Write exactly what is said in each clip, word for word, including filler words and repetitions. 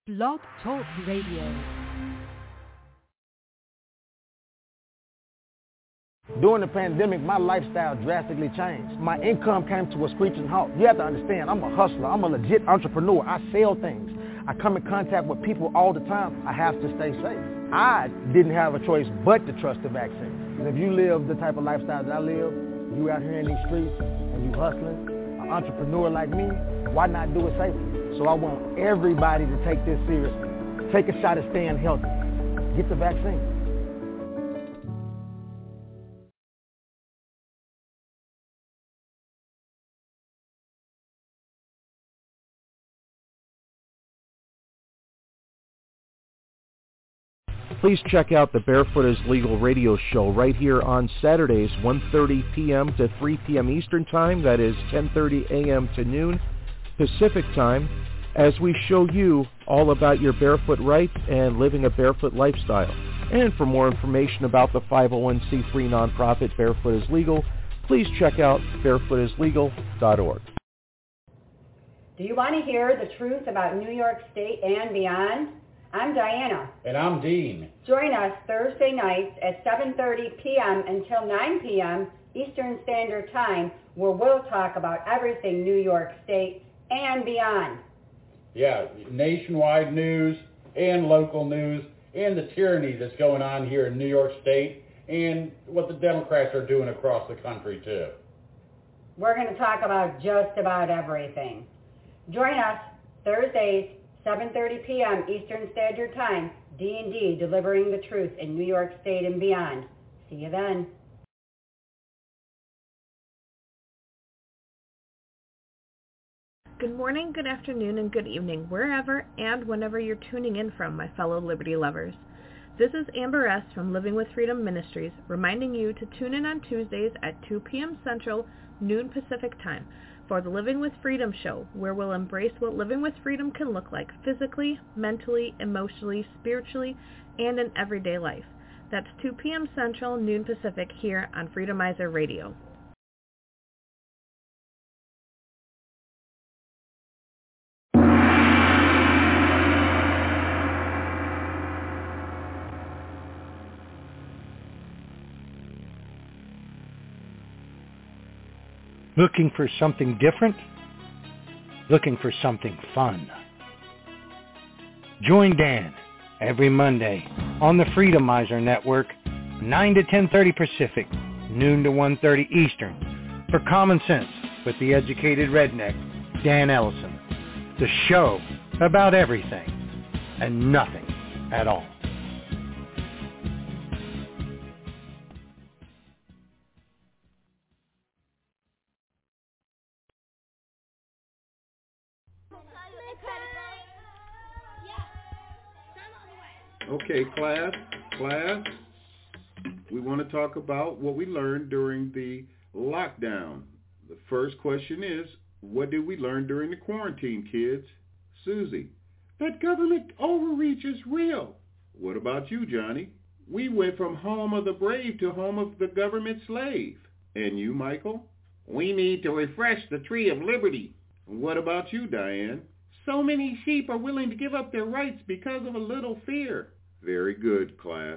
Blog Talk Radio. During the pandemic, my lifestyle drastically changed. My income came to a screeching halt. You have to understand, I'm a hustler. I'm a legit entrepreneur. I sell things. I come in contact with people all the time. I have to stay safe. I didn't have a choice but to trust the vaccine. Because if you live the type of lifestyle that I live, you out here in these streets and you hustling, an entrepreneur like me, why not do it safely? So I want everybody to take this seriously. Take a shot at staying healthy. Get the vaccine. Please check out the Barefoot is Legal radio show right here on Saturdays, one thirty p.m. to three p.m. Eastern Time. That is ten thirty a.m. to noon Pacific Time, as we show you all about your barefoot rights and living a barefoot lifestyle. And for more information about the five oh one c three nonprofit Barefoot is Legal, please check out barefoot is legal dot org. Do you want to hear the truth about New York State and beyond? I'm Diana. And I'm Dean. Join us Thursday nights at seven thirty p.m. until nine p.m. Eastern Standard Time, where we'll talk about everything New York State and beyond. Yeah, nationwide news and local news and the tyranny that's going on here in New York State and what the Democrats are doing across the country, too. We're going to talk about just about everything. Join us Thursdays, seven thirty p.m. Eastern Standard Time, D and D, delivering the truth in New York State and beyond. See you then. Good morning, good afternoon, and good evening, wherever and whenever you're tuning in from, my fellow Liberty lovers. This is Amber S. from Living with Freedom Ministries, reminding you to tune in on Tuesdays at two p.m. Central, noon Pacific Time, for the Living with Freedom show, where we'll embrace what living with freedom can look like physically, mentally, emotionally, spiritually, and in everyday life. That's two p.m. Central, noon Pacific, here on Freedomizer Radio. Looking for something different? Looking for something fun? Join Dan every Monday on the Freedomizer Network, nine to ten thirty Pacific, noon to one thirty Eastern, for Common Sense with the Educated Redneck, Dan Ellison. The show about everything and nothing at all. Okay, class, class, we want to talk about what we learned during the lockdown. The first question is, what did we learn during the quarantine, kids? Susie: that government overreach is real. What about you, Johnny? We went from home of the brave to home of the government slave. And you, Michael? We need to refresh the tree of liberty. What about you, Diane? So many sheep are willing to give up their rights because of a little fear. Very good, class.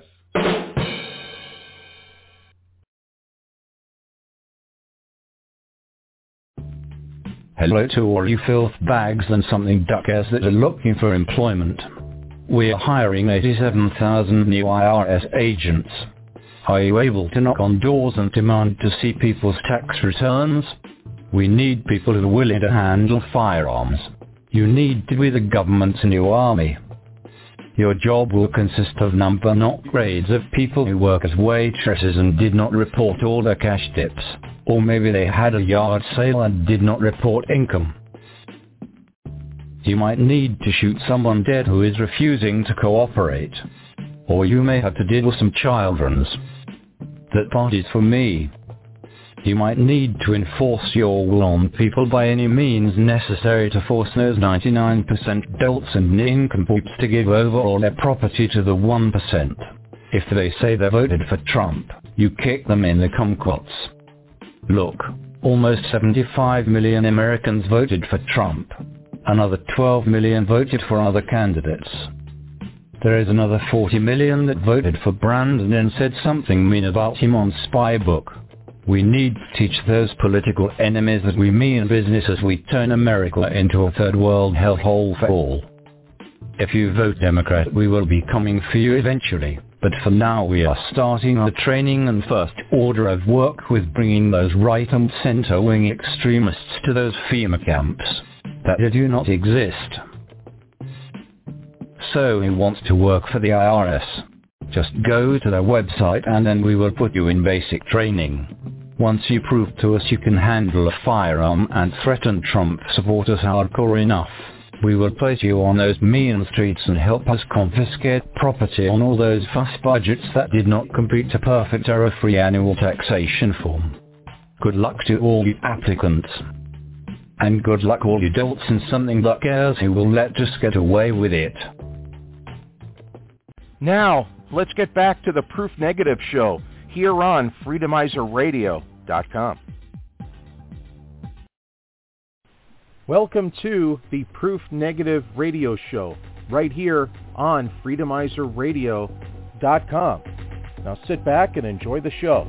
Hello to all you filth bags and something duckers that are looking for employment. We're hiring eighty-seven thousand new I R S agents. Are you able to knock on doors and demand to see people's tax returns? We need people who are willing to handle firearms. You need to be the government's new army. Your job will consist of number not grades of people who work as waitresses and did not report all their cash tips. Or maybe they had a yard sale and did not report income. You might need to shoot someone dead who is refusing to cooperate. Or you may have to deal with some children's. That part is for me. You might need to enforce your will on people by any means necessary to force those ninety-nine percent dolts and nincompoops to give over all their property to the one percent. If they say they voted for Trump, you kick them in the kumquats. Look, almost seventy-five million Americans voted for Trump. Another twelve million voted for other candidates. There is another forty million that voted for Brandon and said something mean about him on Spybook. We need to teach those political enemies that we mean business as we turn America into a third world hellhole for all. If you vote Democrat, we will be coming for you eventually, but for now we are starting our training and first order of work with bringing those right and center-wing extremists to those FEMA camps that do not exist. So he wants to work for the I R S. Just go to their website and then we will put you in basic training. Once you prove to us you can handle a firearm and threaten Trump supporters hardcore enough, we will place you on those mean streets and help us confiscate property on all those fuss budgets that did not complete a perfect error-free annual taxation form. Good luck to all you applicants. And good luck all you dolts and something that cares who will let us get away with it. Now, let's get back to the Proof Negative Show here on freedomizer radio dot com. Welcome to the Proof Negative Radio Show right here on freedomizer radio dot com. Now sit back and enjoy the show.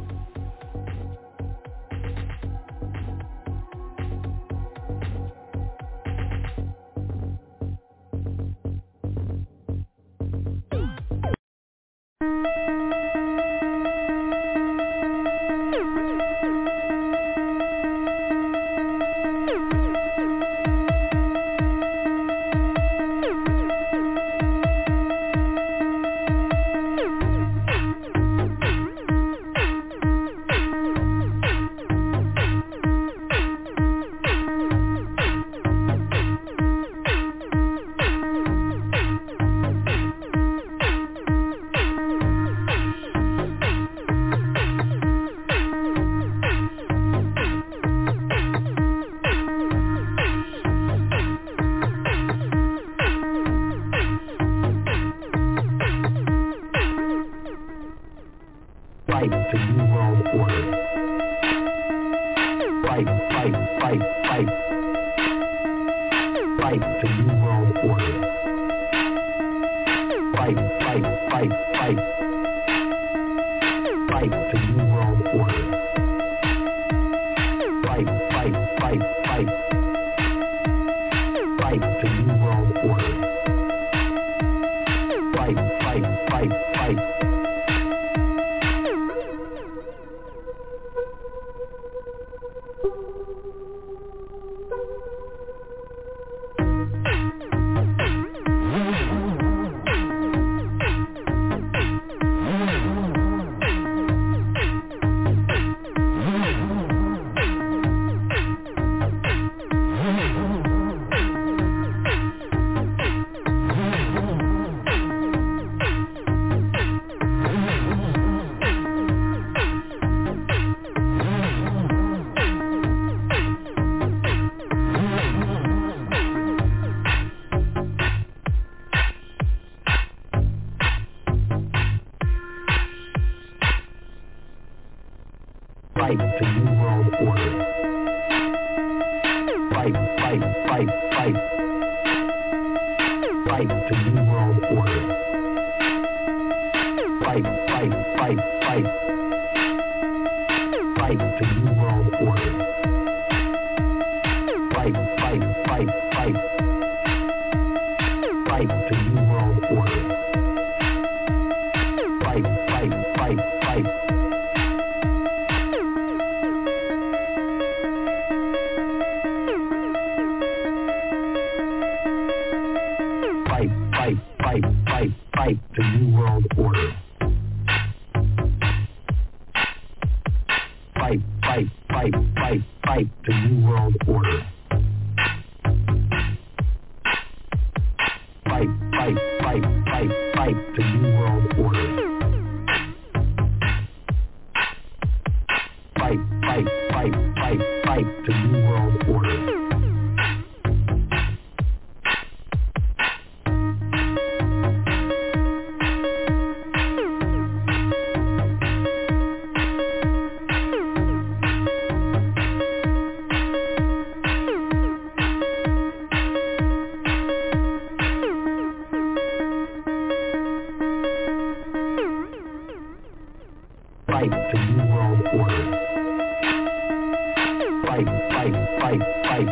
fight, fight, fight.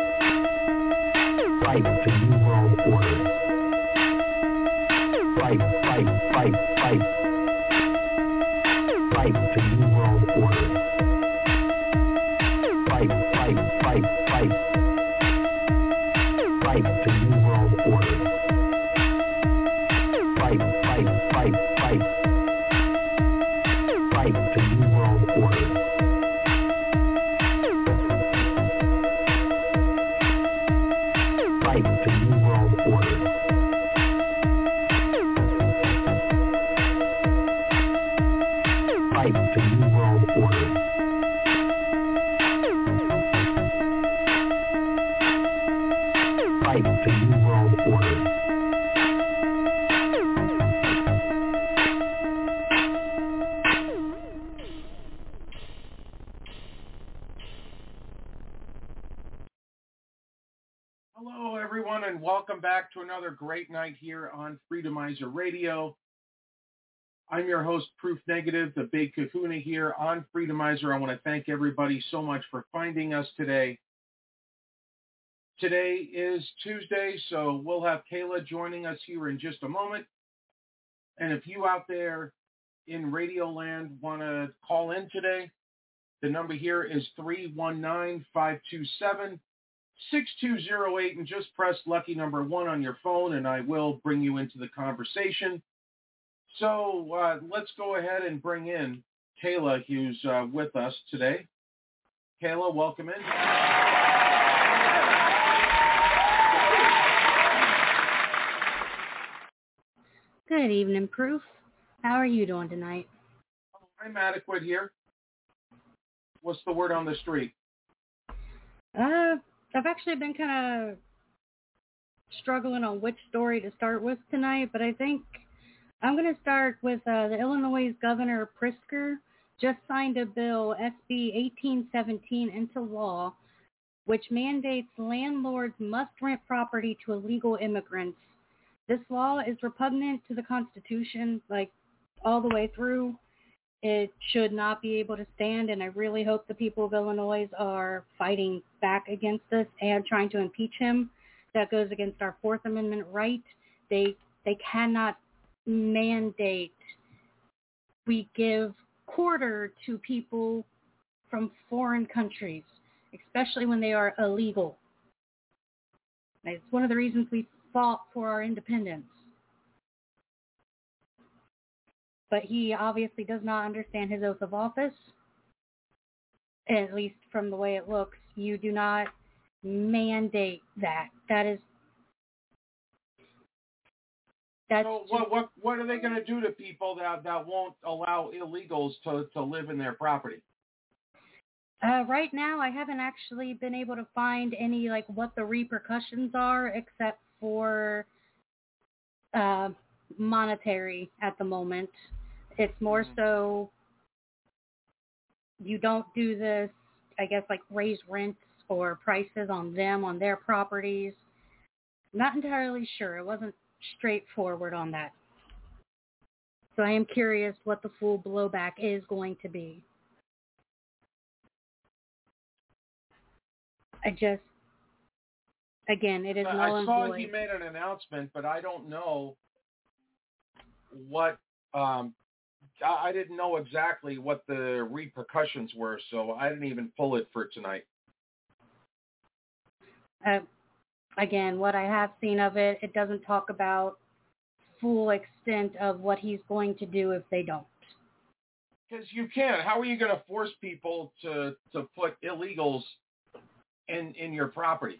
Fight the New World Order. Fight, fight, fight, fight. Fight the New World Order. Fight, fight, fight, fight. Fight the New World Order. Fight, fight, fight, fight. Fight the New World Order. Fight the New World Order. Fight the New World Order. Fight the New World Order. Hello, everyone, and welcome back to another great night here on Freedomizer Radio. I'm your host, Proof Negative, the Big Kahuna here on Freedomizer. I want to thank everybody so much for finding us today. Today is Tuesday, so we'll have Kayla joining us here in just a moment. And if you out there in Radio Land want to call in today, the number here is three one nine, five two seven, six two zero eight, and just press lucky number one on your phone, and I will bring you into the conversation. So uh, let's go ahead and bring in Kayla, who's uh, with us today. Kayla, welcome in. Good evening, Proof. How are you doing tonight? I'm adequate here. What's the word on the street? Uh, I've actually been kind of struggling on which story to start with tonight, but I think I'm going to start with uh, the Illinois Governor Pritzker just signed a bill, S B eighteen seventeen, into law, which mandates landlords must rent property to illegal immigrants. This law is repugnant to the Constitution, like, all the way through. It should not be able to stand, and I really hope the people of Illinois are fighting back against this and trying to impeach him. That goes against our Fourth Amendment right. They they cannot mandate we give quarter to people from foreign countries, especially when they are illegal. It's one of the reasons we fought for our independence. But he obviously does not understand his oath of office. At least from the way it looks, you do not mandate that. That is That's so what what what are they going to do to people that that won't allow illegals to, to live in their property? Uh, right now, I haven't actually been able to find any, like, what the repercussions are, except for uh, monetary at the moment. It's more mm-hmm. so you don't do this, I guess, like raise rents or prices on them, on their properties. Not entirely sure. It wasn't straightforward on that. So I am curious what the full blowback is going to be. I just, again, it is null I and saw void. he made an announcement, but I don't know what, um, I, I didn't know exactly what the repercussions were, so I didn't even pull it for tonight. Uh, again, what I have seen of it, it doesn't talk about full extent of what he's going to do if they don't. Because you can. How are you going to force people to, to put illegals in, in your property?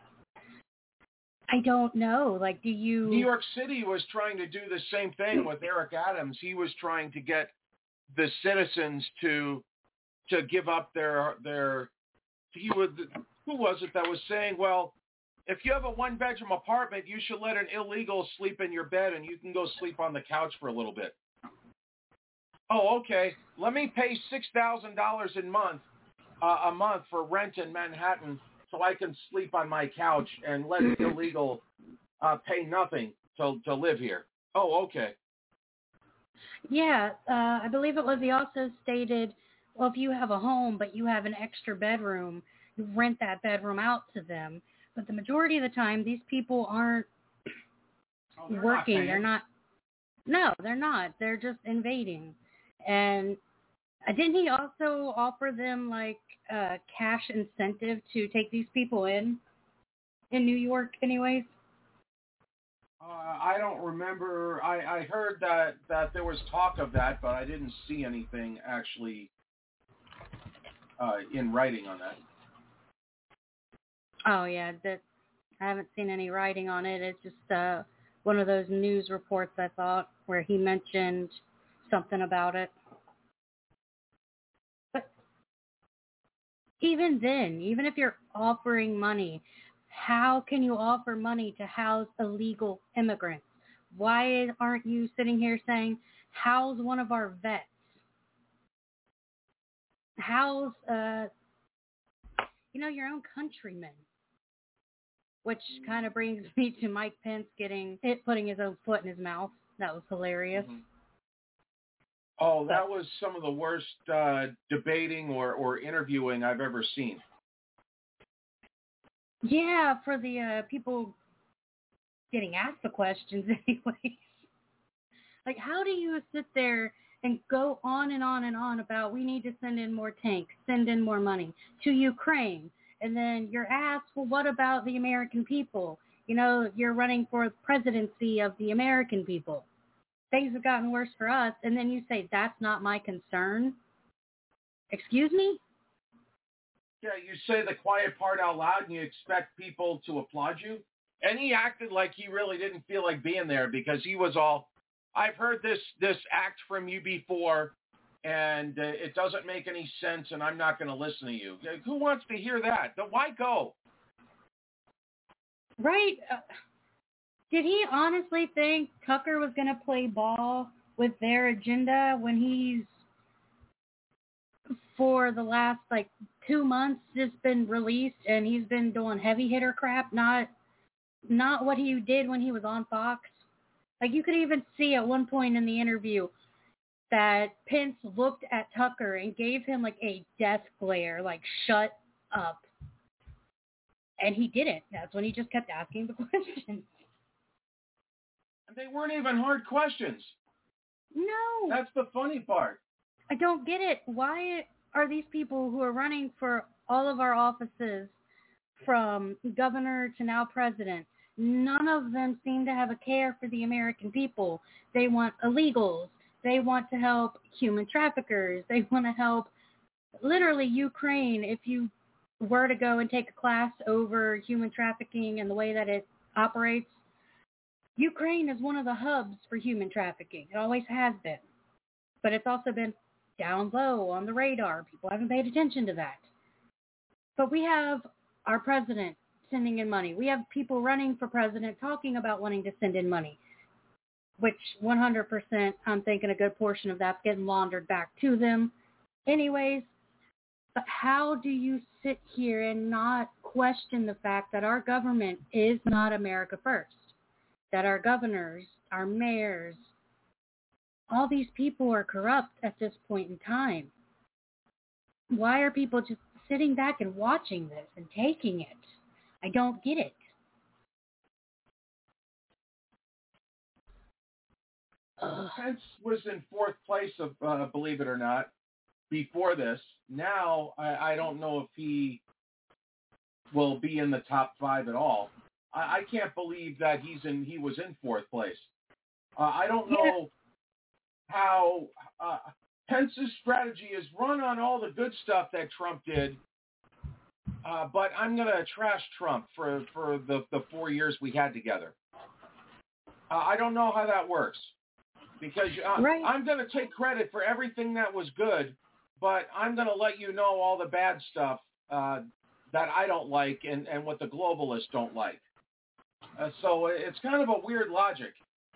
I don't know. Like, do you... New York City was trying to do the same thing with Eric Adams. He was trying to get the citizens to to give up their... their he would, who was it that was saying, well, if you have a one-bedroom apartment, you should let an illegal sleep in your bed and you can go sleep on the couch for a little bit. Oh, okay. Let me pay six thousand dollars a month, uh, a month for rent in Manhattan so I can sleep on my couch and let an illegal uh, pay nothing to, to live here. Oh, okay. Yeah, uh, I believe it was he also stated, well, if you have a home but you have an extra bedroom, rent that bedroom out to them. But the majority of the time, these people aren't oh, they're working. Not they're not. No, they're not. They're just invading. And didn't he also offer them like a cash incentive to take these people in in New York, anyways? Uh, I don't remember. I, I heard that, that there was talk of that, but I didn't see anything actually uh, in writing on that. Oh yeah, that I haven't seen any writing on it. It's just uh, one of those news reports, I thought, where he mentioned something about it. But even then, even if you're offering money, how can you offer money to house illegal immigrants? Why aren't you sitting here saying, house one of our vets? House, uh, you know, your own countrymen. Which kind of brings me to Mike Pence getting it, putting his own foot in his mouth. That was hilarious. Mm-hmm. Oh, that was some of the worst uh, debating or, or interviewing I've ever seen. Yeah, for the uh, people getting asked the questions anyways. Like, how do you sit there and go on and on and on about we need to send in more tanks, send in more money to Ukraine? And then you're asked, well, what about the American people? You know, you're running for the presidency of the American people. Things have gotten worse for us. And then you say, that's not my concern. Excuse me? Yeah, you say the quiet part out loud and you expect people to applaud you. And he acted like he really didn't feel like being there because he was all, I've heard this, this act from you before. And uh, it doesn't make any sense, and I'm not going to listen to you. Who wants to hear that? Then why go? Right. Uh, did he honestly think Tucker was going to play ball with their agenda when he's, for the last, like, two months, just been released, and he's been doing heavy hitter crap, not, not what he did when he was on Fox? Like, you could even see at one point in the interview that Pence looked at Tucker and gave him like a death glare, like, shut up. And he didn't. That's when he just kept asking the questions. And they weren't even hard questions. No. That's the funny part. I don't get it. Why are these people who are running for all of our offices, from governor to now president, none of them seem to have a care for the American people? They want illegals. They want to help human traffickers. They want to help literally Ukraine. If you were to go and take a class over human trafficking and the way that it operates, Ukraine is one of the hubs for human trafficking. It always has been. But it's also been down low on the radar. People haven't paid attention to that. But we have our president sending in money. We have people running for president talking about wanting to send in money, which one hundred percent I'm thinking a good portion of that's getting laundered back to them. Anyways, but how do you sit here and not question the fact that our government is not America first? That our governors, our mayors, all these people are corrupt at this point in time. Why are people just sitting back and watching this and taking it? I don't get it. Pence was in fourth place, of, uh, believe it or not, before this. Now, I, I don't know if he will be in the top five at all. I, I can't believe that he's in. He was in fourth place. Uh, I don't know yeah. how uh, Pence's strategy is run on all the good stuff that Trump did, uh, but I'm going to trash Trump for, for the, the four years we had together. Uh, I don't know how that works. Because uh, right. I'm going to take credit for everything that was good, but I'm going to let you know all the bad stuff uh, that I don't like and, and what the globalists don't like. Uh, so it's kind of a weird logic.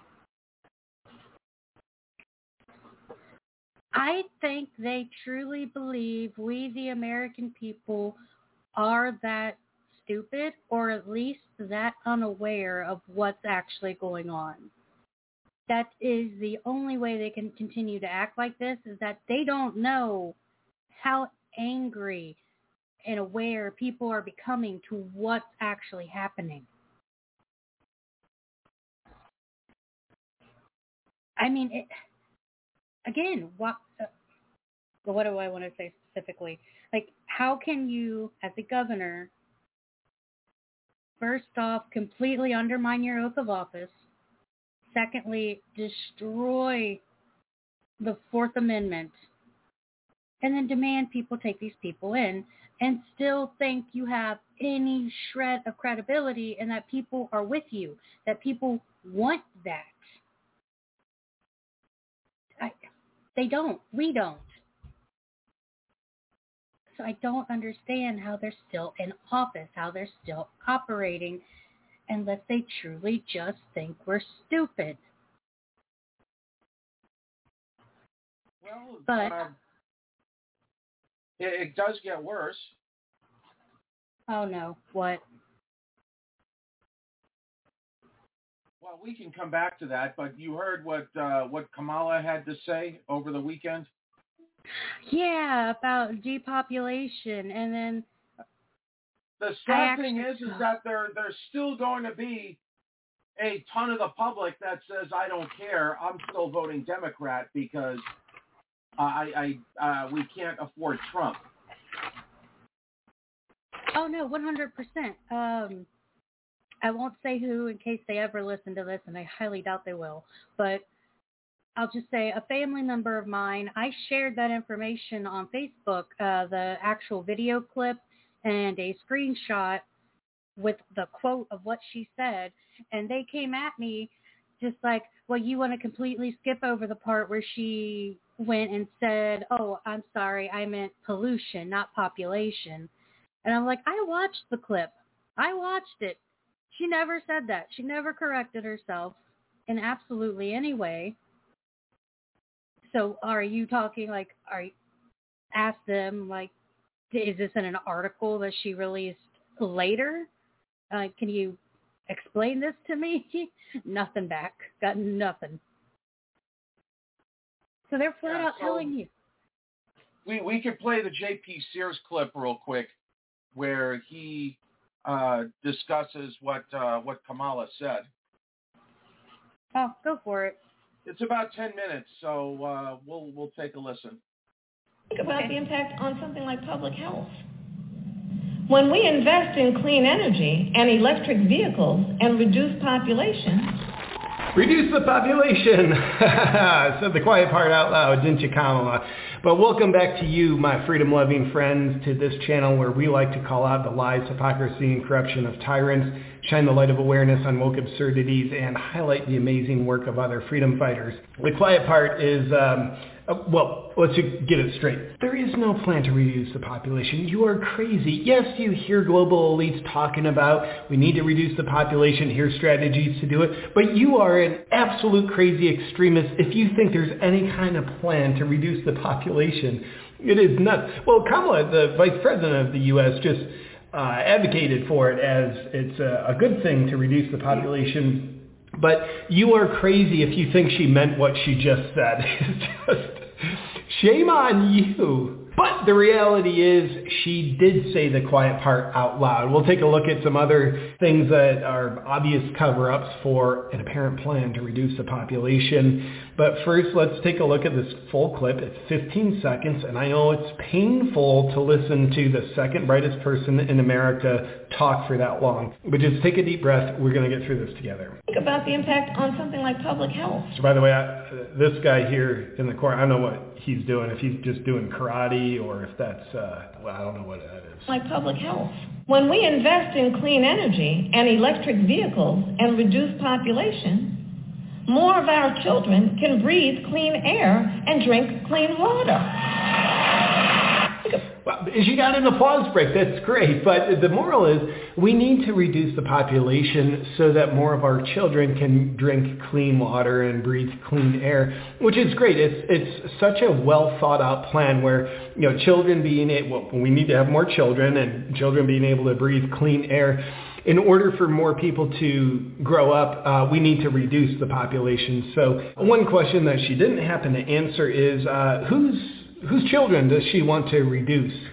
I think they truly believe we, the American people, are that stupid, or at least that unaware of what's actually going on. That is the only way they can continue to act like this, is that they don't know how angry and aware people are becoming to what's actually happening. I mean, it, again, what, uh, what do I want to say specifically? Like, how can you, as a governor, first off, completely undermine your oath of office? Secondly, destroy the Fourth Amendment, and then demand people take these people in, and still think you have any shred of credibility and that people are with you, that people want that. I, they don't. We don't. So I don't understand how they're still in office, how they're still operating, unless they truly just think we're stupid. Well, but uh, it, it does get worse. Oh no, what? Well, we can come back to that, but you heard what uh, what Kamala had to say over the weekend? Yeah, about depopulation, and then the sad actually, thing is, is that there there's still going to be a ton of the public that says, I don't care, I'm still voting Democrat because uh, I, I uh, we can't afford Trump. Oh no, one hundred percent. Um, I won't say who in case they ever listen to this, and I highly doubt they will, but I'll just say a family member of mine, I shared that information on Facebook, uh, the actual video clip and a screenshot with the quote of what she said, and they came at me just like, well, you want to completely skip over the part where she went and said, oh, I'm sorry, I meant pollution, not population. And I'm like, I watched the clip. I watched it. She never said that. She never corrected herself in absolutely any way. So are you talking like, are you, ask them like, is this in an article that she released later? Uh, can you explain this to me? Nothing back. Got nothing. So they're flat yeah, out so telling you. We we could play the J P Sears clip real quick, where he uh, discusses what uh, what Kamala said. Oh, go for it. It's about ten minutes, so uh, we'll we'll take a listen. Think about okay. the impact on something like public health. When we invest in clean energy and electric vehicles and reduce population. Reduce the population. Said the quiet part out loud, didn't you, Kamala? But welcome back to you, my freedom-loving friends, to this channel where we like to call out the lies, hypocrisy, and corruption of tyrants, shine the light of awareness on woke absurdities, and highlight the amazing work of other freedom fighters. The quiet part is, um, uh, well, let's get it straight. There is no plan to reduce the population. You are crazy. Yes, you hear global elites talking about we need to reduce the population, here's strategies to do it, but you are an absolute crazy extremist if you think there's any kind of plan to reduce the population. It is nuts. Well, Kamala, the vice president of the U S, just uh, advocated for it as it's a, a good thing to reduce the population. But you are crazy if you think she meant what she just said. It's just, shame on you. But the reality is she did say the quiet part out loud. We'll take a look at some other things that are obvious cover-ups for an apparent plan to reduce the population. But first, let's take a look at this full clip. It's fifteen seconds, and I know it's painful to listen to the second brightest person in America talk for that long. But just take a deep breath. We're going to get through this together. Think about the impact on something like public health. So by the way, I, this guy here in the corner, I don't know what he's doing, if he's just doing karate or if that's, uh, well, I don't know what that is. Like public health. When we invest in clean energy and electric vehicles and reduce population, more of our children can breathe clean air and drink clean water. Well, she got an applause break. That's great. But the moral is we need to reduce the population so that more of our children can drink clean water and breathe clean air, which is great. It's it's such a well thought out plan where, you know, children being able, well, we need to have more children and children being able to breathe clean air. In order for more people to grow up, uh, we need to reduce the population. So one question that she didn't happen to answer is uh, whose whose children does she want to reduce?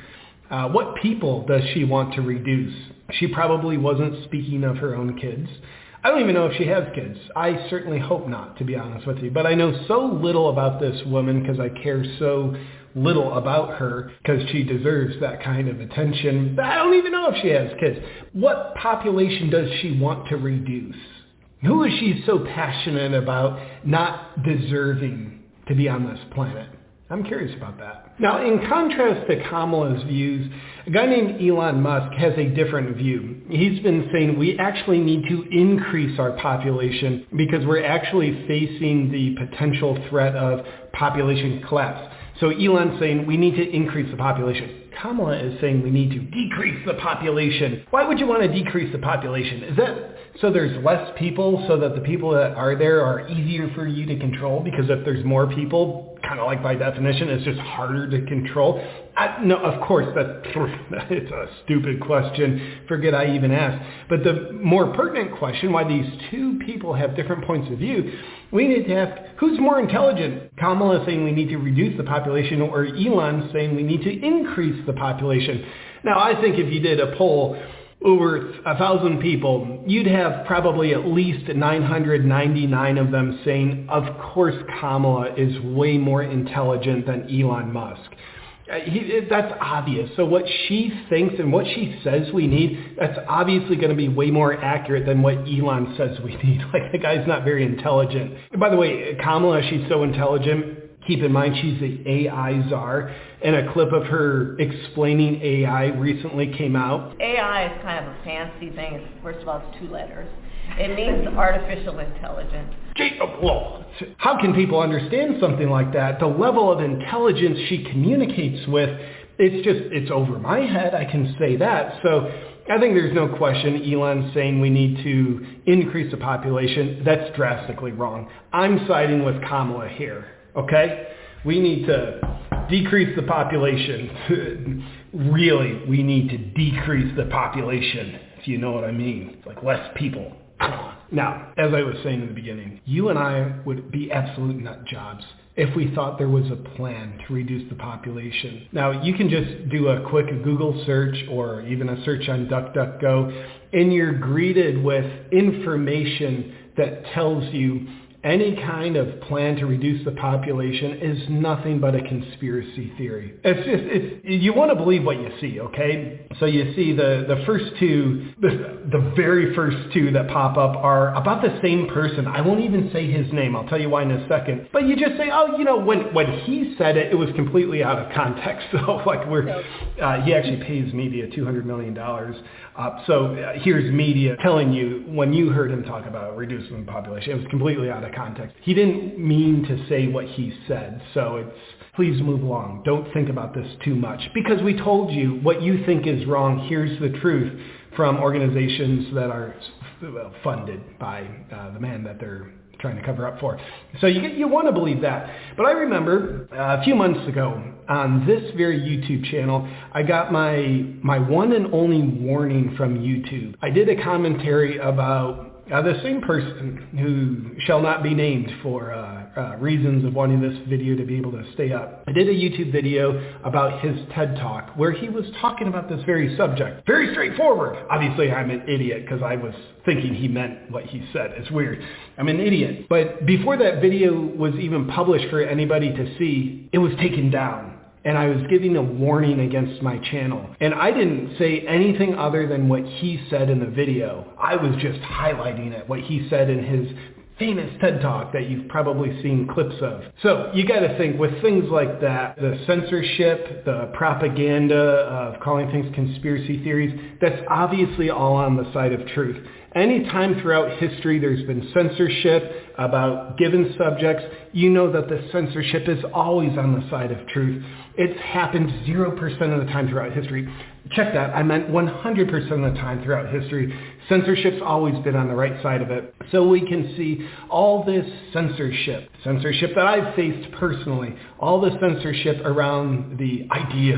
Uh, what people does she want to reduce? She probably wasn't speaking of her own kids. I don't even know if she has kids. I certainly hope not, to be honest with you. But I know so little about this woman because I care so little about her because she deserves that kind of attention. But I don't even know if she has kids. What population does she want to reduce? Who is she so passionate about not deserving to be on this planet? I'm curious about that. Now, in contrast to Kamala's views, a guy named Elon Musk has a different view. He's been saying we actually need to increase our population because we're actually facing the potential threat of population collapse. So Elon's saying we need to increase the population. Kamala is saying we need to decrease the population. Why would you want to decrease the population? Is that so there's less people so that the people that are there are easier for you to control? Because if there's more people, kind of like by definition, it's just harder to control. I, no, of course, that it's a stupid question. Forget I even asked. But the more pertinent question, why these two people have different points of view, we need to ask, who's more intelligent? Kamala is saying we need to reduce the population, or Elon saying we need to increase the population. Now, I think if you did a poll over a thousand people, you'd have probably at least nine hundred ninety-nine of them saying, of course Kamala is way more intelligent than Elon Musk. Uh, he, that's obvious. So what she thinks and what she says we need, that's obviously going to be way more accurate than what Elon says we need. Like, the guy's not very intelligent. And by the way, Kamala, she's so intelligent. Keep in mind, she's the A I czar, and a clip of her explaining A I recently came out. A I is kind of a fancy thing. It's, first of all, it's two letters. It means artificial intelligence. Gee, well, how can people understand something like that? The level of intelligence she communicates with, it's just, it's over my head, I can say that. So I think there's no question Elon's saying we need to increase the population. That's drastically wrong. I'm siding with Kamala here. Okay? We need to decrease the population. Really, we need to decrease the population, if you know what I mean. It's like less people. Now, as I was saying in the beginning, you and I would be absolute nut jobs if we thought there was a plan to reduce the population. Now, you can just do a quick Google search or even a search on DuckDuckGo, and you're greeted with information that tells you any kind of plan to reduce the population is nothing but a conspiracy theory. It's just, it's, you want to believe what you see, okay? So you see the, the first two, the, the very first two that pop up are about the same person. I won't even say his name. I'll tell you why in a second. But you just say, oh, you know, when, when he said it, it was completely out of context. So like we're, uh, he actually pays media two hundred million dollars. Uh, so uh, here's media telling you when you heard him talk about reducing the population, it was completely out of context. He didn't mean to say what he said. So it's, please move along. Don't think about this too much. Because we told you what you think is wrong. Here's the truth from organizations that are funded by uh, the man that they're trying to cover up for. So you you want to believe that. But I remember uh, a few months ago on this very YouTube channel, I got my my one and only warning from YouTube. I did a commentary about Uh, the same person who shall not be named for uh, uh, reasons of wanting this video to be able to stay up. I did a YouTube video about his TED Talk where he was talking about this very subject. Very straightforward. Obviously, I'm an idiot because I was thinking he meant what he said. It's weird. I'm an idiot. But before that video was even published for anybody to see, it was taken down. And I was giving a warning against my channel. And I didn't say anything other than what he said in the video. I was just highlighting it, what he said in his famous TED Talk that you've probably seen clips of. So you got to think with things like that, the censorship, the propaganda of calling things conspiracy theories, that's obviously all on the side of truth. Anytime throughout history there's been censorship about given subjects, you know that the censorship is always on the side of truth. It's happened zero percent of the time throughout history. Check that. I meant one hundred percent of the time throughout history. Censorship's always been on the right side of it. So we can see all this censorship, censorship that I've faced personally, all the censorship around the idea that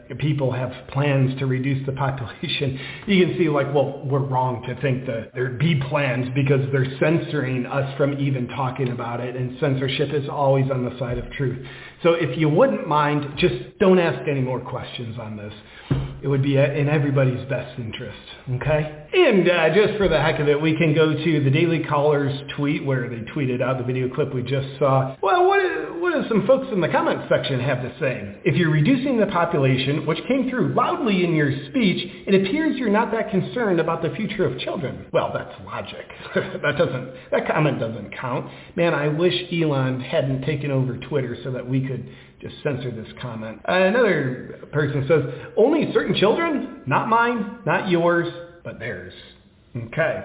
that people have plans to reduce the population, you can see like, well, we're wrong to think that there'd be plans because they're censoring us from even talking about it, and censorship is always on the side of truth. So if you wouldn't mind, just don't ask any more questions on this. It would be in everybody's best interest, okay? And uh, just for the heck of it, we can go to the Daily Caller's tweet where they tweeted out the video clip we just saw. Well, what, is, what does some folks in the comments section have to say? If you're reducing the population, which came through loudly in your speech, it appears you're not that concerned about the future of children. Well, that's logic. that doesn't. That comment doesn't count. Man, I wish Elon hadn't taken over Twitter so that we could just censor this comment. Uh, another person says, only certain children? Not mine, not yours, but theirs. Okay.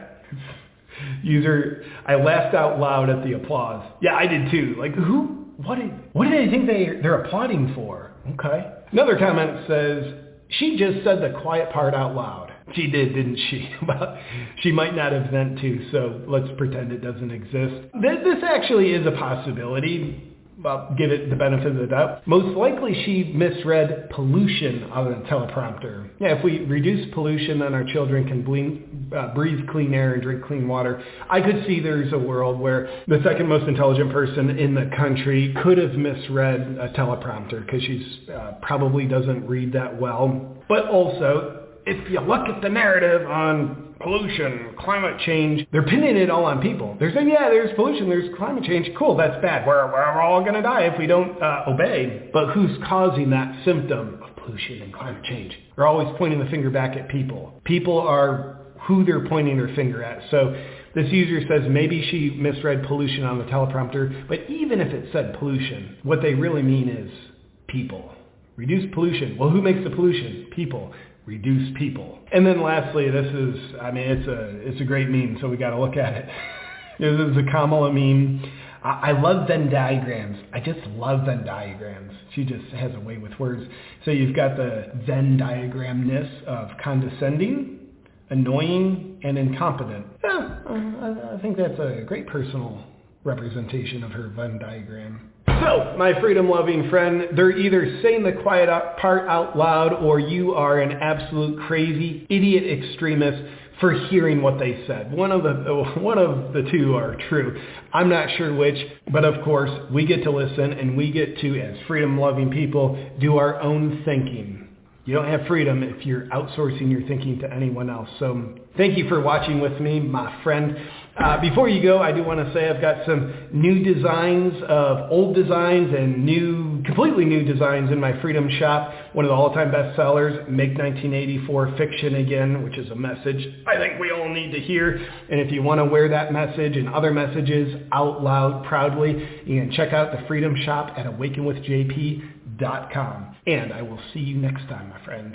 User, I laughed out loud at the applause. Yeah, I did too. Like, who, what did, what do they think they, they're applauding for? Okay. Another comment says, she just said the quiet part out loud. She did, didn't she? Well, she might not have meant to, so let's pretend it doesn't exist. This, this actually is a possibility. Well, give it the benefit of the doubt. Most likely she misread pollution on the teleprompter. Yeah, if we reduce pollution, then our children can ble- uh, breathe clean air and drink clean water. I could see there's a world where the second most intelligent person in the country could have misread a teleprompter because she's uh, probably doesn't read that well. But also, if you look at the narrative on pollution, climate change, they're pinning it all on people. They're saying, yeah, there's pollution, there's climate change. Cool, that's bad. We're, we're all going to die if we don't uh, obey. But who's causing that symptom of pollution and climate change? They're always pointing the finger back at people. People are who they're pointing their finger at. So this user says maybe she misread pollution on the teleprompter, but even if it said pollution, what they really mean is people. Reduce pollution. Well, who makes the pollution? People. Reduce people. And then lastly, this is, I mean, it's a it's a great meme, so we got to look at it. This is a Kamala meme. I, I love Venn diagrams. I just love Venn diagrams. She just has a way with words. So you've got the Venn diagramness of condescending, annoying, and incompetent. Yeah, uh, I think that's a great personal representation of her Venn diagram. So, my freedom-loving friend, they're either saying the quiet part out loud or you are an absolute crazy idiot extremist for hearing what they said. One of the one of the two are true. I'm not sure which, but of course, we get to listen and we get to, as freedom-loving people, do our own thinking. You don't have freedom if you're outsourcing your thinking to anyone else. So thank you for watching with me, my friend. Uh, before you go, I do want to say I've got some new designs of old designs and new, completely new designs in my Freedom Shop. One of the all-time bestsellers, Make nineteen eighty-four Fiction Again, which is a message I think we all need to hear. And if you want to wear that message and other messages out loud proudly, you can check out the Freedom Shop at awaken with j p dot com. And I will see you next time, my friend.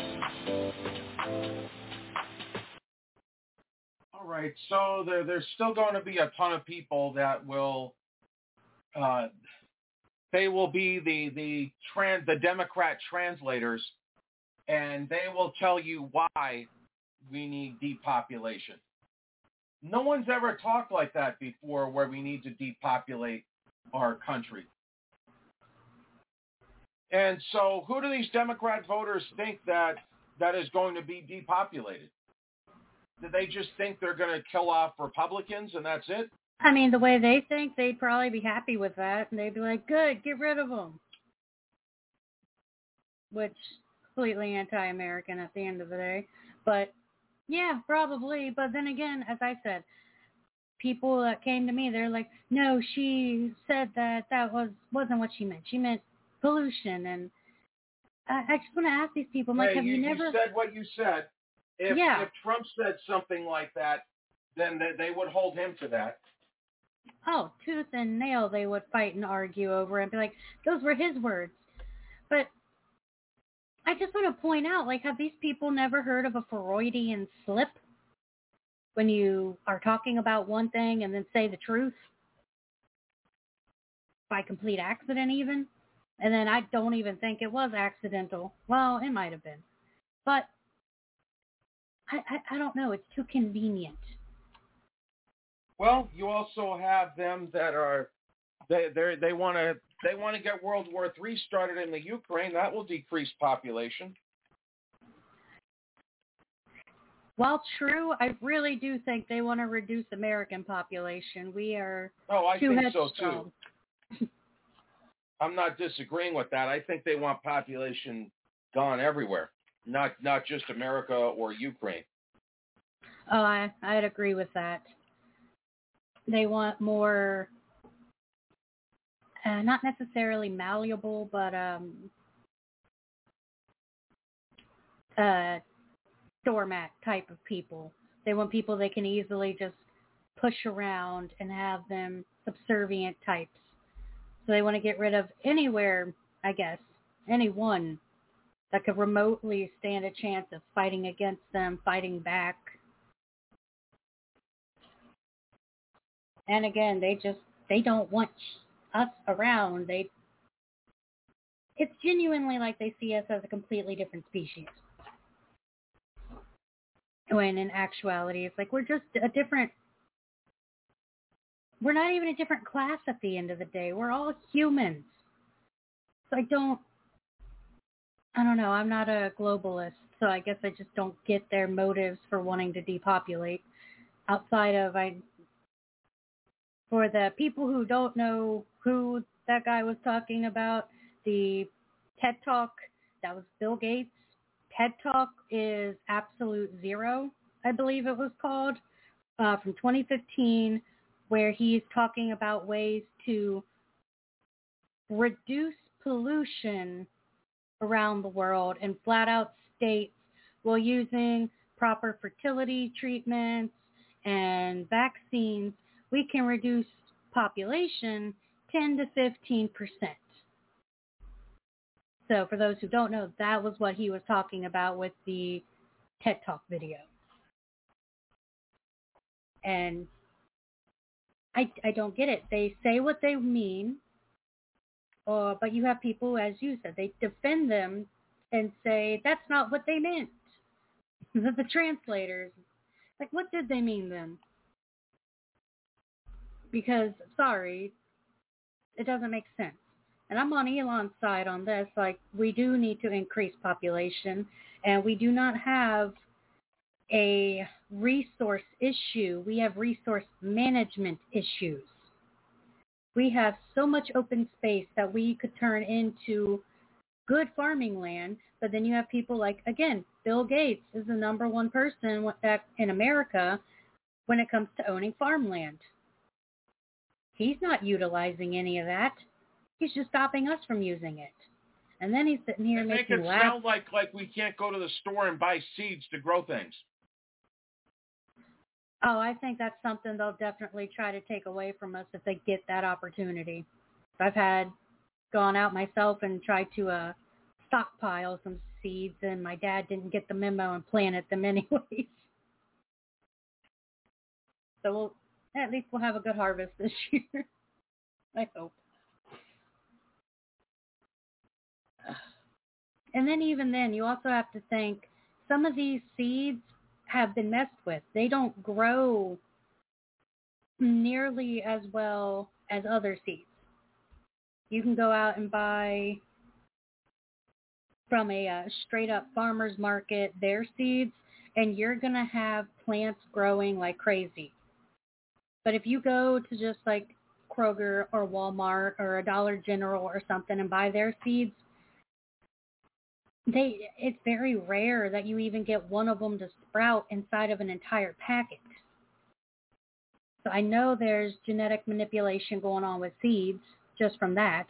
All right, so there, there's still going to be a ton of people that will, uh, they will be the the trans the Democrat translators, and they will tell you why we need depopulation. No one's ever talked like that before, where we need to depopulate our country. And so, who do these Democrat voters think that that is going to be depopulated? Do they just think they're going to kill off Republicans and that's it? I mean, the way they think, they'd probably be happy with that. And they'd be like, good, get rid of them. Which, completely anti-American at the end of the day. But, yeah, probably. But then again, as I said, people that came to me, they're like, no, she said that that was, wasn't what she meant. She meant pollution. And I, I just want to ask these people, I'm like, hey, have you, you never... You said what you said. If, yeah. if Trump said something like that, then they, they would hold him to that. Oh, tooth and nail they would fight and argue over and be like, those were his words. But I just want to point out, like, have these people never heard of a Freudian slip? When you are talking about one thing and then say the truth? By complete accident even? And then I don't even think it was accidental. Well, it might have been. But I, I, I don't know. It's too convenient. Well, you also have them that are They they they want to they want to get World War Three started in the Ukraine. That will decrease population. While true, I really do think they want to reduce American population. We are Oh, I too think so headstrong. too. I'm not disagreeing with that. I think they want population gone everywhere, not not just America or Ukraine. Oh, I, I'd agree with that. They want more, uh, not necessarily malleable, but um, uh, doormat type of people. They want people they can easily just push around and have them subservient types. So they want to get rid of anywhere, I guess, anyone that could remotely stand a chance of fighting against them, fighting back. And again, they just, they don't want us around. They, it's genuinely like they see us as a completely different species. When in actuality, it's like we're just a different, we're not even a different class at the end of the day. We're all humans. So I don't, I don't know, I'm not a globalist, so I guess I just don't get their motives for wanting to depopulate. Outside of, I, for the people who don't know who that guy was talking about, the TED Talk, that was Bill Gates. TED Talk is Absolute Zero, I believe it was called, uh, from twenty fifteen, where he's talking about ways to reduce pollution around the world and flat out states while using proper fertility treatments and vaccines, we can reduce population ten to fifteen percent. So for those who don't know, that was what he was talking about with the TED Talk video. And I, I don't get it. They say what they mean, uh, but you have people, as you said, they defend them and say that's not what they meant. The translators, like, what did they mean then? Because, sorry, it doesn't make sense. And I'm on Elon's side on this. Like, we do need to increase population, and we do not have a resource issue. We have resource management issues. We have so much open space that we could turn into good farming land, but then you have people like, again, Bill Gates is the number one person in America when it comes to owning farmland. He's not utilizing any of that. He's just stopping us from using it. And then he's sitting here They making make it laugh. sound like, like we can't go to the store and buy seeds to grow things. Oh, I think that's something they'll definitely try to take away from us if they get that opportunity. I've had gone out myself and tried to uh, stockpile some seeds, and my dad didn't get the memo and planted them anyways. So we'll, at least we'll have a good harvest this year. I hope. And then even then, you also have to think some of these seeds have been messed with. They don't grow nearly as well as other seeds. You can go out and buy from a uh, straight-up farmer's market their seeds, and you're going to have plants growing like crazy. But if you go to just like Kroger or Walmart or a Dollar General or something and buy their seeds, They, it's very rare that you even get one of them to sprout inside of an entire packet. So I know there's genetic manipulation going on with seeds just from that.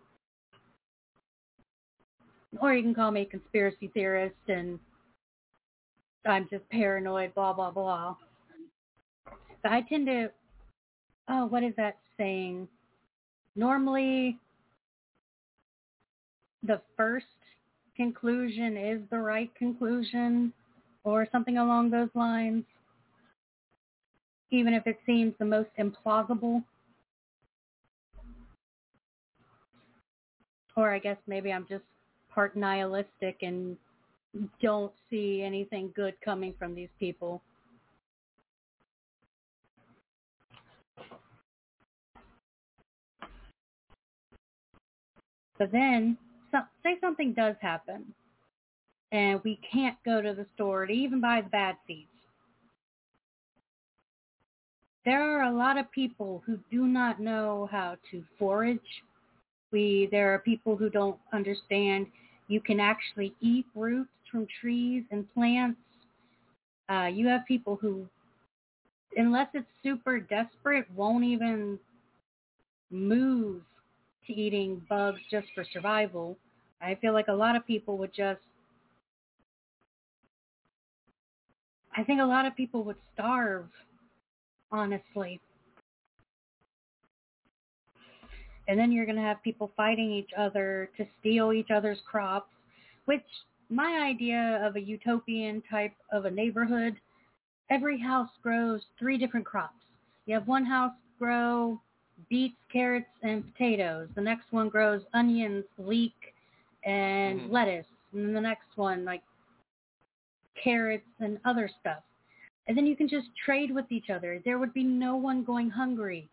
Or you can call me a conspiracy theorist and I'm just paranoid, blah, blah, blah. But I tend to, oh, what is that saying? Normally, the first conclusion is the right conclusion, or something along those lines, even if it seems the most implausible. Or I guess maybe I'm just part nihilistic and don't see anything good coming from these people. But then, so, say something does happen, and we can't go to the store to even buy the bad seeds. There are a lot of people who do not know how to forage. We there are people who don't understand you can actually eat roots from trees and plants. Uh, you have people who, unless it's super desperate, won't even move to eating bugs just for survival. I feel like a lot of people would just, I think a lot of people would starve, honestly. And then you're going to have people fighting each other to steal each other's crops, which my idea of a utopian type of a neighborhood, every house grows three different crops. You have one house grow beets, carrots, and potatoes. The next one grows onions, leek, and mm-hmm. lettuce. And the next one, like, carrots and other stuff. And then you can just trade with each other. There would be no one going hungry.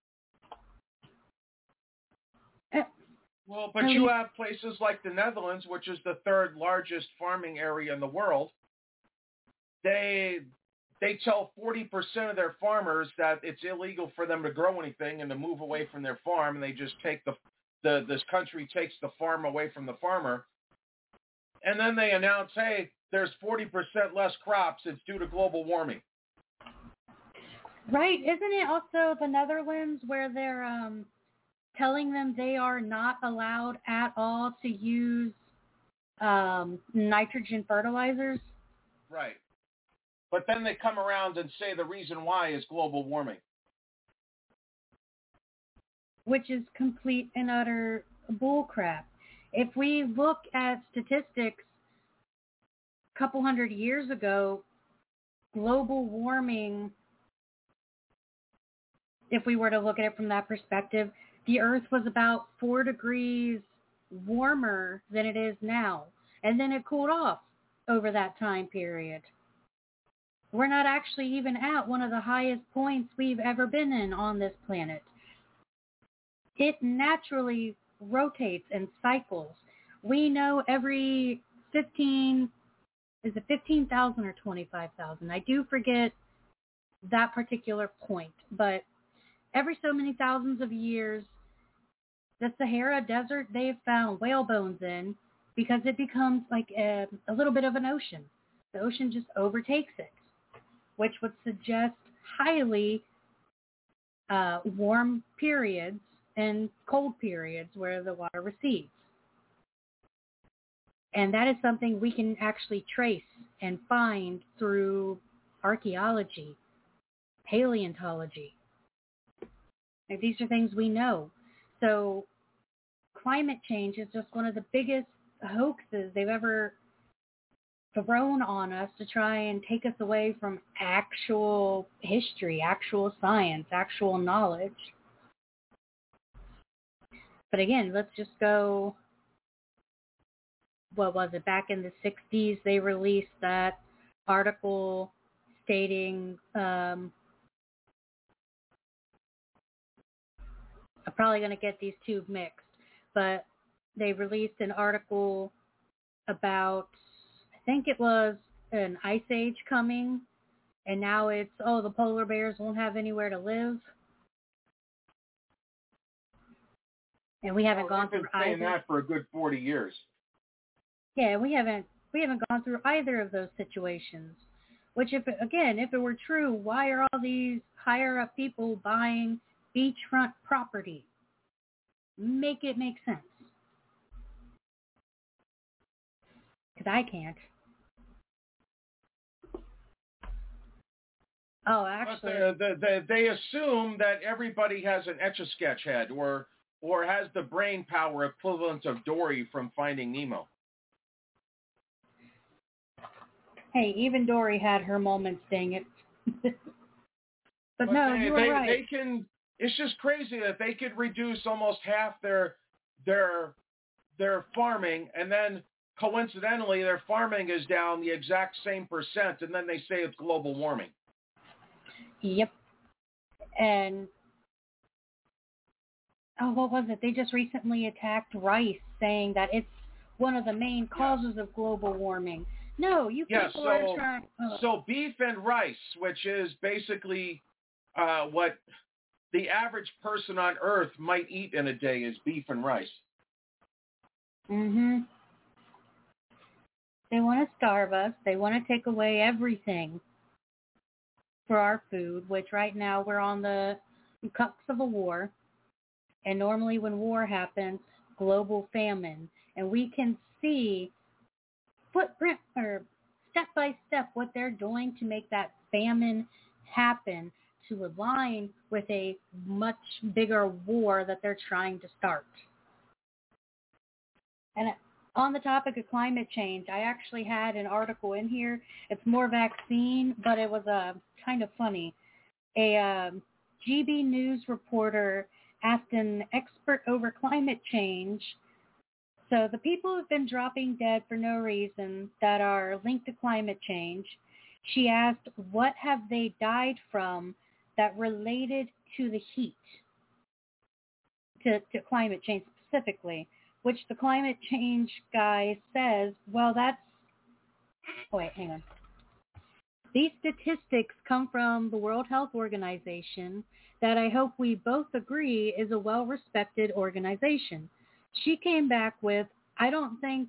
Well, but you have places like the Netherlands, which is the third largest farming area in the world. They they tell forty percent of their farmers that it's illegal for them to grow anything and to move away from their farm, and they just take the the this country takes the farm away from the farmer. And then they announce, hey, there's forty percent less crops. It's due to global warming. Right. Isn't it also the Netherlands where they're um, telling them they are not allowed at all to use um, nitrogen fertilizers? Right. But then they come around and say the reason why is global warming. Which is complete and utter bullcrap. If we look at statistics a couple hundred years ago, global warming, if we were to look at it from that perspective, the Earth was about four degrees warmer than it is now. And then it cooled off over that time period. We're not actually even at one of the highest points we've ever been in on this planet. It naturally rotates and cycles. We know every fifteen, is it fifteen thousand or twenty-five thousand? I do forget that particular point, but every so many thousands of years, the Sahara Desert, they have found whale bones in because it becomes like a, a little bit of an ocean. The ocean just overtakes it, which would suggest highly uh, warm periods and cold periods where the water recedes. And that is something we can actually trace and find through archaeology, paleontology. And these are things we know. So climate change is just one of the biggest hoaxes they've ever thrown on us to try and take us away from actual history, actual science, actual knowledge. But again, let's just go, what was it, back in the sixties, they released that article stating, um, I'm probably going to get these two mixed, but they released an article about, I think it was an ice age coming, and now it's, oh, the polar bears won't have anywhere to live. And we haven't well, gone through either. They've been saying that for a good forty years. Yeah, we haven't we haven't gone through either of those situations. Which, if again, if it were true, why are all these higher up people buying beachfront property? Make it make sense. Because I can't. Oh, actually, But they, they, they assume that everybody has an Etch-a-Sketch head, or or has the brain power equivalent of Dory from Finding Nemo. Hey, even Dory had her moments, dang it. but, but no, they, you were they, right. They can. It's just crazy that they could reduce almost half their their their farming, and then coincidentally their farming is down the exact same percent, and then they say it's global warming. Yep. And oh, what was it? They just recently attacked rice, saying that it's one of the main causes of global warming. No, you yeah, people so, are trying. Oh. So beef and rice, which is basically uh, what the average person on Earth might eat in a day, is beef and rice. Mm-hmm. They want to starve us. They want to take away everything for our food, which right now we're on the cusp of a war. And normally when war happens, global famine. And we can see footprint or step by step what they're doing to make that famine happen, to align with a much bigger war that they're trying to start. And on the topic of climate change, I actually had an article in here. It's more vaccine, but it was uh, kind of funny. A um, G B News reporter asked an expert over climate change. So the people who've been dropping dead for no reason that are linked to climate change, she asked, what have they died from that related to the heat, to, to climate change specifically, which the climate change guy says, well, that's, oh, wait, hang on. These statistics come from the World Health Organization that I hope we both agree is a well-respected organization. She came back with, I don't think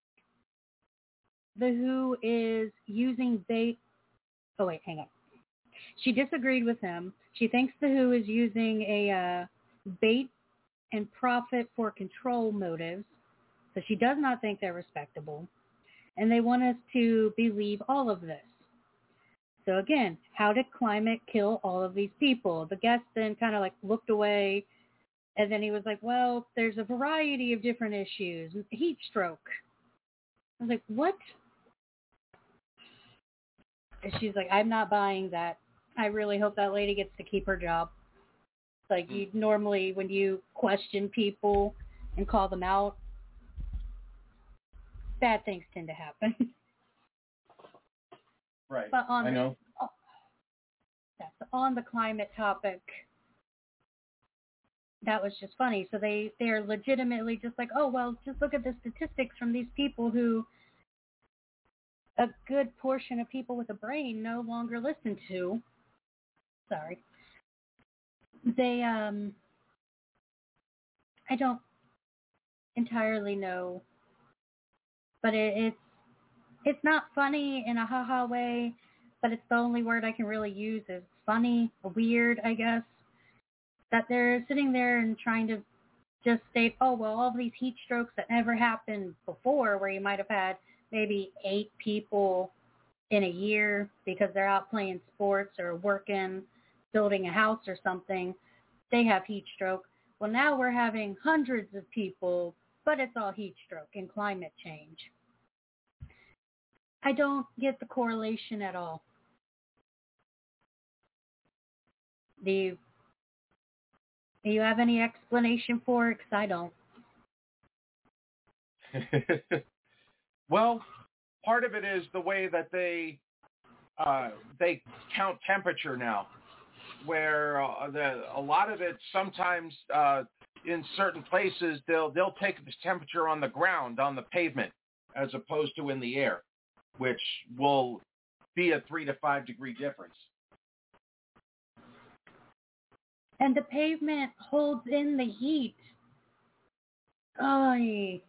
the W H O is using bait. Oh, wait, hang on. She disagreed with him. She thinks the W H O is using a uh, bait and profit for control motives. So she does not think they're respectable. And they want us to believe all of this. So again, how did climate kill all of these people? The guest then kind of like looked away, and then he was like, well, there's a variety of different issues. Heat stroke. I was like, what? And she's like, I'm not buying that. I really hope that lady gets to keep her job. Like, you normally, when you question people and call them out, bad things tend to happen. Right. But on I the, know. Oh, that's on the climate topic. That was just funny. So they, they're legitimately just like, oh, well, just look at the statistics from these people who a good portion of people with a brain no longer listen to. Sorry. They, um, I don't entirely know, but it, it's, it's not funny in a ha-ha way, but it's the only word I can really use is funny, weird, I guess, that they're sitting there and trying to just state, oh, well, all these heat strokes that never happened before, where you might have had maybe eight people in a year because they're out playing sports or working, building a house or something, they have heat stroke. Well, now we're having hundreds of people, but it's all heat stroke and climate change. I don't get the correlation at all. Do you, do you have any explanation for it? Because I don't. Well, part of it is the way that they uh, they count temperature now, where uh, the, a lot of it sometimes uh, in certain places they'll they'll take the temperature on the ground, on the pavement, as opposed to in the air, which will be a three to five degree difference. And the pavement holds in the heat. Oy.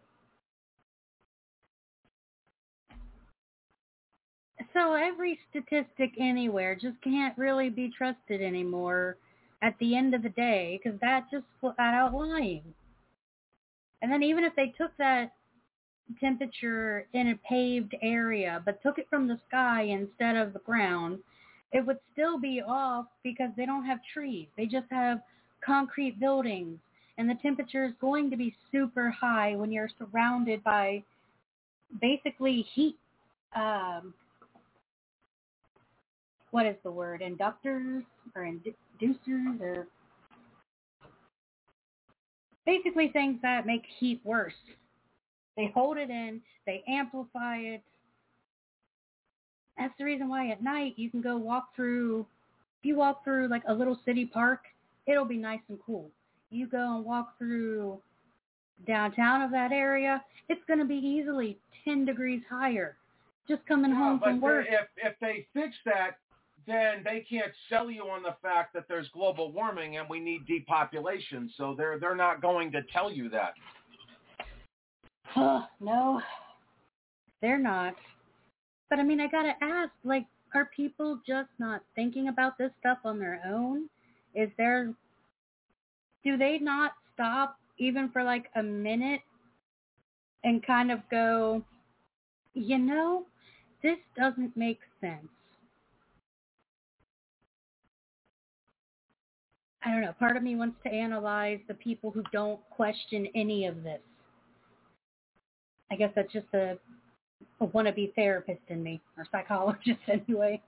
So every statistic anywhere just can't really be trusted anymore at the end of the day, because that's just flat out lying. And then even if they took that temperature in a paved area, but took it from the sky instead of the ground, it would still be off because they don't have trees. They just have concrete buildings, and the temperature is going to be super high when you're surrounded by basically heat. Um, what is the word? Inductors or inducers, or basically things that make heat worse. They hold it in, they amplify it. That's the reason why at night you can go walk through, if you walk through like a little city park, it'll be nice and cool. you go and walk through downtown of that area, it's going to be easily ten degrees higher just coming yeah, home from but work. If, if they fix that, then they can't sell you on the fact that there's global warming and we need depopulation. So they're they're not going to tell you that. Uh, no, they're not. But I mean, I got to ask, like, are people just not thinking about this stuff on their own? Is there, do they not stop even for like a minute and kind of go, you know, this doesn't make sense. I don't know. Part of me wants to analyze the people who don't question any of this. I guess that's just a, a wannabe therapist in me, or psychologist anyway.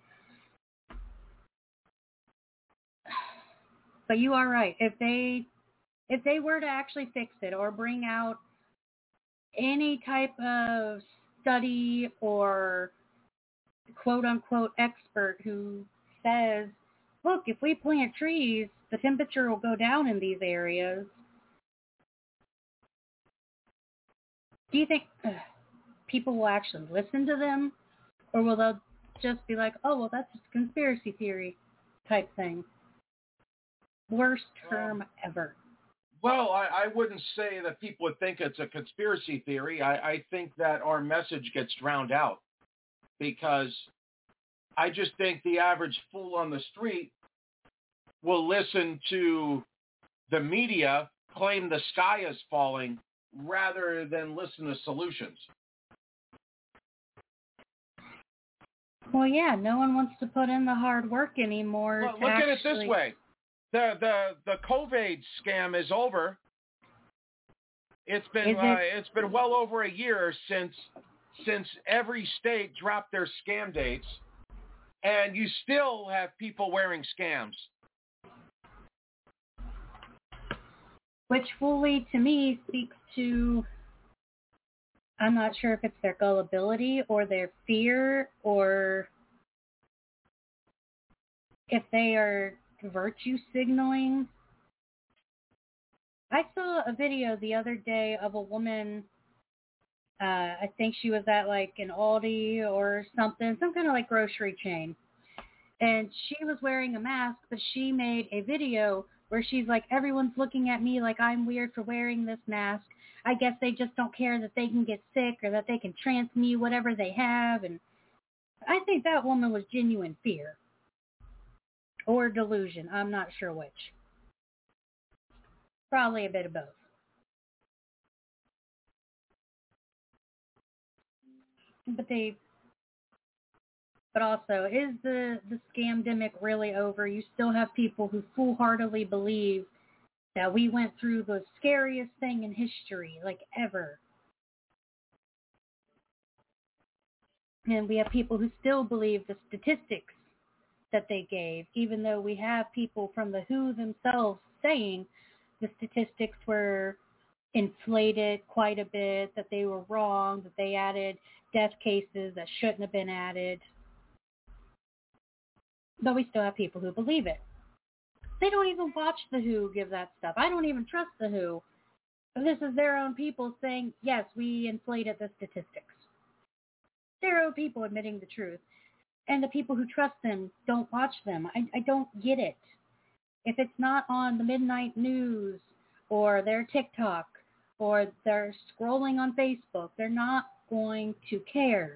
But you are right. If they if they were to actually fix it or bring out any type of study or quote-unquote expert who says, look, if we plant trees, the temperature will go down in these areas. Do you think uh, people will actually listen to them? Or will they just be like, oh, well, that's just a conspiracy theory type thing? Worst term um, ever. Well, I, I wouldn't say that people would think it's a conspiracy theory. I, I think that our message gets drowned out because I just think the average fool on the street will listen to the media claim the sky is falling rather than listen to solutions. Well, yeah, no one wants to put in the hard work anymore. Well, to look actually... at it this way. The the the COVID scam is over. It's been it? uh, it's been well over a year since since every state dropped their scam dates, and you still have people wearing scams. Which fully, to me, speaks to, I'm not sure if it's their gullibility or their fear or if they are virtue signaling. I saw a video the other day of a woman, uh, I think she was at like an Aldi or something, some kind of like grocery chain. And she was wearing a mask, but she made a video where she's like, everyone's looking at me like I'm weird for wearing this mask. I guess they just don't care that they can get sick or that they can transmute whatever they have. And I think that woman was genuine fear. Or delusion. I'm not sure which. Probably a bit of both. But they... But also, is the, the scamdemic really over? You still have people who foolhardily believe that we went through the scariest thing in history, like ever. And we have people who still believe the statistics that they gave, even though we have people from the W H O themselves saying the statistics were inflated quite a bit, that they were wrong, that they added death cases that shouldn't have been added. But we still have people who believe it. They don't even watch the W H O give that stuff. I don't even trust the W H O. But this is their own people saying, yes, we inflated the statistics. Their own people admitting the truth. And the people who trust them don't watch them. I, I don't get it. If it's not on the midnight news or their TikTok or they're scrolling on Facebook, they're not going to care.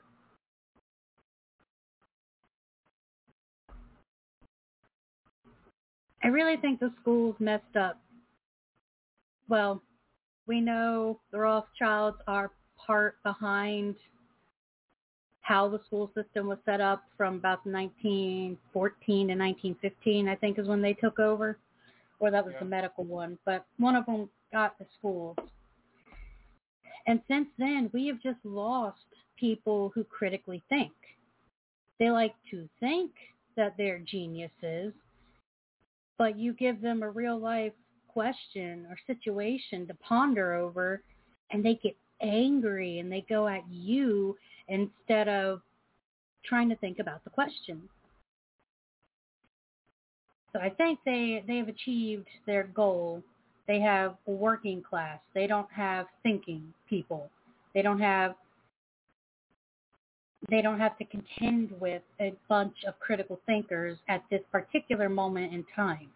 I really think the school's messed up. Well, we know the Rothschilds are part behind how the school system was set up from about nineteen fourteen to nineteen fifteen, I think is when they took over. Or that was yeah. the medical one. But one of them got the schools. And since then, we have just lost people who critically think. They like to think that they're geniuses, but you give them a real-life question or situation to ponder over, and they get angry, and they go at you instead of trying to think about the question. So I think they, they have achieved their goal They have working class. They don't have thinking people. They don't have they don't have to contend with a bunch of critical thinkers at this particular moment in time.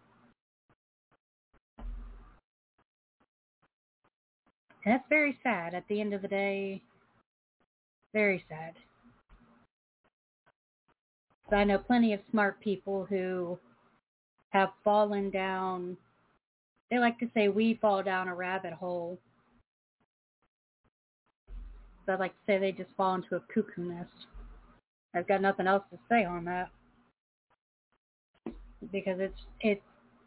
And that's very sad at the end of the day. Very sad. But I know plenty of smart people who have fallen down, they like to say we fall down a rabbit hole. So I'd like to say they just fall into a cuckoo nest. I've got nothing else to say on that. Because it's it's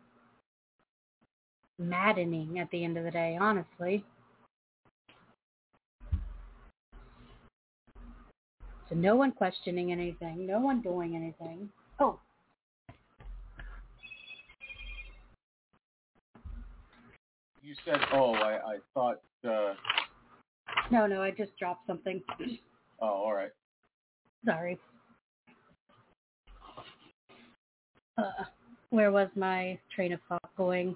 maddening at the end of the day, honestly. So no one questioning anything, no one doing anything. Oh. You said, oh, I, I thought... Uh... No, no, I just dropped something. Oh, all right. Sorry. Uh, where was my train of thought going?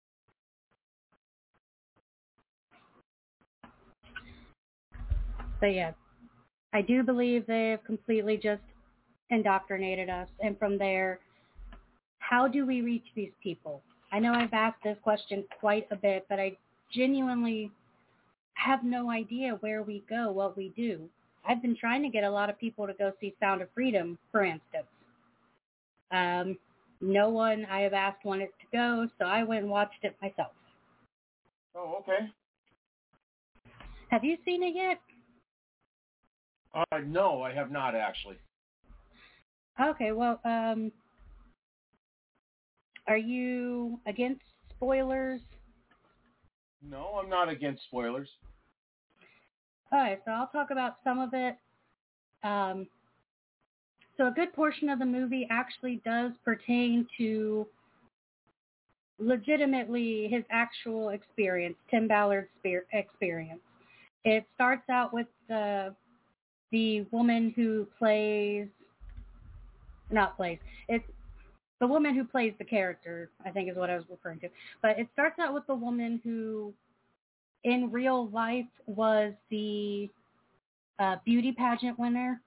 But yeah, I do believe they've completely just indoctrinated us. And from there, how do we reach these people? I know I've asked this question quite a bit, but I genuinely have no idea where we go, what we do. I've been trying to get a lot of people to go see Sound of Freedom, for instance. Um, no one I have asked wanted to go, so I went and watched it myself. Oh, okay. Have you seen it yet? Uh, no, I have not actually. Okay, well, um, are you against spoilers? No, I'm not against spoilers. All right, so I'll talk about some of it. Um, so a good portion of the movie actually does pertain to legitimately his actual experience, Tim Ballard's experience. It starts out with the the woman who plays, not plays, it's the woman who plays the character, I think is what I was referring to. But it starts out with the woman who, in real life, was the uh, beauty pageant winner,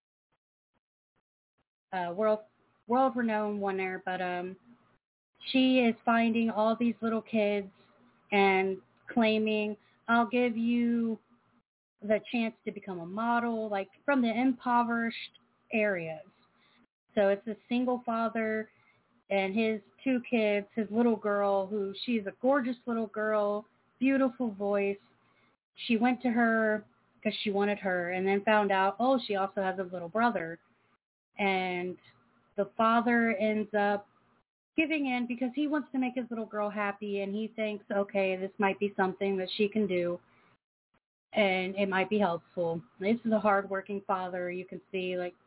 uh, world world-renowned winner. But um, she is finding all these little kids and claiming, I'll give you the chance to become a model, like from the impoverished areas. So it's a single father and his two kids, his little girl, who she's a gorgeous little girl, beautiful voice. She went to her because she wanted her, and then found out, oh, she also has a little brother. And the father ends up giving in because he wants to make his little girl happy, and he thinks, okay, this might be something that she can do, and it might be helpful. This is a hardworking father. You can see, like,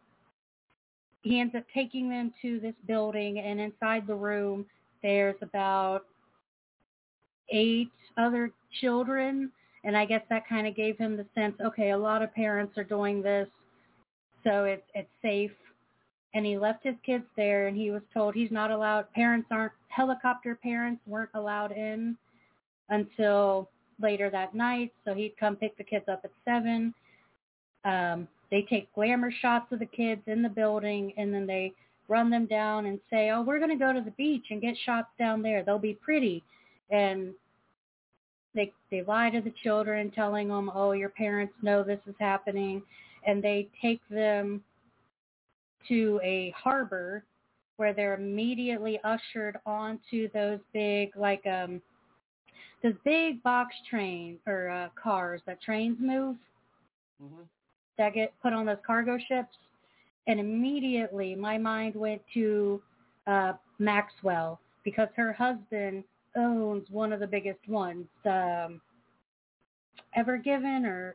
he ends up taking them to this building, and inside the room, there's about eight other children, and I guess that kind of gave him the sense, okay, a lot of parents are doing this, so it's it's safe. And he left his kids there, and he was told he's not allowed, parents aren't, helicopter parents weren't allowed in until later that night, so he'd come pick the kids up at seven. Um, they take glamour shots of the kids in the building, and then they run them down and say, oh, we're going to go to the beach and get shots down there. They'll be pretty. And they they lie to the children, telling them, oh, your parents know this is happening. And they take them to a harbor where they're immediately ushered onto those big, like, um, those big box trains or uh, cars that trains move. Mm-hmm. That get put on those cargo ships. And immediately my mind went to uh, Maxwell, because her husband owns one of the biggest ones, um, Ever Given, or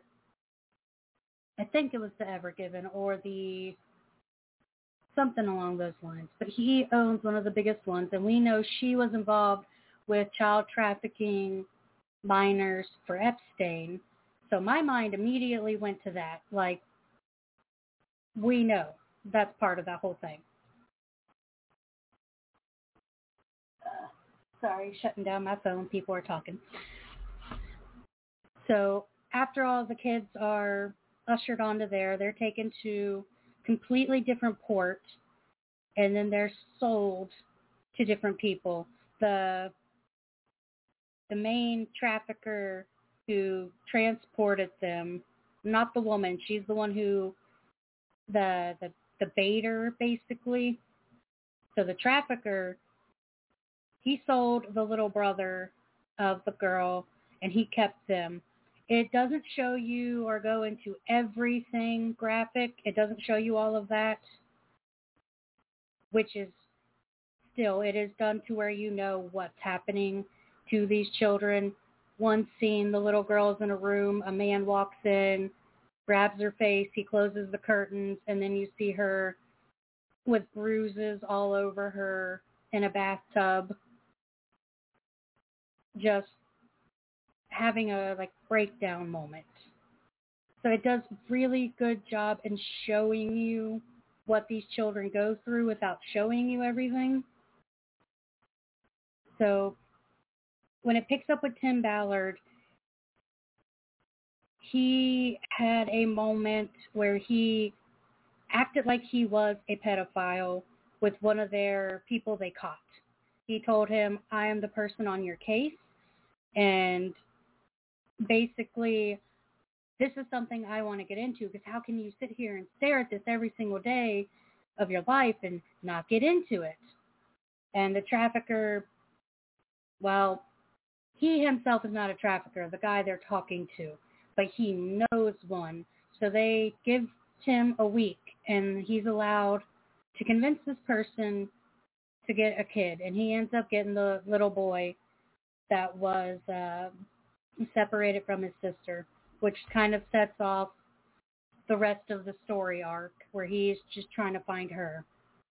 I think it was the Ever Given, or the something along those lines. But he owns one of the biggest ones, and we know she was involved with child trafficking minors for Epstein. So my mind immediately went to that. Like, we know that's part of that whole thing. Uh, Sorry, shutting down my phone. People are talking. So after all the kids are ushered onto there, they're taken to completely different port, and then they're sold to different people. The the main trafficker who transported them, not the woman, she's the one who, the the, the baiter, basically. So the trafficker, he sold the little brother of the girl, and he kept them. It doesn't show you or go into everything graphic. It doesn't show you all of that, which is still, it is done to where you know what's happening to these children. One scene, the little girl's in a room, a man walks in, grabs her face, he closes the curtains, and then you see her with bruises all over her in a bathtub, just having a like breakdown moment. So it does really good job in showing you what these children go through without showing you everything. So when it picks up with Tim Ballard, he had a moment where he acted like he was a pedophile with one of their people they caught. He told him, I am the person on your case, and basically, this is something I want to get into, because how can you sit here and stare at this every single day of your life and not get into it? And the trafficker, well, he himself is not a trafficker, the guy they're talking to, but he knows one. So they give Tim a week, and he's allowed to convince this person to get a kid, and he ends up getting the little boy that was uh, separated from his sister, which kind of sets off the rest of the story arc where he's just trying to find her.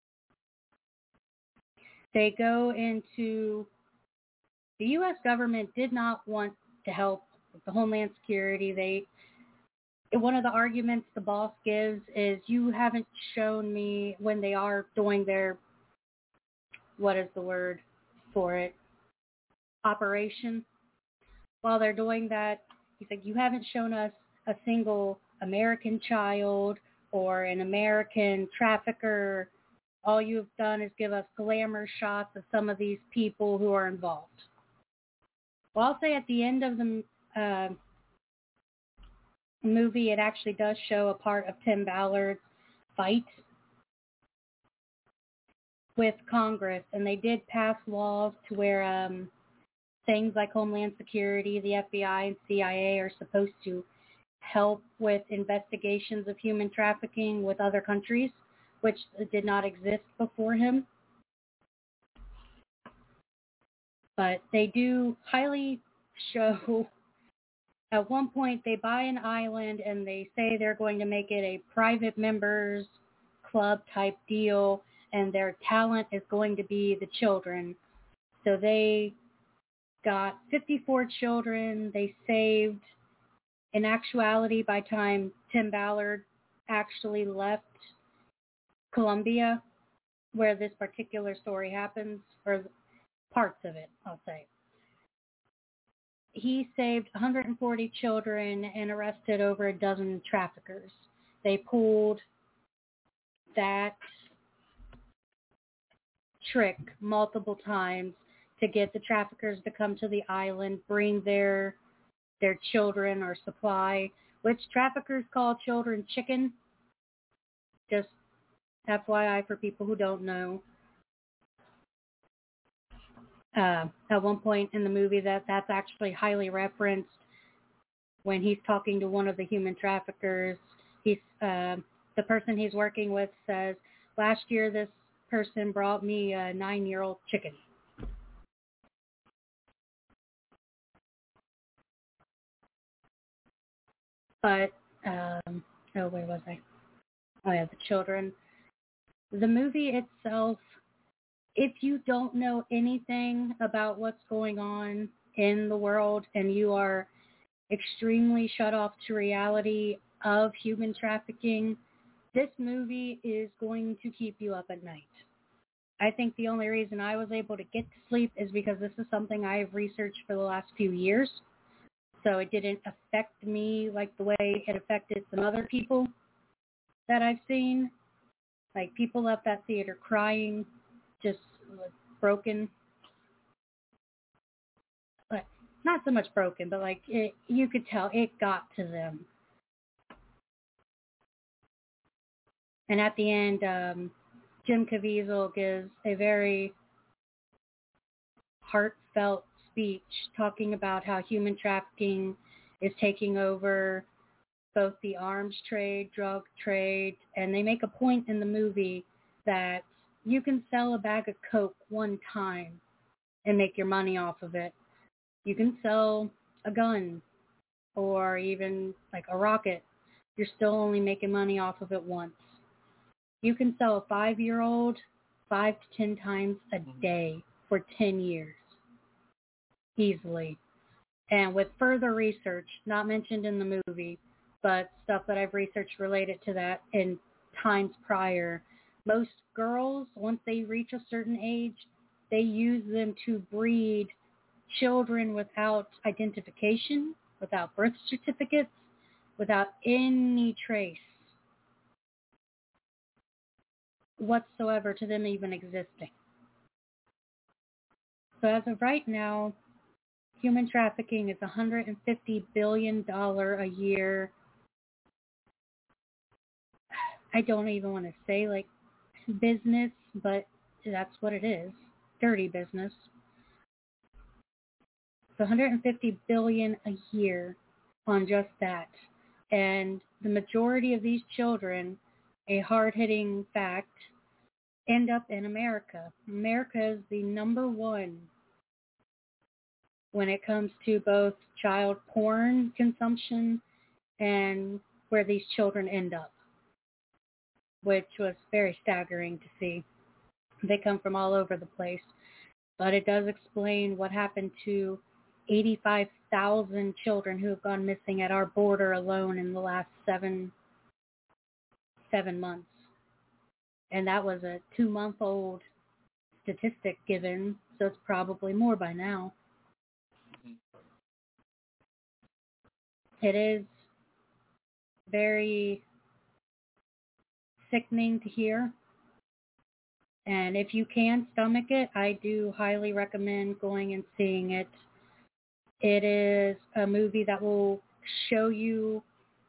They go into, the U S government did not want to help with the Homeland Security. They, one of the arguments the boss gives is, you haven't shown me when they are doing their, what is the word for it, operation. While they're doing that, he's like, you haven't shown us a single American child or an American trafficker. All you've done is give us glamour shots of some of these people who are involved. Well, I'll say at the end of the uh, movie, it actually does show a part of Tim Ballard's fight with Congress, and they did pass laws to where um, things like Homeland Security, the F B I, and C I A are supposed to help with investigations of human trafficking with other countries, which did not exist before him. But they do highly show, at one point they buy an island and they say they're going to make it a private members club type deal, and their talent is going to be the children. So they got fifty-four children they saved. In actuality, by the time Tim Ballard actually left Colombia, where this particular story happens, or parts of it, I'll say, he saved one hundred forty children and arrested over a dozen traffickers. They pulled that trick multiple times to get the traffickers to come to the island, bring their their children or supply, which traffickers call children chicken. Just F Y I for people who don't know. Uh, at one point in the movie, that that's actually highly referenced when he's talking to one of the human traffickers. He's uh, the person he's working with says, last year this person brought me a nine-year-old chicken. But, um, oh, where was I? Oh, yeah, the children. The movie itself, if you don't know anything about what's going on in the world and you are extremely shut off to reality of human trafficking, this movie is going to keep you up at night. I think the only reason I was able to get to sleep is because this is something I've researched for the last few years. So it didn't affect me like the way it affected some other people that I've seen. Like, people left that theater crying, just like, broken. But not so much broken, but like it, you could tell it got to them. And at the end, um, Jim Caviezel gives a very heartfelt speech talking about how human trafficking is taking over both the arms trade, drug trade, and they make a point in the movie that you can sell a bag of Coke one time and make your money off of it. You can sell a gun or even like a rocket. You're still only making money off of it once. You can sell a five-year-old five to ten times a day for ten years. Easily. And with further research, not mentioned in the movie, but stuff that I've researched related to that in times prior, most girls, once they reach a certain age, they use them to breed children without identification, without birth certificates, without any trace whatsoever to them even existing. So as of right now, human trafficking is one hundred fifty billion dollars a year. I don't even want to say like business, but that's what it is. Dirty business. So one hundred fifty billion dollars a year on just that. And the majority of these children, a hard-hitting fact, end up in America. America is the number one when it comes to both child porn consumption and where these children end up, which was very staggering to see. They come from all over the place. But it does explain what happened to eighty-five thousand children who have gone missing at our border alone in the last seven, seven months. And that was a two-month-old statistic given, so it's probably more by now. It is very sickening to hear. And if you can stomach it, I do highly recommend going and seeing it. It is a movie that will show you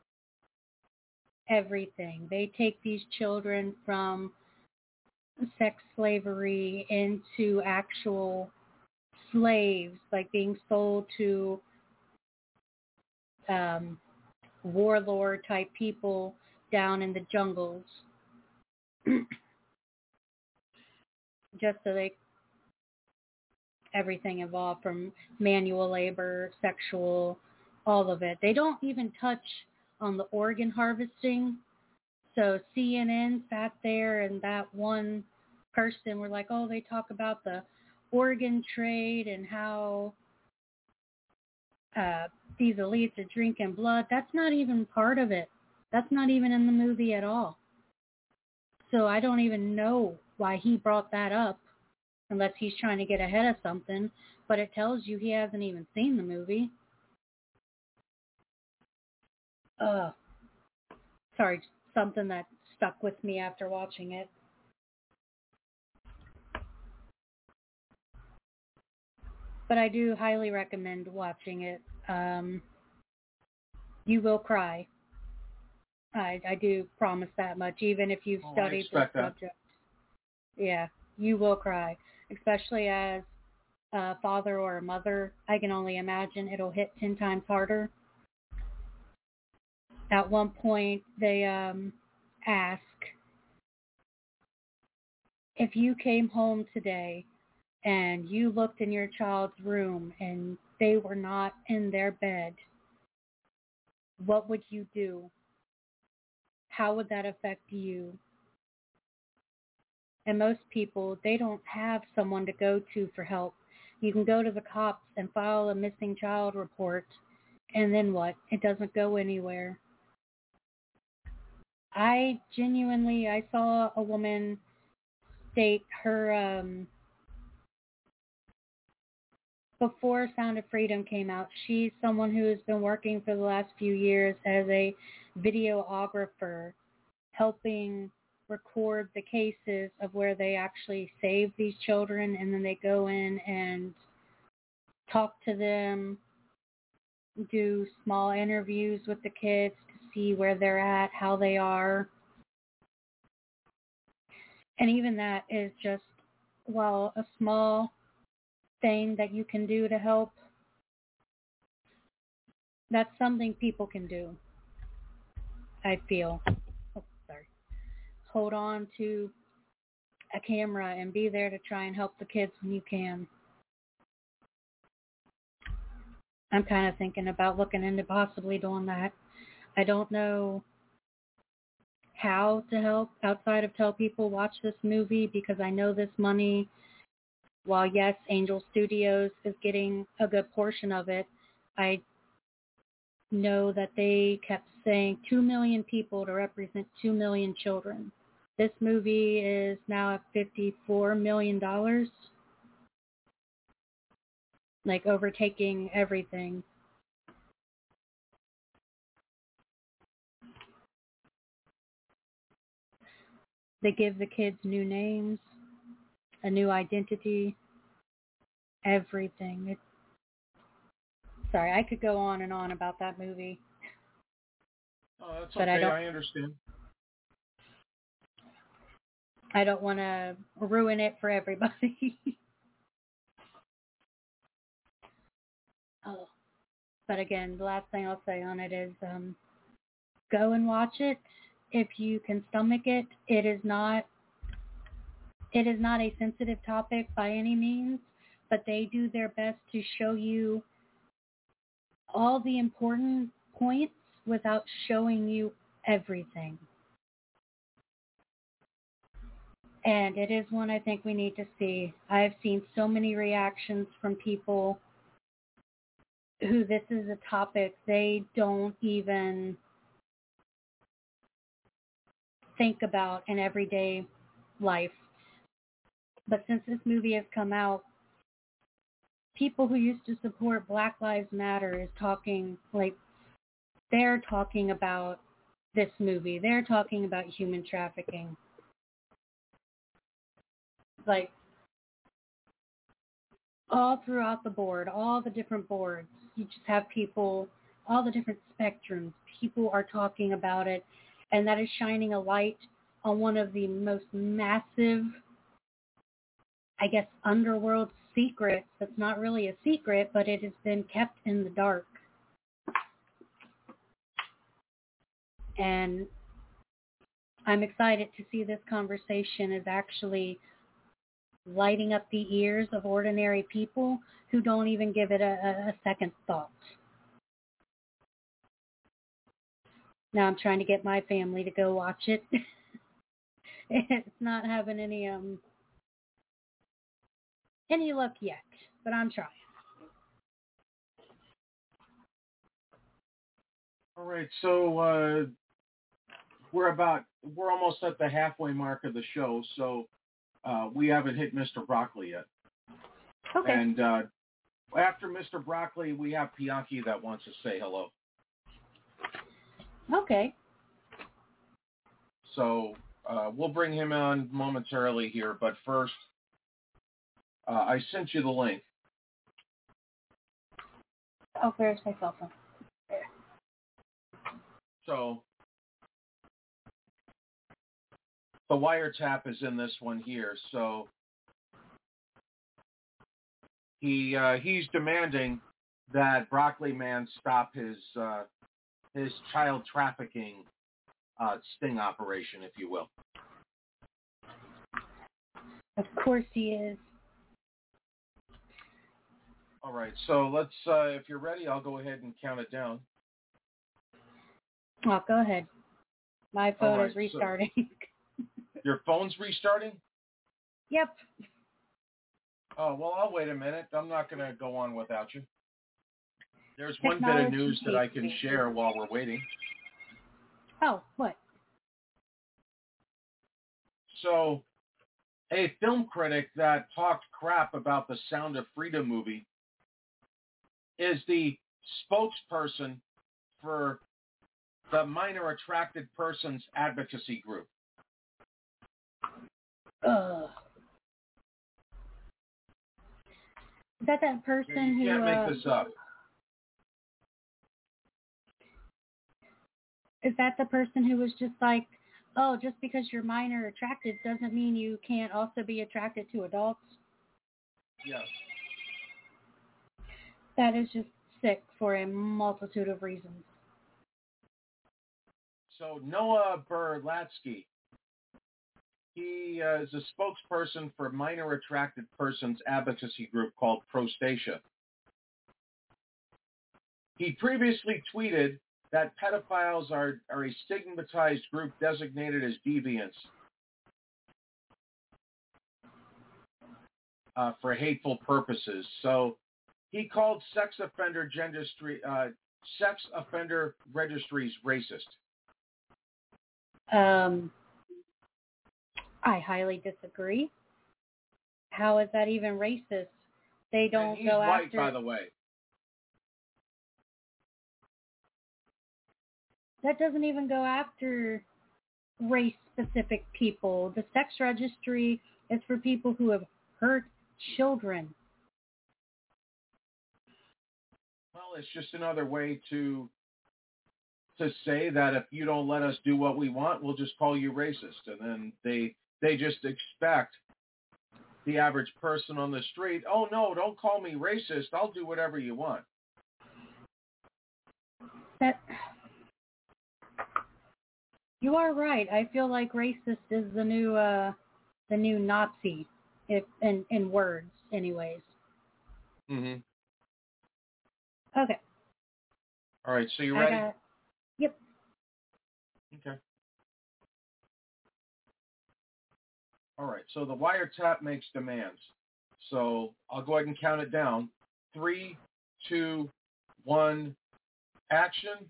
everything. They take these children from sex slavery into actual slaves, like being sold to um, warlord type people down in the jungles. Just so they, everything involved from manual labor, sexual, all of it. They don't even touch on the organ harvesting. So C N N sat there and that one person were like, oh, they talk about the organ trade and how uh, these elites are drinking blood. That's not even part of it. That's not even in the movie at all. So I don't even know why he brought that up, unless he's trying to get ahead of something, but it tells you he hasn't even seen the movie. Uh, sorry, something that stuck with me after watching it. But I do highly recommend watching it. Um, you will cry. I, I do promise that much, even if you've oh, studied this subject. Yeah, you will cry, especially as a father or a mother. I can only imagine it'll hit ten times harder. At one point, they um, ask, if you came home today and you looked in your child's room and they were not in their bed, what would you do? How would that affect you? And most people, they don't have someone to go to for help. You can go to the cops and file a missing child report, and then what? It doesn't go anywhere. I genuinely, I saw a woman state her, um, before Sound of Freedom came out, she's someone who has been working for the last few years as a videographer, helping record the cases of where they actually save these children, and then they go in and talk to them, do small interviews with the kids to see where they're at, how they are. And even that is just, well, a small thing that you can do to help. That's something people can do, I feel. Oh, sorry. Hold on to a camera and be there to try and help the kids when you can. I'm kind of thinking about looking into possibly doing that. I don't know how to help outside of tell people watch this movie, because I know this money, while yes, Angel Studios is getting a good portion of it, I know that they kept saying two million people to represent two million children. This movie is now at fifty-four million dollars, like overtaking everything. They give the kids new names, a new identity, everything. It, sorry, I could go on and on about that movie. Oh, that's but okay. I, don't, I understand. I don't want to ruin it for everybody. oh. But again, the last thing I'll say on it is um, go and watch it if you can stomach it. It is not it is not a sensitive topic by any means, but they do their best to show you all the important points without showing you everything. And it is one I think we need to see. I've seen so many reactions from people who this is a topic they don't even think about in everyday life. But since this movie has come out, people who used to support Black Lives Matter is talking, like, they're talking about this movie. They're talking about human trafficking. Like, all throughout the board, all the different boards, you just have people, all the different spectrums, people are talking about it. And that is shining a light on one of the most massive, I guess, underworld secrets. That's not really a secret, but it has been kept in the dark. And I'm excited to see this conversation is actually lighting up the ears of ordinary people who don't even give it a, a second thought. Now I'm trying to get my family to go watch it. It's not having any um any luck yet, but I'm trying. All right, so uh, we're about we're almost at the halfway mark of the show, so uh, we haven't hit Mister Broccoli yet. Okay. And uh, after Mister Broccoli, we have Bianchi that wants to say hello. Okay. So uh, we'll bring him on momentarily here, but first, uh, I sent you the link. Oh, where's my cell phone? There. So the wiretap is in this one here. So he uh, he's demanding that Broccoli Man stop his uh, his child trafficking uh, sting operation, if you will. Of course he is. All right, so let's, uh, if you're ready, I'll go ahead and count it down. Oh, go ahead. My phone right, is restarting. So your phone's restarting? Yep. Oh, well, I'll wait a minute. I'm not going to go on without you. There's one bit of news that I can share while we're waiting. Oh, what? So, a film critic that talked crap about the Sound of Freedom movie is the spokesperson for the Minor Attracted Persons Advocacy Group. Ugh. Is that that person you who... can't make uh, this up. Is that the person who was just like, oh, just because you're minor attracted doesn't mean you can't also be attracted to adults? Yes. That is just sick for a multitude of reasons. So Noah Berlatsky, he uh, is a spokesperson for Minor Attracted Persons Advocacy Group called Prostatia. He previously tweeted that pedophiles are, are a stigmatized group designated as deviants uh, for hateful purposes. So he called sex offender registry, uh, sex offender registries racist. Um, I highly disagree. How is that even racist? They don't and he's go white, after... by the way. That doesn't even go after race-specific people. The sex registry is for people who have hurt children. Well, it's just another way to to say that if you don't let us do what we want, we'll just call you racist. And then they they just expect the average person on the street, oh, no, don't call me racist. I'll do whatever you want. That... You are right. I feel like racist is the new uh, the new Nazi, if in, in words, anyways. Mm-hmm. Okay. All right, so you I ready? got, yep. Okay. All right, so the wiretap makes demands. So I'll go ahead and count it down. Three, two, one, action.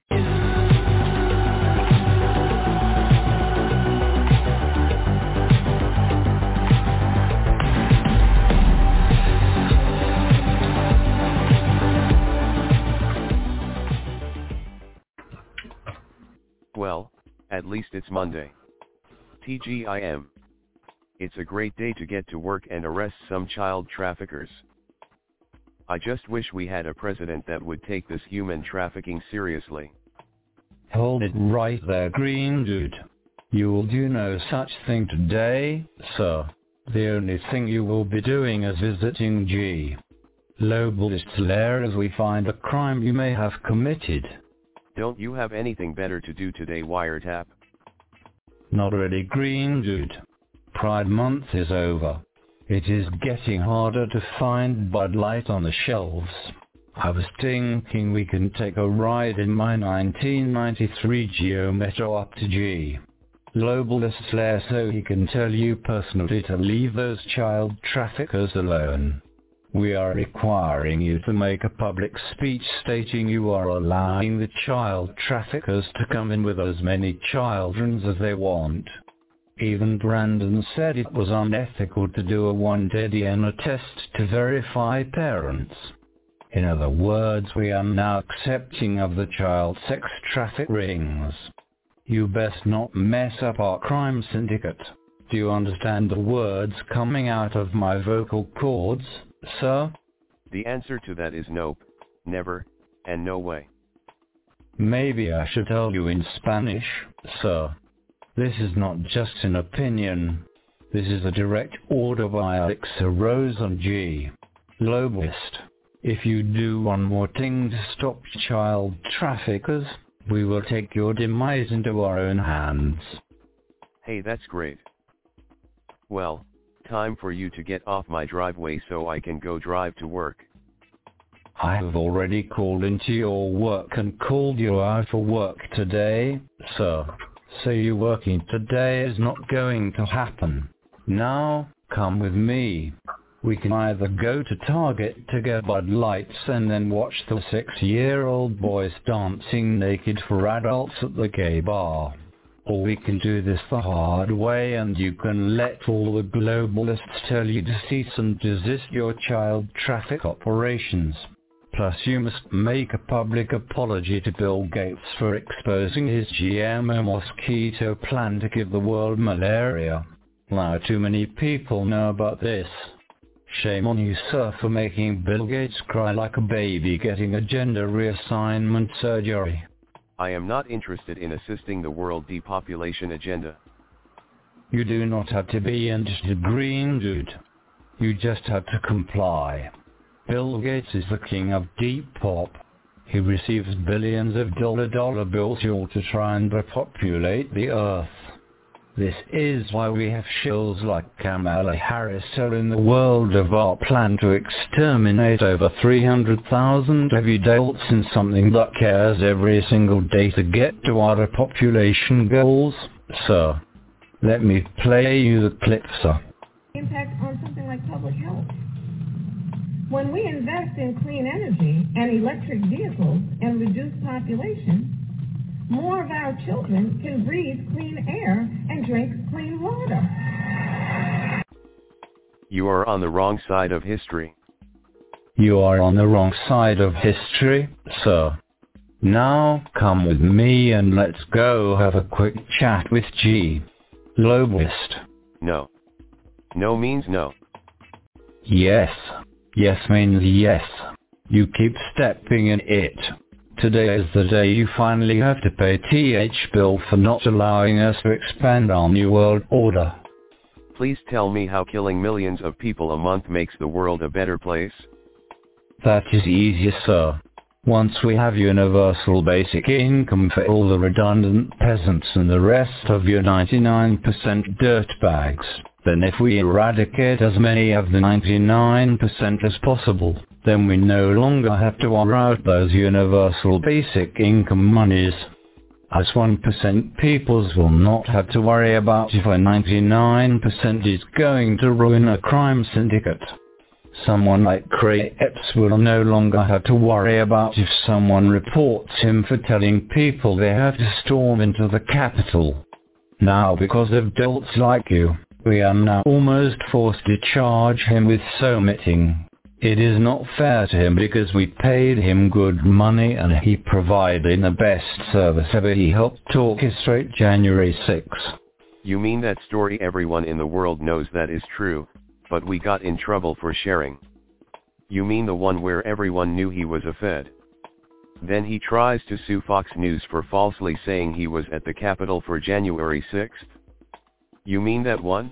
Well, at least it's Monday. T G I M. It's a great day to get to work and arrest some child traffickers. I just wish we had a president that would take this human trafficking seriously. Hold it right there, green dude. You will do no such thing today, sir. The only thing you will be doing is visiting G. Globalist's lair as we find a crime you may have committed. Don't you have anything better to do today, wiretap? Not really, green dude. Pride Month is over. It is getting harder to find Bud Light on the shelves. I was thinking we can take a ride in my nineteen ninety-three Geo Metro up to G. Globalist's lair so he can tell you personally to leave those child traffickers alone. We are requiring you to make a public speech stating you are allowing the child traffickers to come in with as many children as they want. Even Brandon said it was unethical to do a one-day D N A test to verify parents. In other words, we are now accepting of the child sex traffic rings. You best not mess up our crime syndicate. Do you understand the words coming out of my vocal cords, sir? The answer to that is nope, never, and no way. Maybe I should tell you in Spanish, sir. This is not just an opinion. This is a direct order by Alexa Rose on G. Globalist. If you do one more thing to stop child traffickers, we will take your demise into our own hands. Hey, that's great. Well, time for you to get off my driveway so I can go drive to work. I have already called into your work and called you out for work today, sir. So you working today is not going to happen. Now, come with me. We can either go to Target to get Bud Lights and then watch the six-year-old boys dancing naked for adults at the gay bar. Or we can do this the hard way and you can let all the globalists tell you to cease and desist your child traffic operations. Plus you must make a public apology to Bill Gates for exposing his G M O mosquito plan to give the world malaria. Now too many people know about this. Shame on you, sir, for making Bill Gates cry like a baby getting a gender reassignment surgery. I am not interested in assisting the world depopulation agenda. You do not have to be interested, green dude. You just have to comply. Bill Gates is the king of deep pop. He receives billions of dollar dollar bills all to try and repopulate the earth. This is why we have shills like Kamala Harris telling the world of our plan to exterminate over three hundred thousand heavy adults in something that cares every single day to get to our repopulation goals. Sir, let me play you the clip, sir. Impact on something like public health. When we invest in clean energy and electric vehicles and reduce population, more of our children can breathe clean air and drink clean water. You are on the wrong side of history. You are on the wrong side of history, sir. Now come with me and let's go have a quick chat with G. Globalist. No. No means no. Yes. Yes means yes. You keep stepping in it. Today is the day you finally have to pay T H bill for not allowing us to expand our new world order. Please tell me how killing millions of people a month makes the world a better place? That is easy, sir. Once we have universal basic income for all the redundant peasants and the rest of your ninety-nine percent dirtbags, then if we eradicate as many of the ninety-nine percent as possible, then we no longer have to worry out those universal basic income monies. As one percent peoples will not have to worry about if a ninety-nine percent is going to ruin a crime syndicate. Someone like Craig Epps will no longer have to worry about if someone reports him for telling people they have to storm into the Capitol. Now because of dolts like you, we are now almost forced to charge him with submitting. It is not fair to him because we paid him good money and he provided the best service ever. He helped orchestrate January sixth. You mean that story everyone in the world knows that is true, but we got in trouble for sharing? You mean the one where everyone knew he was a Fed? Then he tries to sue Fox News for falsely saying he was at the Capitol for January sixth? You mean that one?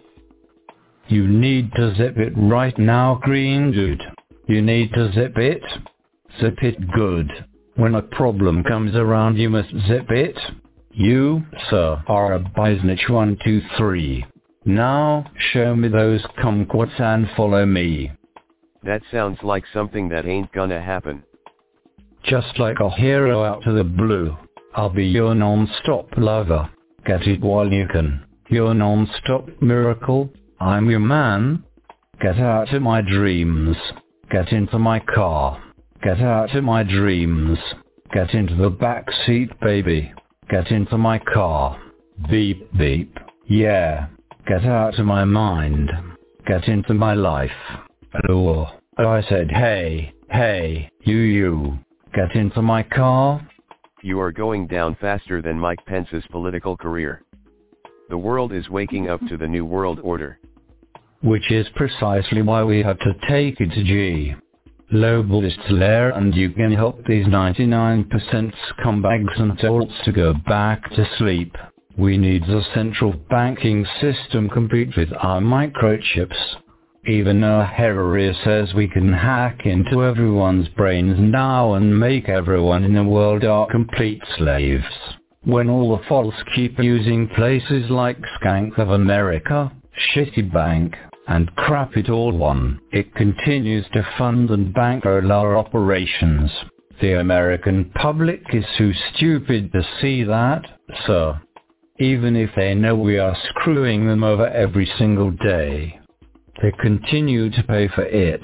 You need to zip it right now, green dude. You need to zip it. Zip it good. When a problem comes around you must zip it. You, sir, are a Biznich one two three. Now, show me those kumquats and follow me. That sounds like something that ain't gonna happen. Just like a hero out of the blue, I'll be your non-stop lover. Get it while you can. Your non-stop miracle. I'm your man. Get out of my dreams. Get into my car. Get out of my dreams. Get into the back seat, baby. Get into my car. Beep, beep. Yeah. Get out of my mind. Get into my life. Oh, I said hey, hey, you, you. Get into my car. You are going down faster than Mike Pence's political career. The world is waking up to the New World Order. Which is precisely why we have to take it to G. Globalists lair and you can help these ninety-nine percent scumbags and adults to go back to sleep. We need the central banking system complete with our microchips. Even though Harry says we can hack into everyone's brains now and make everyone in the world our complete slaves. When all the false keep using places like Skank of America, Shittybank, and Crap It All One, it continues to fund and bankroll our operations. The American public is too stupid to see that, sir. Even if they know we are screwing them over every single day, they continue to pay for it.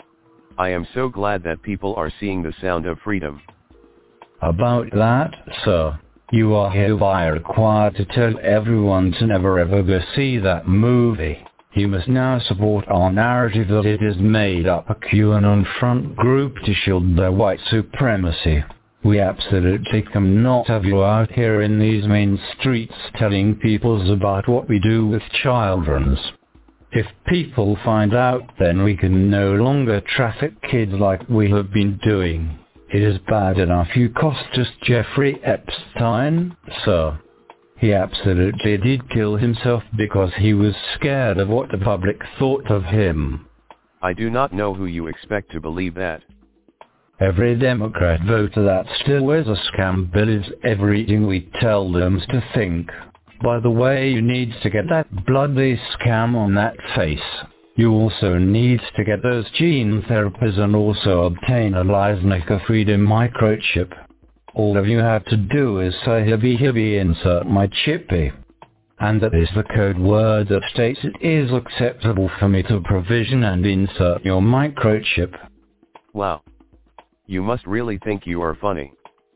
I am so glad that people are seeing the sound of freedom. About that, sir, You are hereby required to tell everyone to never ever go see that movie. You must now support our narrative that it has made up a QAnon front group to shield their white supremacy. We absolutely cannot have you out here in these main streets telling people about what we do with children. If people find out, then we can no longer traffic kids like we have been doing. It is bad enough you cost us Jeffrey Epstein, sir. He absolutely did kill himself because he was scared of what the public thought of him. I do not know who you expect to believe that. Every Democrat voter that still is a scam believes everything we tell them to think. By the way, you need to get that bloody scam on that face. You also need to get those gene therapies and also obtain a Leisnicker Freedom microchip. All of you have to do is say hibby hibby insert my chippy. And that is the code word that states it is acceptable for me to provision and insert your microchip. Wow. You must really think you are funny.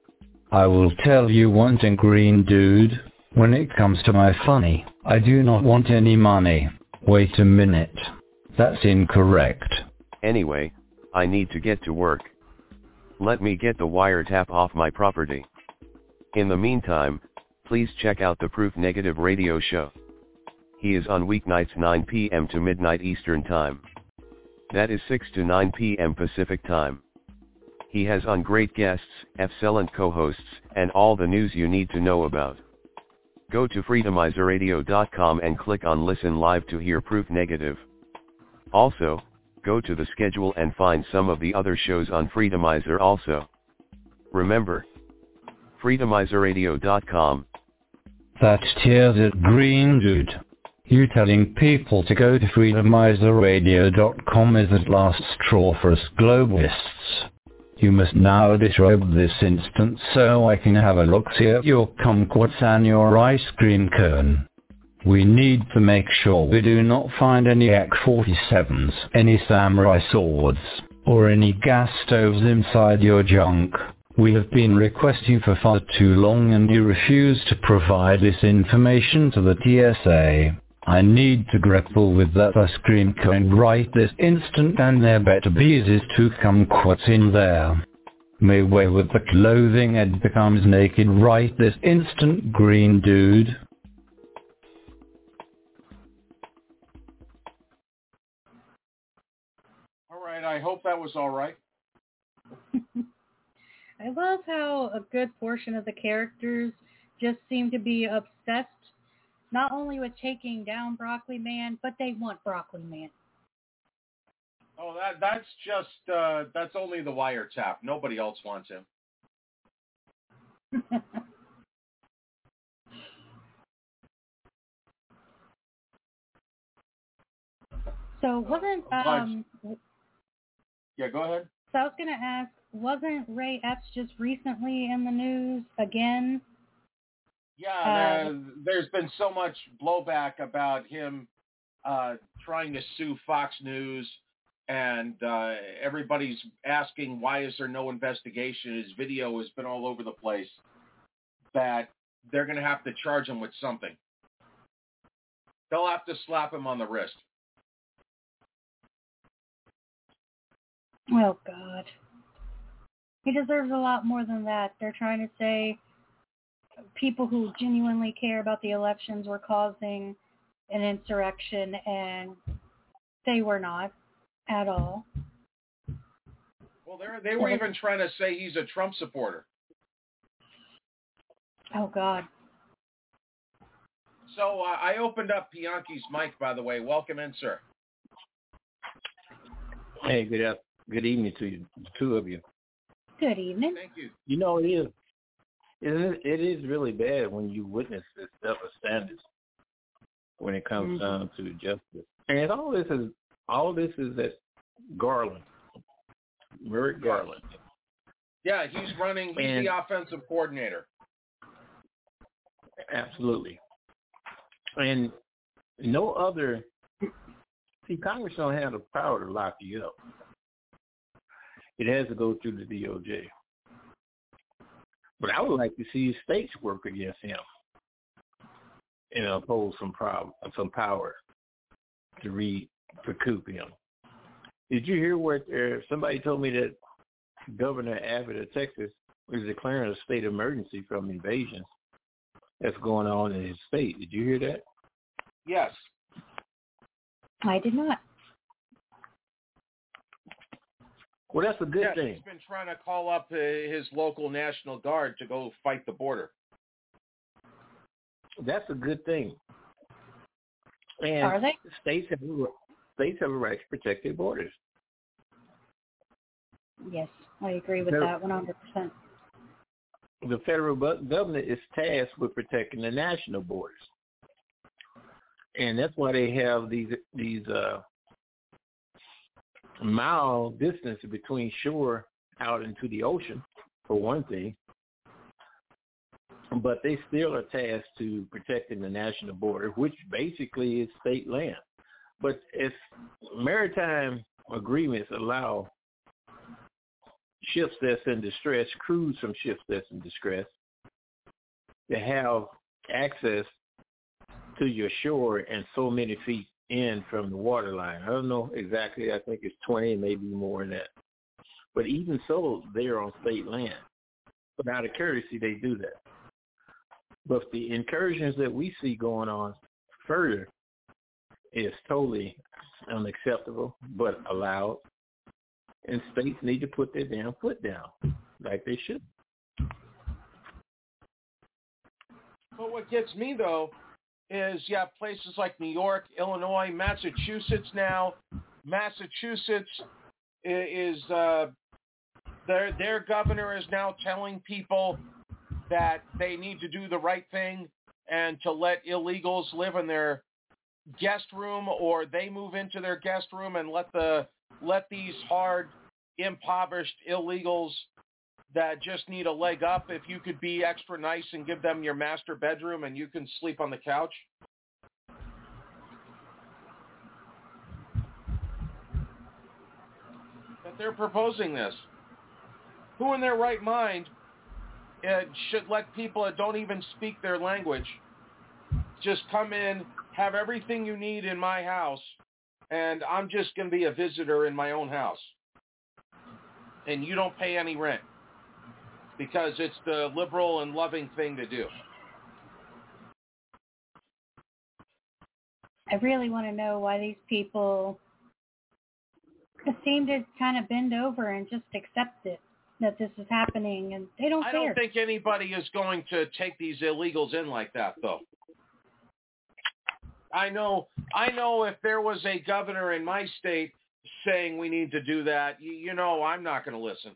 I will tell you one thing, green dude. When it comes to my funny, I do not want any money. Wait a minute. That's incorrect. Anyway, I need to get to work. Let me get the wiretap off my property. In the meantime, please check out the Proof Negative radio show. He is on weeknights nine p m to midnight Eastern Time. That is six to nine p m Pacific Time. He has on great guests, excellent co-hosts, and all the news you need to know about. Go to freedomizer radio dot com and click on Listen Live to hear Proof Negative. Also, go to the schedule and find some of the other shows on Freedomizer also. Remember, freedomizer radio dot com. That tears it, green dude. You telling people to go to freedomizer radio dot com is the last straw for us globalists. You must now disrobe this instant so I can have a look-see at your kumquats and your ice cream cone. We need to make sure we do not find any A K forty-sevens, any samurai swords, or any gas stoves inside your junk. We have been requesting for far too long and you refuse to provide this information to the T S A. I need to grapple with that ice cream cone right this instant, and there better be these two kumquats in there. May way with the clothing and becomes naked right this instant, green dude. Alright, I hope that was alright. I love how a good portion of the characters just seem to be obsessed not only with taking down Broccoli Man, but they want Broccoli Man. Oh, that that's just, uh, that's only the wiretap. Nobody else wants him. So wasn't, um... Yeah, go ahead. So I was going to ask, wasn't Ray Epps just recently in the news again? Yeah, uh, there's been so much blowback about him uh, trying to sue Fox News, and uh, everybody's asking why is there no investigation. His video has been all over the place, that they're going to have to charge him with something. They'll have to slap him on the wrist. Oh, God. He deserves a lot more than that. They're trying to say people who genuinely care about the elections were causing an insurrection, and they were not at all. Well, they they were even trying to say he's a Trump supporter. Oh, God. So uh, I opened up Bianchi's mic, by the way. Welcome in, sir. Hey, good afternoon. Good evening to you, the two of you. Good evening. Thank you. You know, it is, it is, it is really bad when you witness this double standards when it comes mm-hmm. down to justice. And all this is, all this is that Garland, Merrick Garland. Yeah, he's running, he's and, the offensive coordinator. Absolutely. And no other, see, Congress don't have the power to lock you up. It has to go through the D O J. But I would like to see states work against him and oppose some problem, some power to re recoup him. Did you hear what uh, somebody told me that Governor Abbott of Texas was declaring a state of emergency from invasions that's going on in his state? Did you hear that? Yes. I did not. Well, that's a good yes, thing. He's been trying to call up uh, his local National Guard to go fight the border. That's a good thing. And Are they? States have, states have a right to protect their borders. Yes, I agree with Federal, that one hundred percent. The federal government is tasked with protecting the national borders. And that's why they have these these uh, mile distance between shore out into the ocean, for one thing. But they still are tasked to protecting the national border, which basically is state land. But if maritime agreements allow ships that's in distress, crews from ships that's in distress, to have access to your shore and so many feet in from the water line. I don't know exactly. I think it's twenty, maybe more than that. But even so, they're on state land. But out of courtesy, they do that. But the incursions that we see going on further is totally unacceptable, but allowed. And states need to put their damn foot down, like they should. But what gets me, though, is you have places like New York, Illinois, Massachusetts now. Massachusetts is, uh, their, their governor is now telling people that they need to do the right thing and to let illegals live in their guest room, or they move into their guest room and let the let these hard, impoverished illegals that just need a leg up, if you could be extra nice and give them your master bedroom and you can sleep on the couch. But they're proposing this. Who in their right mind uh, should let people that don't even speak their language just come in, have everything you need in my house, and I'm just going to be a visitor in my own house. And you don't pay any rent because it's the liberal and loving thing to do. I really want to know why these people seem to kind of bend over and just accept it, that this is happening, and they don't I care. I don't think anybody is going to take these illegals in like that, though. I know, I know if there was a governor in my state saying we need to do that, you, you know I'm not going to listen.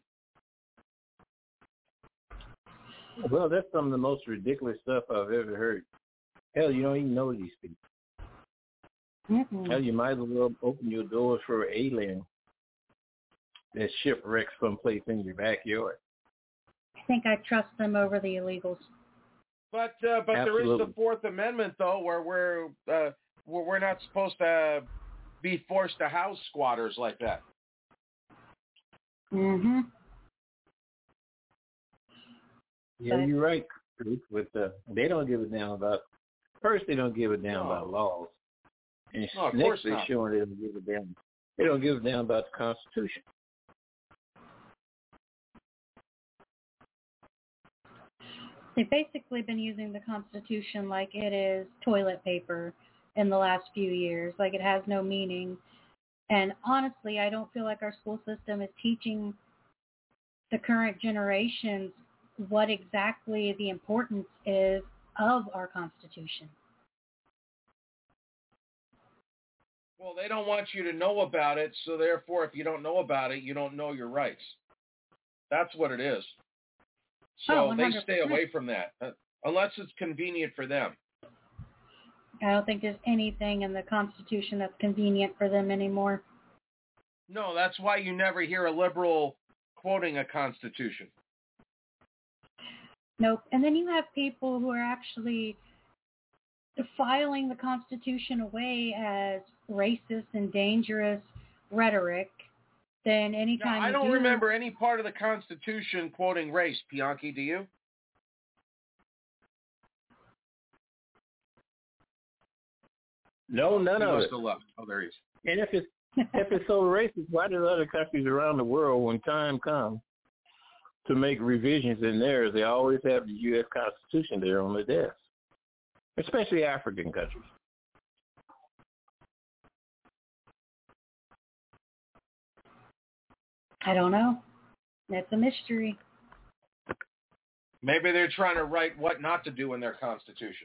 Well, that's some of the most ridiculous stuff I've ever heard. Hell, you don't even know these people. Mm-mm. Hell, you might as well open your doors for an alien that shipwrecks someplace in your backyard. I think I trust them over the illegals. But uh, but Absolutely. There is the Fourth Amendment, though, where we're uh, where we're not supposed to be forced to house squatters like that. Mm-hmm. Yeah, but, you're right, Ruth. With uh, they don't give a damn about. First, they don't give a damn no. about laws, and no, of next course they're not. showing they don't give a damn. They don't give a damn about the Constitution. They've basically been using the Constitution like it is toilet paper in the last few years, like it has no meaning. And honestly, I don't feel like our school system is teaching the current generations what exactly the importance is of our Constitution. Well, they don't want you to know about it, so therefore, if you don't know about it, you don't know your rights. That's what it is. So oh, they stay away from that, uh, unless it's convenient for them. I don't think there's anything in the Constitution that's convenient for them anymore. No, that's why you never hear a liberal quoting a Constitution. Nope. And then you have people who are actually filing the Constitution away as racist and dangerous rhetoric. Then anytime now, I you don't do, remember any part of the Constitution quoting race, Bianchi, do you? No, none he of must it. have left. Oh, there he is. And if it's if it's so racist, why do other countries around the world, when time comes to make revisions in theirs, they always have the U S Constitution there on the desk, especially African countries? I don't know. That's a mystery. Maybe they're trying to write what not to do in their constitution.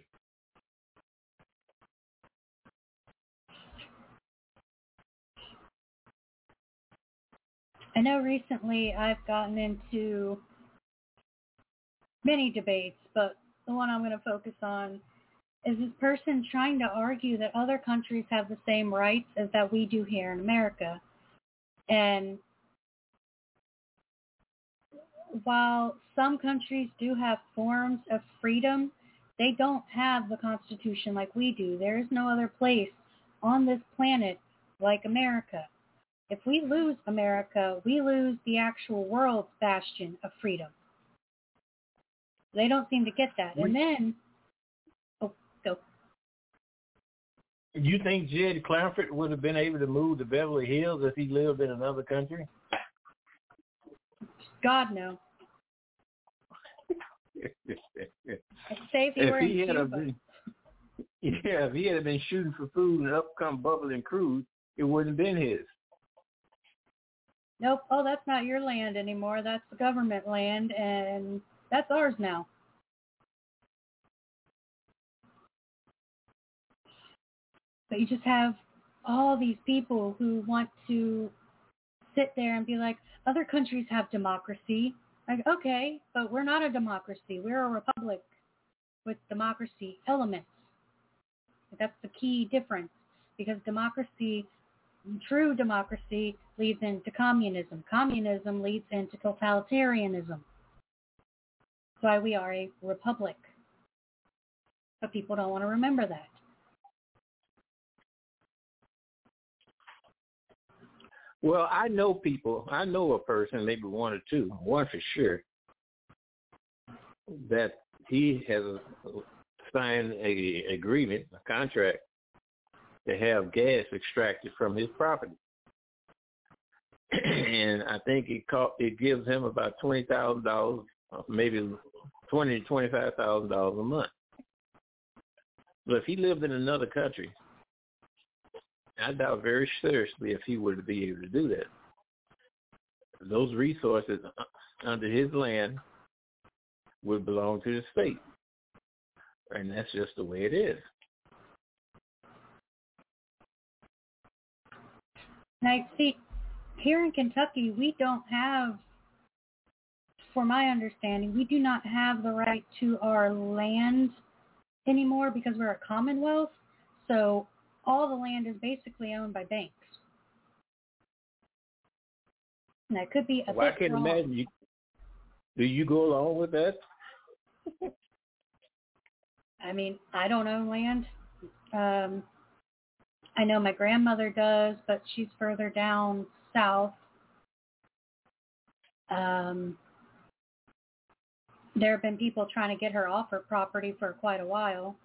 I know recently I've gotten into many debates, but the one I'm going to focus on is this person trying to argue that other countries have the same rights as that we do here in America. And while some countries do have forms of freedom, they don't have the Constitution like we do. There is no other place on this planet like America. If we lose America, we lose the actual world's bastion of freedom. They don't seem to get that. And then, oh, go. You think Jed Clampett would have been able to move to Beverly Hills if he lived in another country? God, no. Say if he were in Cuba. Been, yeah, if he had been shooting for food and up come bubbling crude, it wouldn't have been his. Nope. Oh, that's not your land anymore. That's the government land, and that's ours now. But you just have all these people who want to sit there and be like, other countries have democracy. Like, okay, but we're not a democracy. We're a republic with democracy elements. That's the key difference, because democracy, true democracy, leads into communism. Communism leads into totalitarianism. That's why we are a republic. But people don't want to remember that. Well, I know people, I know a person, maybe one or two, one for sure, that he has signed a agreement, a contract, to have gas extracted from his property. And I think it cost, it gives him about twenty thousand dollars, maybe twenty to twenty-five thousand dollars a month. But if he lived in another country, I doubt very seriously if he were to be able to do that. Those resources under his land would belong to the state. And that's just the way it is. Now, see, here in Kentucky, we don't have, for my understanding, we do not have the right to our land anymore because we're a commonwealth. So all the land is basically owned by banks. And that could be a well, bit I can wrong. imagine you. Do you go along with that? I mean, I don't own land. Um, I know my grandmother does, but she's further down south. Um, there have been people trying to get her off her property for quite a while.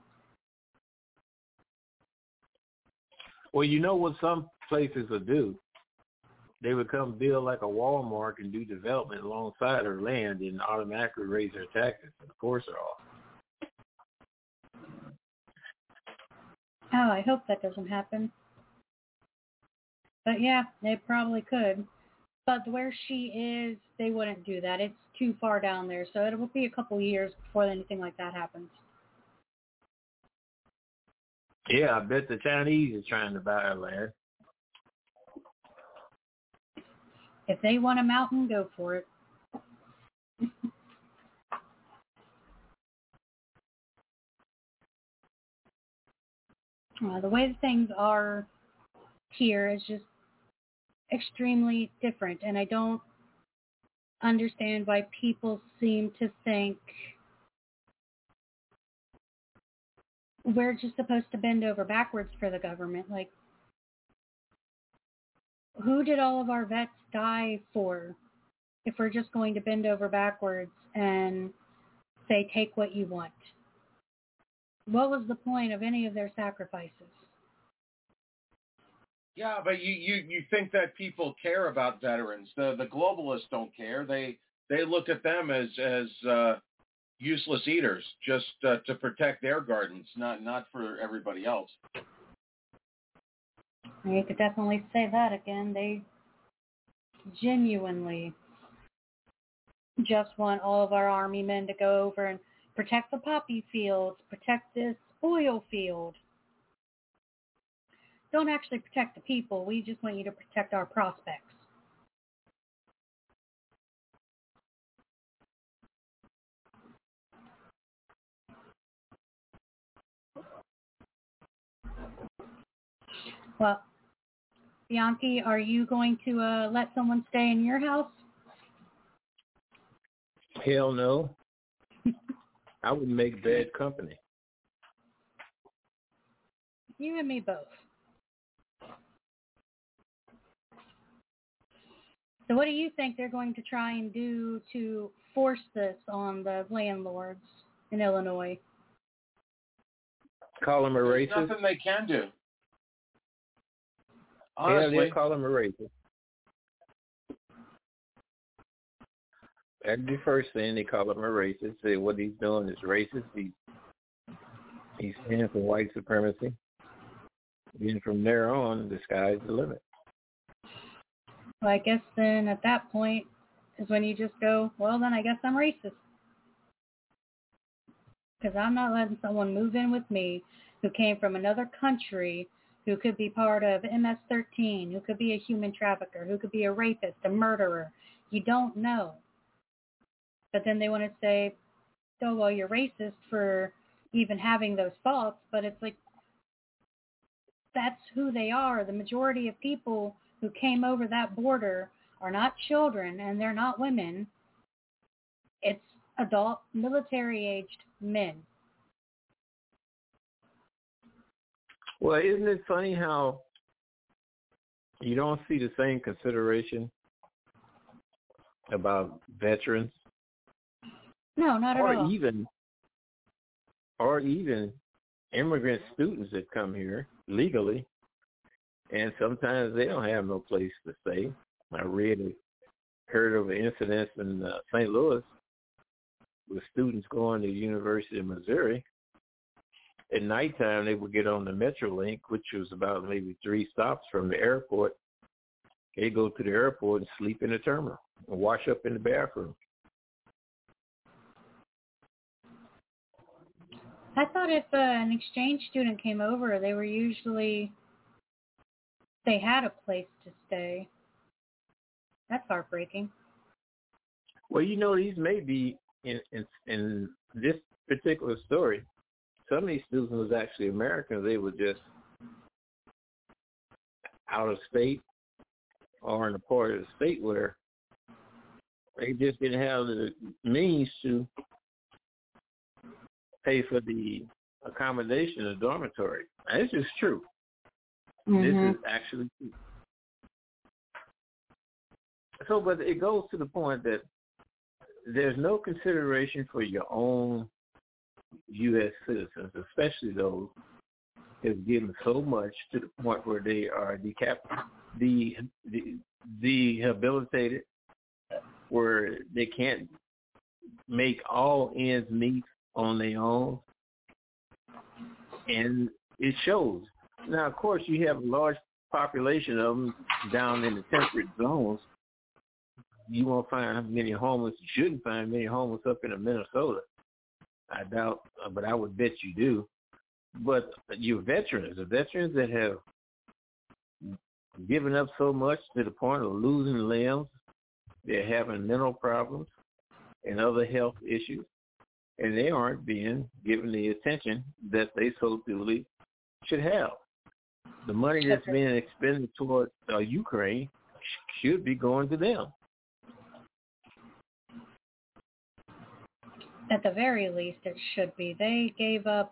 Well, you know what some places will do? They would come build like a Walmart and do development alongside her land and automatically raise their taxes. And of course they're off. Oh, I hope that doesn't happen. But yeah, they probably could. But where she is, they wouldn't do that. It's too far down there. So it will be a couple years before anything like that happens. Yeah, I bet the Chinese are trying to buy her land. If they want a mountain, go for it. Uh, the way things are here is just extremely different, and I don't understand why people seem to think we're just supposed to bend over backwards for the government. Like, who did all of our vets die for if we're just going to bend over backwards and say, take what you want? What was the point of any of their sacrifices? Yeah, but you, you, you think that people care about veterans. The the globalists don't care. They they look at them as as uh, useless eaters, just uh, to protect their gardens, not not for everybody else. You could definitely say that again. They genuinely just want all of our army men to go over and protect the poppy fields, protect this oil field. Don't actually protect the people. We just want you to protect our prospects. Well, Bianchi, are you going to uh, let someone stay in your house? Hell no. I would make bad company. You and me both. So what do you think they're going to try and do to force this on the landlords in Illinois? Call them a There's racist? nothing they can do. Honestly, Honestly, yeah, call them a racist. That'd be the first thing. They call him a racist. Say what he's doing is racist. He, he's standing for white supremacy. Then from there on, the sky's the limit. Well, I guess then at that point is when you just go, well, then I guess I'm racist. Because I'm not letting someone move in with me who came from another country, who could be part of M S thirteen, who could be a human trafficker, who could be a rapist, a murderer. You don't know. But then they want to say, oh, well, you're racist for even having those thoughts. But it's like, that's who they are. The majority of people who came over that border are not children and they're not women. It's adult, military-aged men. Well, isn't it funny how you don't see the same consideration about veterans? No, not at or all. Even, or even immigrant students that come here legally, and sometimes they don't have no place to stay. I read and heard of an incident in uh, Saint Louis with students going to the University of Missouri. At nighttime, they would get on the Metrolink, which was about maybe three stops from the airport. They go to the airport and sleep in the terminal and wash up in the bathroom. I thought if uh, an exchange student came over, they were usually, they had a place to stay. That's heartbreaking. Well, you know, these may be, in, in, in this particular story, some of these students was actually Americans. They were just out of state or in a part of the state where they just didn't have the means to pay for the accommodation of the dormitory. And this is true. Mm-hmm. This is actually true. So, but it goes to the point that there's no consideration for your own U S citizens, especially those who have given so much to the point where they are decap- de- de- rehabilitated, where they can't make all ends meet on their own, and it shows. Now, of course, you have a large population of them down in the temperate zones. You won't find many homeless. You shouldn't find many homeless up in Minnesota. I doubt, but I would bet you do. But your veterans, the veterans that have given up so much to the point of losing limbs, they're having mental problems and other health issues, and they aren't being given the attention that they so duly should have. The money that's being expended toward uh, Ukraine should be going to them. At the very least, it should be. They gave up.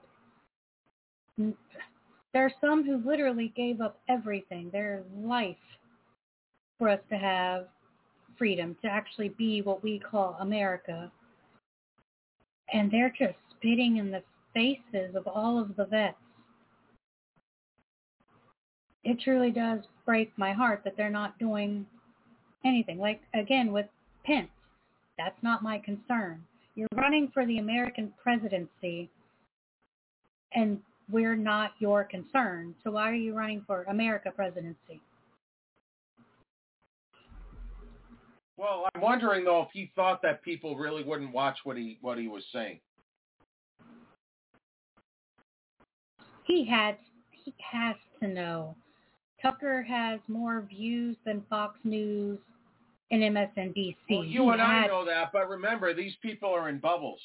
There are some who literally gave up everything, their life, for us to have freedom, to actually be what we call America. And they're just spitting in the faces of all of the vets. it truly does break my heart that they're not doing anything. Like, again, with Pence, that's not my concern. You're running for the American presidency, and we're not your concern. So why are you running for America presidency? Well, I'm wondering, though, if he thought that people really wouldn't watch what he what he was saying. He had, he has to know. Tucker has more views than Fox News and M S N B C. Well, you he and had, I know that, but remember, these people are in bubbles.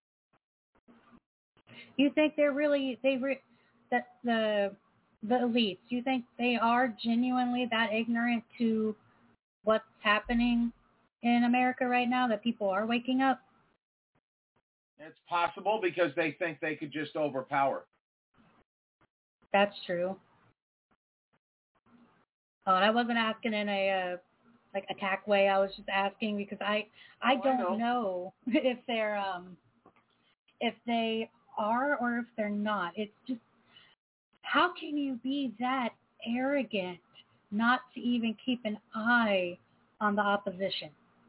You think they're really they re, that the the elites? You think they are genuinely that ignorant to what's happening in America right now? That people are waking up? It's possible because they think they could just overpower. That's true. Oh, and I wasn't asking in a uh, like attack way. I was just asking because I I oh, don't I know. know if they're um if they are or if they're not. It's just, how can you be that arrogant not to even keep an eye on the opposition?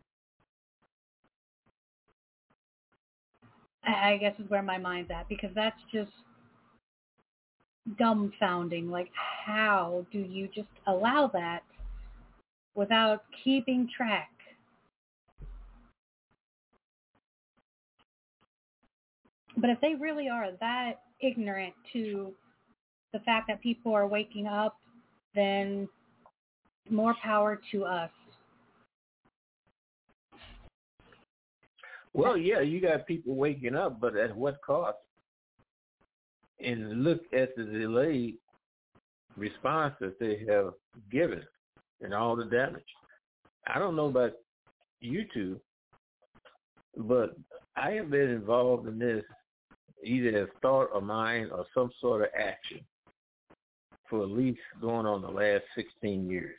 I guess is where my mind's at, because that's just dumbfounding. Like, how do you just allow that without keeping track? But if they really are that ignorant to the fact that people are waking up, then more power to us. Well, yeah, you got people waking up, but at what cost? And look at the delayed response that they have given and all the damage. I don't know about you two, but I have been involved in this either as thought of mine or some sort of action for at least going on the last sixteen years.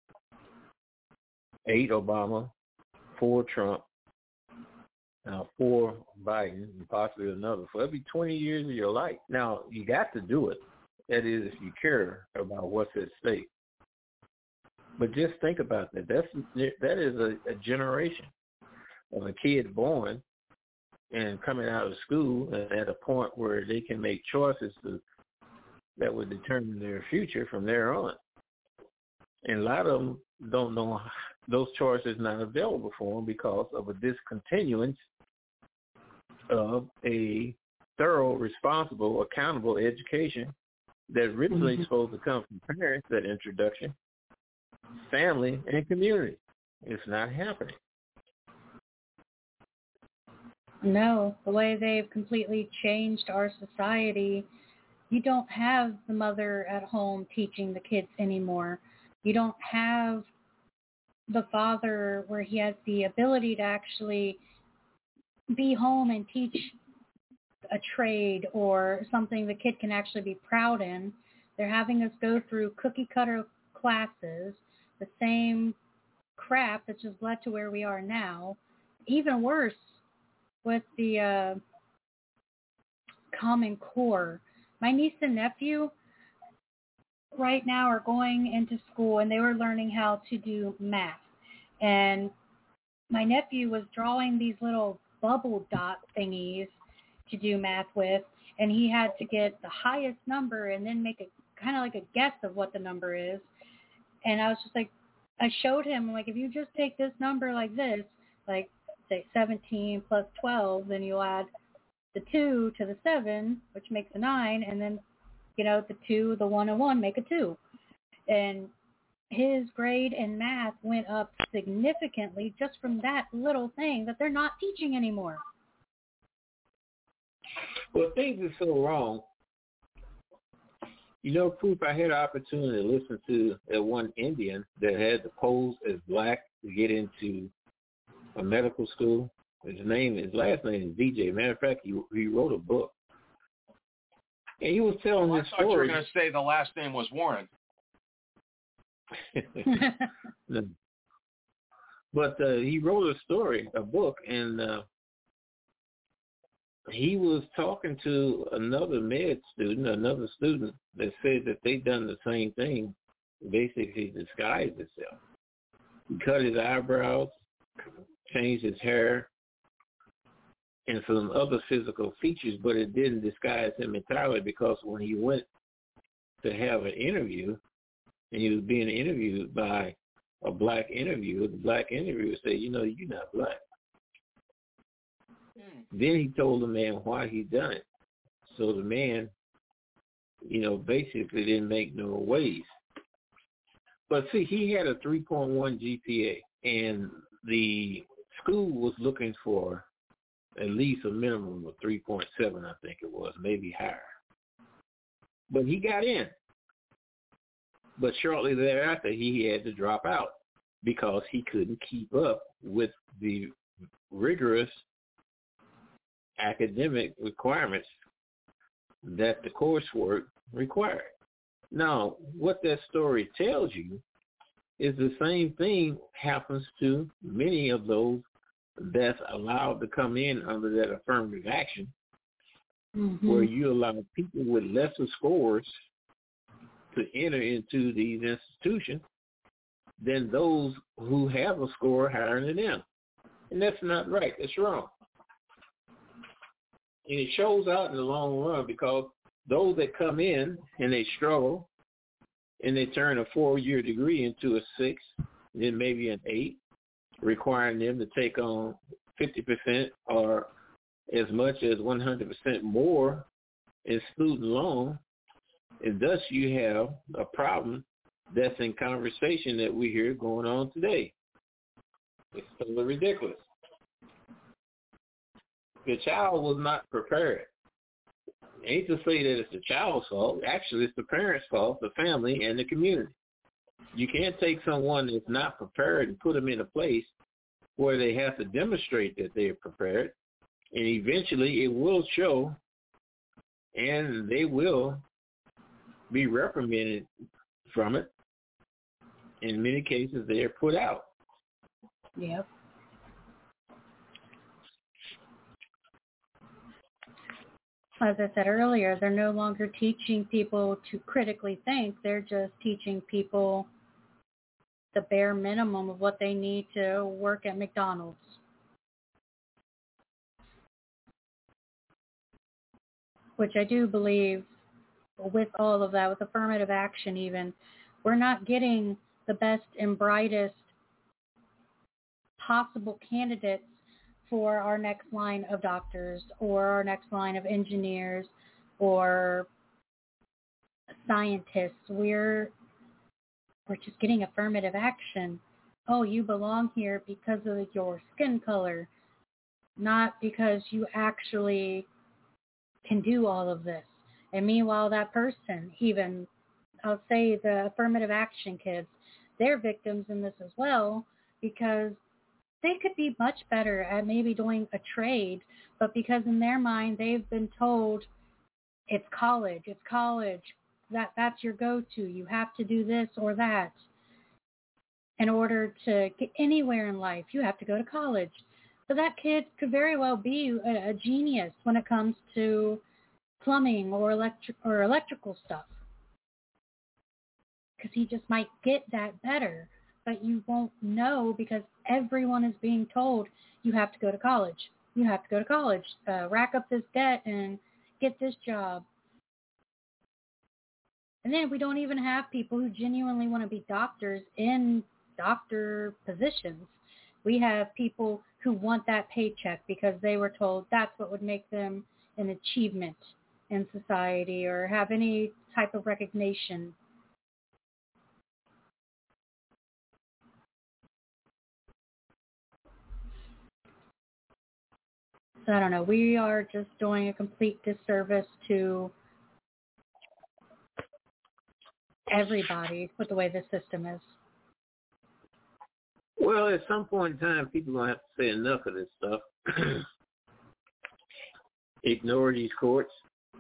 Eight Obama, four Trump, now four Biden, and possibly another, for every twenty years of your life. Now, you got to do it. That is, if you care about what's at stake. But just think about that. That's that is a, a generation of a kid born and coming out of school and at a point where they can make choices to, that would determine their future from there on. And a lot of them don't know those choices not available for them because of a discontinuance of a thorough, responsible, accountable education that originally mm-hmm. supposed to come from parents, that introduction, family, and community. It's not happening. No, the way they've completely changed our society, you don't have the mother at home teaching the kids anymore. You don't have the father where he has the ability to actually be home and teach a trade or something the kid can actually be proud in. They're having us go through cookie cutter classes, the same crap that's just led to where we are now. Even worse with the uh, Common Core. My niece and nephew right now are going into school and they were learning how to do math. And my nephew was drawing these little bubble dot thingies to do math with, and he had to get the highest number and then make a kind of like a guess of what the number is. And I was just like, I showed him, like, if you just take this number like this, like say seventeen plus twelve, then you'll add the two to the seven, which makes a nine, and then, you know, the two, the one, and one make a two. And his grade in math went up significantly just from that little thing that they're not teaching anymore. Well, things are so wrong. You know, Coop, I had the opportunity to listen to that one Indian that had to pose as black to get into a medical school. His name, his last name is V J. Matter of fact, he he wrote a book, and he was telling well, his I thought story. You were going to say the last name was Warren. But uh, he wrote a story, a book, and uh, he was talking to another med student, another student that said that they done the same thing basically disguised itself. He cut his eyebrows, changed his hair, and some other physical features, but it didn't disguise him entirely, because when he went to have an interview, and he was being interviewed by a black interviewer, the black interviewer said, you know, you're not black. Hmm. Then he told the man why he done it. So the man, you know, basically didn't make no waves. But see, he had a three point one G P A, and the school was looking for at least a minimum of three point seven, I think it was, maybe higher. But he got in. But shortly thereafter, he had to drop out because he couldn't keep up with the rigorous academic requirements that the coursework required. Now, what that story tells you is the same thing happens to many of those that's allowed to come in under that affirmative action, mm-hmm. where you allow people with lesser scores to enter into these institutions than those who have a score higher than them. And that's not right. That's wrong. And it shows out in the long run, because those that come in and they struggle and they turn a four-year degree into a six, then maybe an eight, requiring them to take on fifty percent or as much as one hundred percent more in student loan, and thus you have a problem that's in conversation that we hear going on today. It's totally ridiculous. The child was not prepared. I ain't to say that it's the child's fault. Actually, it's the parents' fault, the family, and the community. You can't take someone that's not prepared and put them in a place where they have to demonstrate that they're prepared, and eventually it will show, and they will be reprimanded from it. In many cases, they are put out. Yep. As I said earlier, they're no longer teaching people to critically think. They're just teaching people the bare minimum of what they need to work at McDonald's. Which I do believe, with all of that, with affirmative action even, we're not getting the best and brightest possible candidates for our next line of doctors or our next line of engineers or scientists. We're we're just getting affirmative action. Oh, you belong here because of your skin color, not because you actually can do all of this. And meanwhile, that person, even, I'll say the affirmative action kids, they're victims in this as well, because they could be much better at maybe doing a trade, but because in their mind they've been told it's college, it's college, that that's your go-to. You have to do this or that. In order to get anywhere in life, you have to go to college. So that kid could very well be a, a genius when it comes to plumbing or electric or electrical stuff, because he just might get that better. But you won't know because everyone is being told you have to go to college. You have to go to college, uh, rack up this debt and get this job. And then we don't even have people who genuinely want to be doctors in doctor positions. We have people who want that paycheck because they were told that's what would make them an achievement in society or have any type of recognition. So I don't know. We are just doing a complete disservice to everybody with the way the system is. Well, at some point in time, people are going to have to say enough of this stuff. Ignore these courts.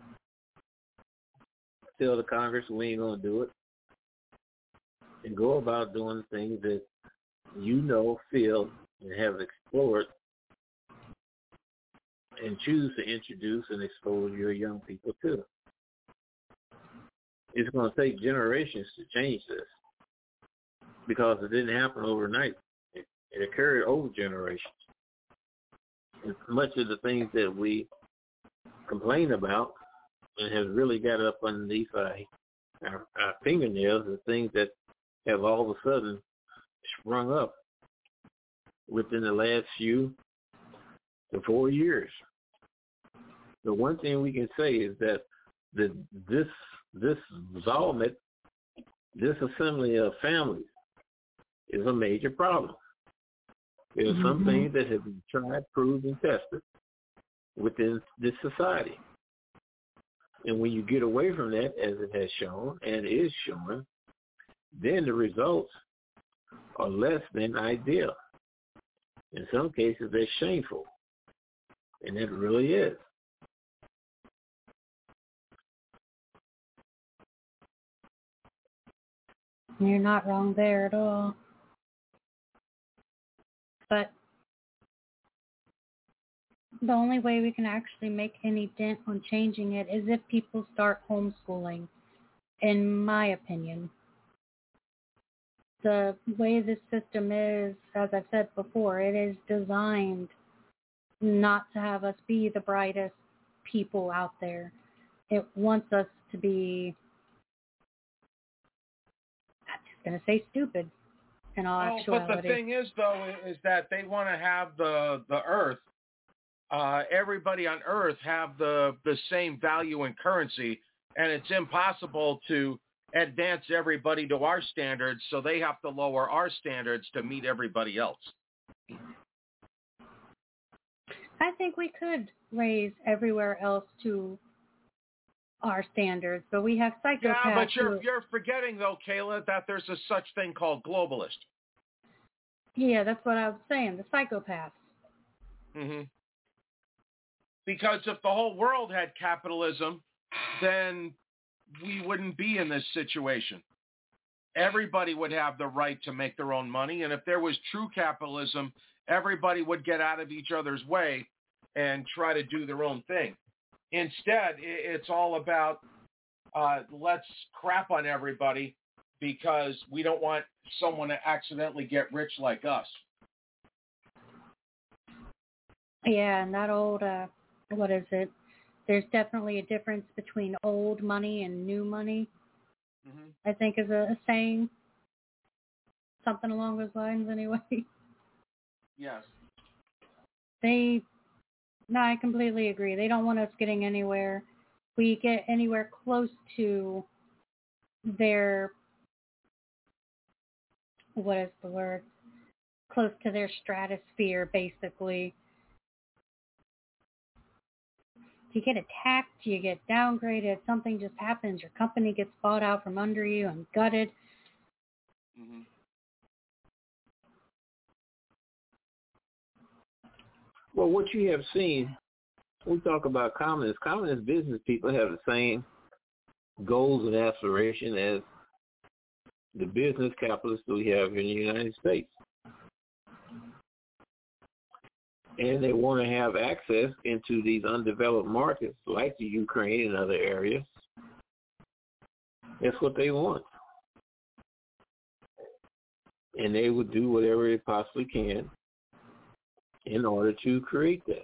Tell the Congress we ain't going to do it. And go about doing things that you know, feel, and have explored, and choose to introduce and expose your young people to. It's going to take generations to change this. because it didn't happen overnight. It, it occurred over generations. And much of the things that we complain about and have really got up underneath our, our, our fingernails are things that have all of a sudden sprung up within the last few to four years. The one thing we can say is that the, this this involvement, this assembly of families is a major problem. There are some mm-hmm. things that have been tried, proved, and tested within this society. And when you get away from that, as it has shown and is showing, then the results are less than ideal. In some cases, they're shameful. And it really is. You're not wrong there at all. But the only way we can actually make any dent on changing it is if people start homeschooling, in my opinion. The way this system is, as I've said before, it is designed not to have us be the brightest people out there. It wants us to be, I'm just going to say stupid in all oh, actuality. But the thing is, though, is that they want to have the, the earth, uh, everybody on earth have the, the same value and currency, and it's impossible to advance everybody to our standards, so they have to lower our standards to meet everybody else. I think we could raise everywhere else to our standards, but we have psychopaths. Yeah, but you're who, you're forgetting though, Kayla, that there's a such thing called globalist. Yeah, that's what I was saying. The psychopaths. Mm-hmm. Because if the whole world had capitalism, then we wouldn't be in this situation. Everybody would have the right to make their own money, and if there was true capitalism, everybody would get out of each other's way and try to do their own thing. Instead, it's all about uh, let's crap on everybody because we don't want someone to accidentally get rich like us. Yeah, and that old, uh, what is it? There's definitely a difference between old money and new money, mm-hmm. I think is a, a saying. Something along those lines anyway. Yes. They, no, I completely agree. They don't want us getting anywhere. We get anywhere close to their, what is the word? Close to their stratosphere, basically. You get attacked, you get downgraded, something just happens, your company gets bought out from under you and gutted. Mm-hmm. Well, what you have seen, we talk about communists. Communist business people have the same goals and aspiration as the business capitalists we have in the United States. And they want to have access into these undeveloped markets like the Ukraine and other areas. That's what they want. And they would do whatever they possibly can in order to create that.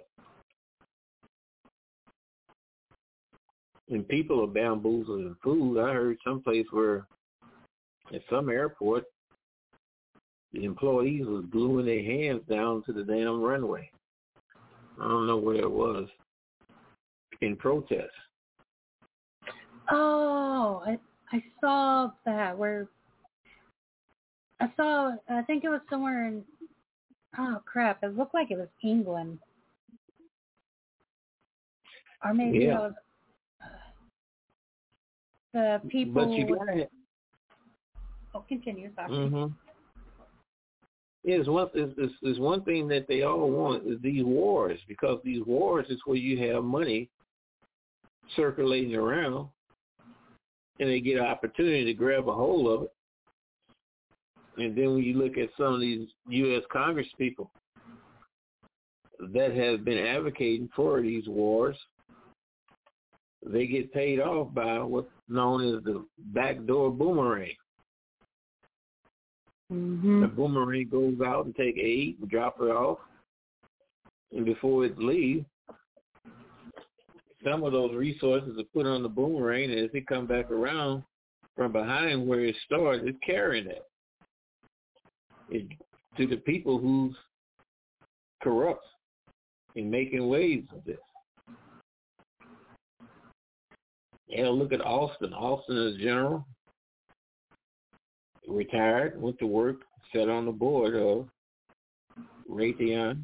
And people are bamboozled in food. I heard someplace where at some airport, the employees was gluing their hands down to the damn runway. I don't know where it was, in protest. Oh, I I saw that where I saw, I think it was somewhere in, oh crap, it looked like it was England. Or maybe yeah. it was the people. But you gotta, oh, continue, sorry. Mm-hmm. Is one is, is, is one thing that they all want is these wars, because these wars is where you have money circulating around, and they get an opportunity to grab a hold of it. And then when you look at some of these U S Congress people that have been advocating for these wars, they get paid off by what's known as the backdoor boomerang. Mm-hmm. The boomerang goes out and take aid and drop it off. And before it leaves, some of those resources are put on the boomerang, and as it come back around from behind where it started, it's carrying it. It to the people who's corrupt in making waves of this. Yeah, look at Austin. Austin is general, retired, went to work, sat on the board of Raytheon,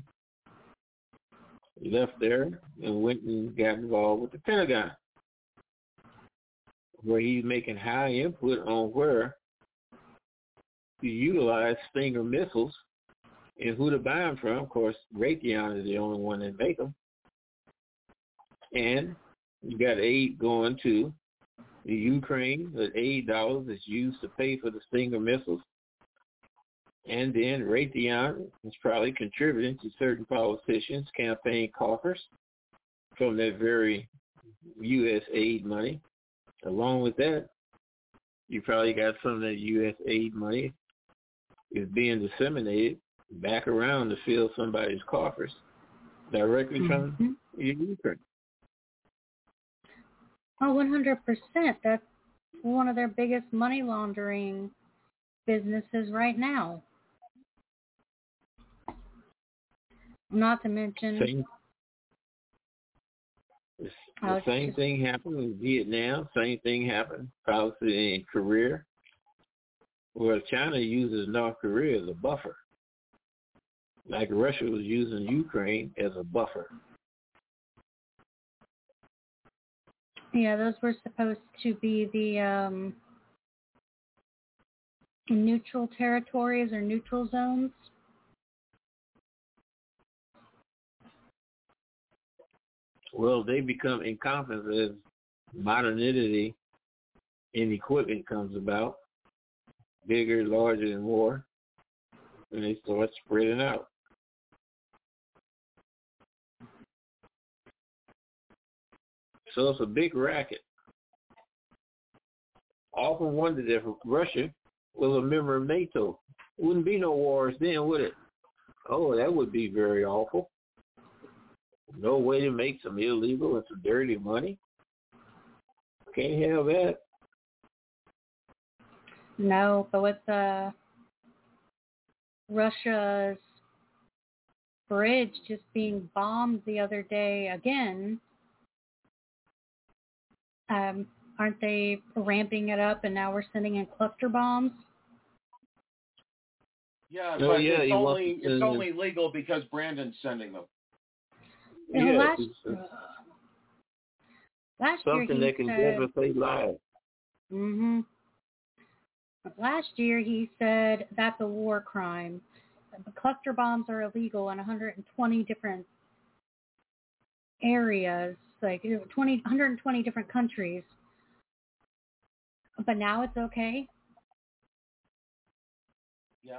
left there and went and got involved with the Pentagon, where he's making high input on where to utilize Stinger missiles and who to buy them from. Of course, Raytheon is the only one that make them. And you got aid going to the Ukraine, the aid dollars that's used to pay for the Stinger missiles. And then Raytheon is probably contributing to certain politicians' campaign coffers from that very U S aid money. Along with that, you probably got some of that U S aid money is being disseminated back around to fill somebody's coffers directly Mm-hmm. from Ukraine. Oh, one hundred percent. That's one of their biggest money laundering businesses right now. Not to mention... Same, the the same just, thing happened in Vietnam. Same thing happened probably in Korea. Well, China uses North Korea as a buffer, like Russia was using Ukraine as a buffer. Yeah, those were supposed to be the um, neutral territories or neutral zones. Well, they become incompetent as modernity in equipment comes about, bigger, larger, and more, and they start spreading out. So it's a big racket. I often wondered if Russia was a member of NATO. Wouldn't be no wars then, would it? Oh, that would be very awful. No way to make some illegal and some dirty money. Can't have that. No, but with uh, Russia's bridge just being bombed the other day again, um, aren't they ramping it up and now we're sending in cluster bombs? Yeah, Oh, but yeah, it's you want only to- it's only legal because Brandon's sending them. And Yeah, last, it's- it's last something year they he can said, never say live. hmm Last year he said that's a war crime. The cluster bombs are illegal in one hundred twenty different areas, like twenty, one hundred twenty different countries. But now it's okay. Yeah.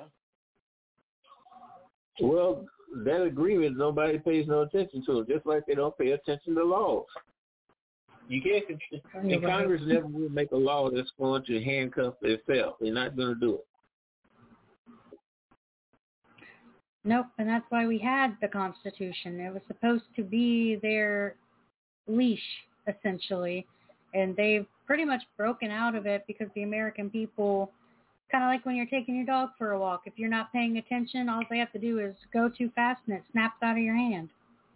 Well, that agreement, nobody pays no attention to it, just like they don't pay attention to laws. You can't, and You're right. Congress never will make a law that's going to handcuff itself. They're not going to do it. Nope, and that's why we had the Constitution. It was supposed to be their leash, essentially, and they've pretty much broken out of it because the American people, kind of like when you're taking your dog for a walk, if you're not paying attention, all they have to do is go too fast and it snaps out of your hand.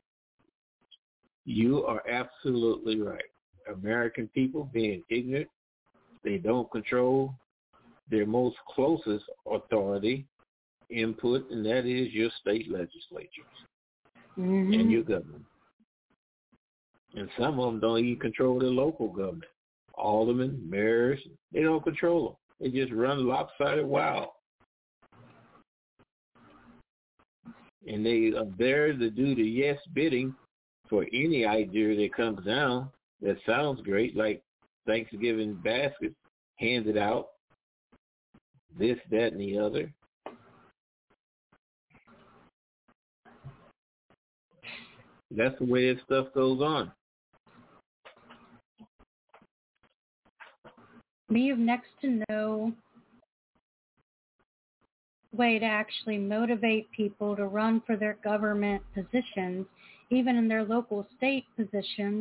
You are absolutely right. American people being ignorant, they don't control their most closest authority input, and that is your state legislatures Mm-hmm. and your government. And some of them don't even control their local government. Aldermen, mayors, they don't control them. They just run lopsided wild. And they are there to do the yes bidding for any idea that comes down that sounds great, like Thanksgiving baskets handed out, this, that, and the other. That's the way that stuff goes on. We have next to no way to actually motivate people to run for their government positions, even in their local state positions.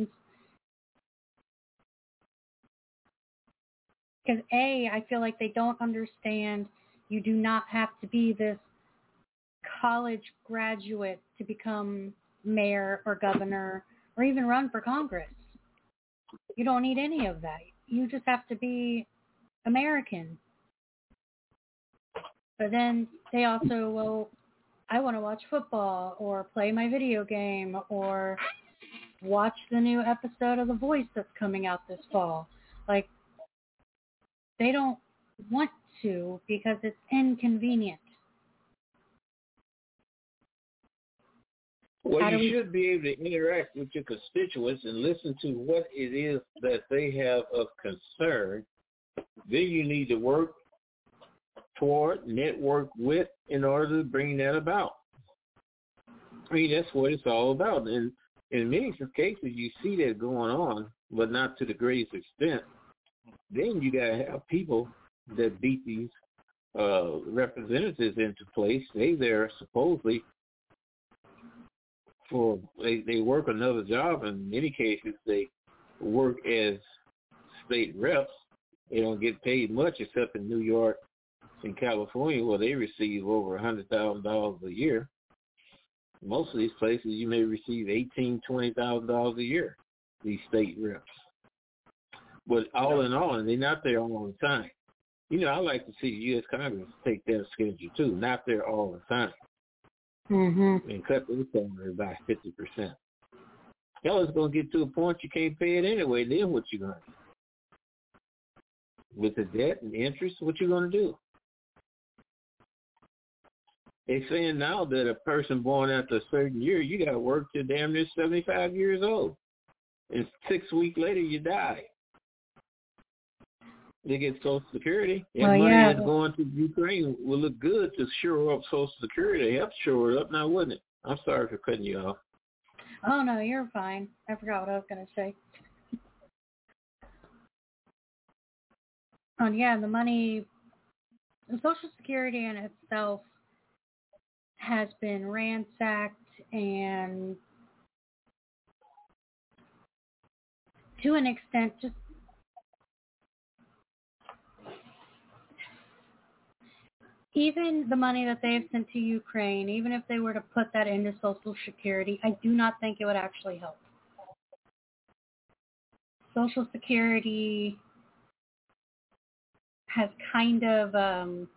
Because A, I feel like they don't understand you do not have to be this college graduate to become mayor or governor or even run for Congress. You don't need any of that. You just have to be American. But then they also, well, I want to watch football or play my video game or watch the new episode of The Voice that's coming out this fall. Like, they don't want to because it's inconvenient. Well, How you do we- should be able to interact with your constituents and listen to what it is that they have of concern. Then you need to work toward, network with, in order to bring that about. I mean, that's what it's all about. And in many cases, you see that going on, but not to the greatest extent. Then you got to have people that beat these uh, representatives into place. They there supposedly for, they, they work another job. In many cases, they work as state reps. They don't get paid much except in New York and California, where they receive over one hundred thousand dollars a year. Most of these places, you may receive eighteen thousand dollars, twenty thousand dollars a year, these state reps. But all in all, and they're not there all the time. You know, I like to see the U S Congress take their schedule, too, not there all the time. Mm-hmm. And cut their salary by fifty percent. Hell, it's going to get to a point you can't pay it anyway. Then what you going to do? With the debt and interest, what you going to do? They're saying now that a person born after a certain year, you got to work till damn near seventy-five years old. And six weeks later, you die. They get Social Security. That well, money yeah. that's going to Ukraine will look good to shore up Social Security. Help shore it up now, wouldn't it? I'm sorry for cutting you off. Oh, no, you're fine. I forgot what I was going to say. And yeah, the money, the Social Security in itself has been ransacked and to an extent just even the money that they have sent to Ukraine, even if they were to put that into Social Security, I do not think it would actually help. Social Security has kind of, um,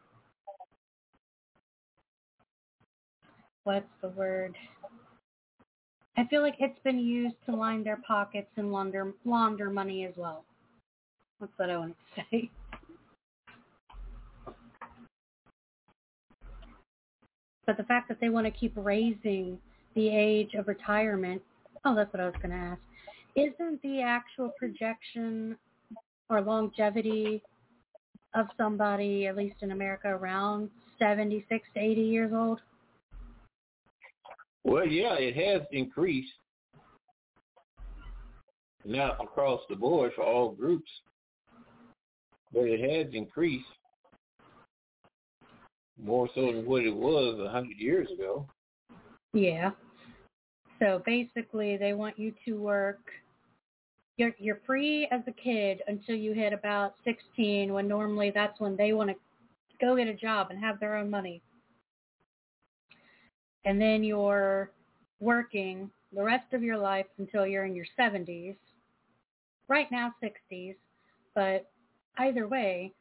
what's the word? I feel like it's been used to line their pockets and launder, launder money as well. That's what I want to say. But the fact that they want to keep raising the age of retirement, oh, that's what I was going to ask. Isn't the actual projection or longevity of somebody, at least in America, around seventy-six to eighty years old? Well, yeah, it has increased. Not across the board for all groups, but it has increased more so than what it was a hundred years ago. Yeah. So basically, they want you to work. You're you're free as a kid until you hit about sixteen, when normally that's when they want to go get a job and have their own money. And then you're working the rest of your life until you're in your seventies. Right now, sixties. But either way,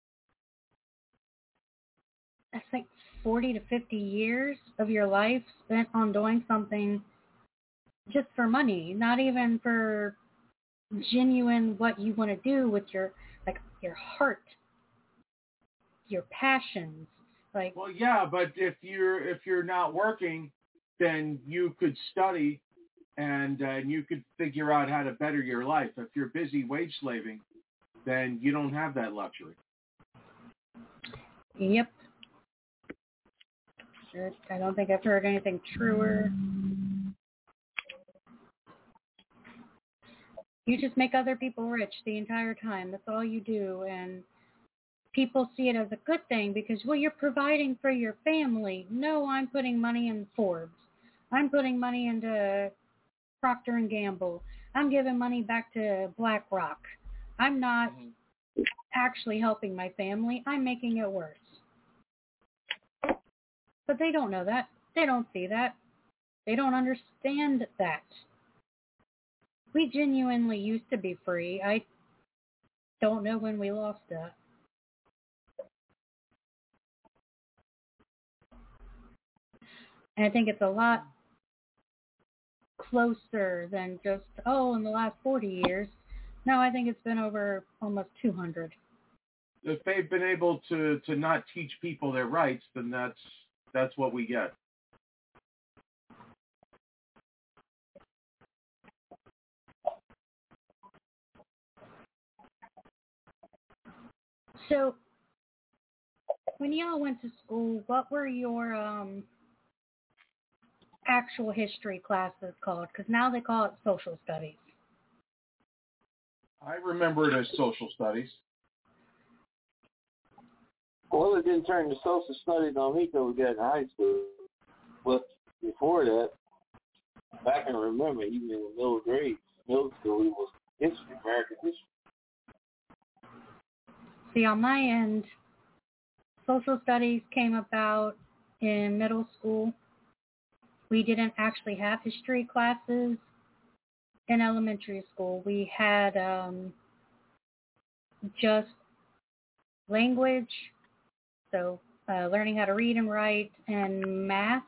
that's like forty to fifty years of your life spent on doing something just for money, not even for genuine what you want to do with your, like, your heart, your passions. Like, well, yeah, but if you're if you're not working, then you could study and uh, you could figure out how to better your life. If you're busy wage slaving, then you don't have that luxury. Yep. I don't think I've heard anything truer. You just make other people rich the entire time. That's all you do. And people see it as a good thing because, well, you're providing for your family. No, I'm putting money in Forbes. I'm putting money into Procter and Gamble. I'm giving money back to BlackRock. I'm not actually helping my family. I'm making it worse. But they don't know that. They don't see that. They don't understand that. We genuinely used to be free. I don't know when we lost that. And I think it's a lot closer than just, oh, in the last forty years. No, I think it's been over almost two hundred. If they've been able to, to not teach people their rights, then that's that's what we get. So, when y'all went to school, what were your um, actual history classes called? Because now they call it social studies. I remember it as social studies. Well, it didn't turn to social studies on me until we got in high school. But before that, I can remember even in the middle grade, middle school, it was history, American history. See, on my end, social studies came about in middle school. We didn't actually have history classes in elementary school. We had um, just language, so uh, learning how to read and write, and math.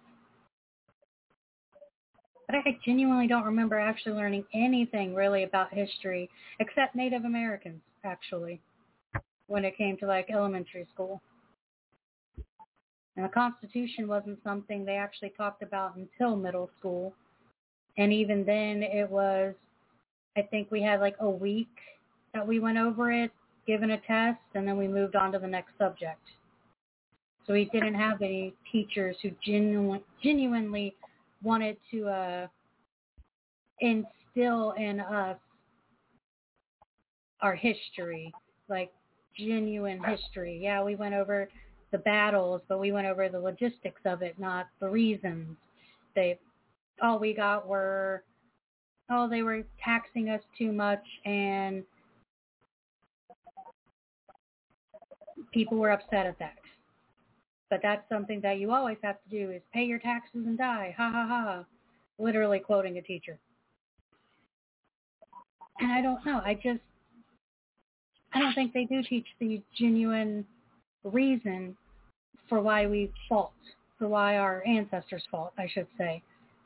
But I genuinely don't remember actually learning anything really about history, except Native Americans, actually, when it came to like elementary school. And the Constitution wasn't something they actually talked about until middle school. And even then it was, I think we had like a week that we went over it, given a test, and then we moved on to the next subject. So we didn't have any teachers who genu- genuinely wanted to uh, instill in us our history, like genuine history. Yeah, we went over the battles, but we went over the logistics of it, not the reasons. They, all we got were, oh, they were taxing us too much, and people were upset at that. But that's something that you always have to do, is pay your taxes and die. Ha ha ha. Literally quoting a teacher. And I don't know. I just, I don't think they do teach the genuine reason for why we fought, for why our ancestors fought, I should say.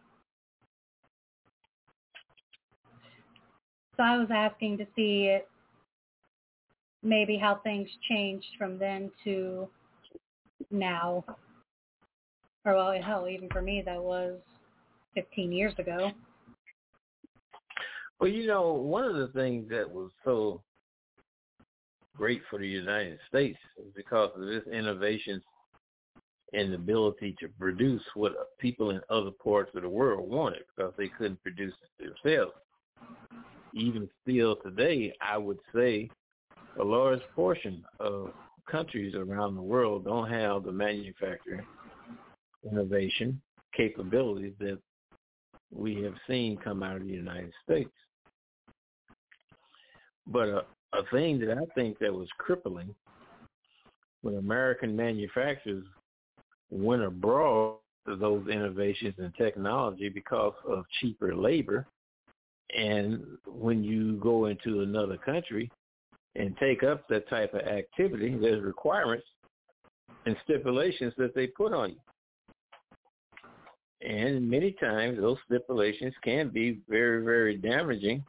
So I was asking to see it, maybe how things changed from then to now. Or, well, hell, even for me, that was fifteen years ago. Well, you know, one of the things that was so great for the United States is because of this innovation and the ability to produce what people in other parts of the world wanted, because they couldn't produce it themselves. Even still today, I would say a large portion of countries around the world don't have the manufacturing innovation capabilities that we have seen come out of the United States. But a, a thing that I think that was crippling when American manufacturers went abroad to those innovations and technology because of cheaper labor. And when you go into another country and take up that type of activity, there's requirements and stipulations that they put on you. And many times those stipulations can be very, very damaging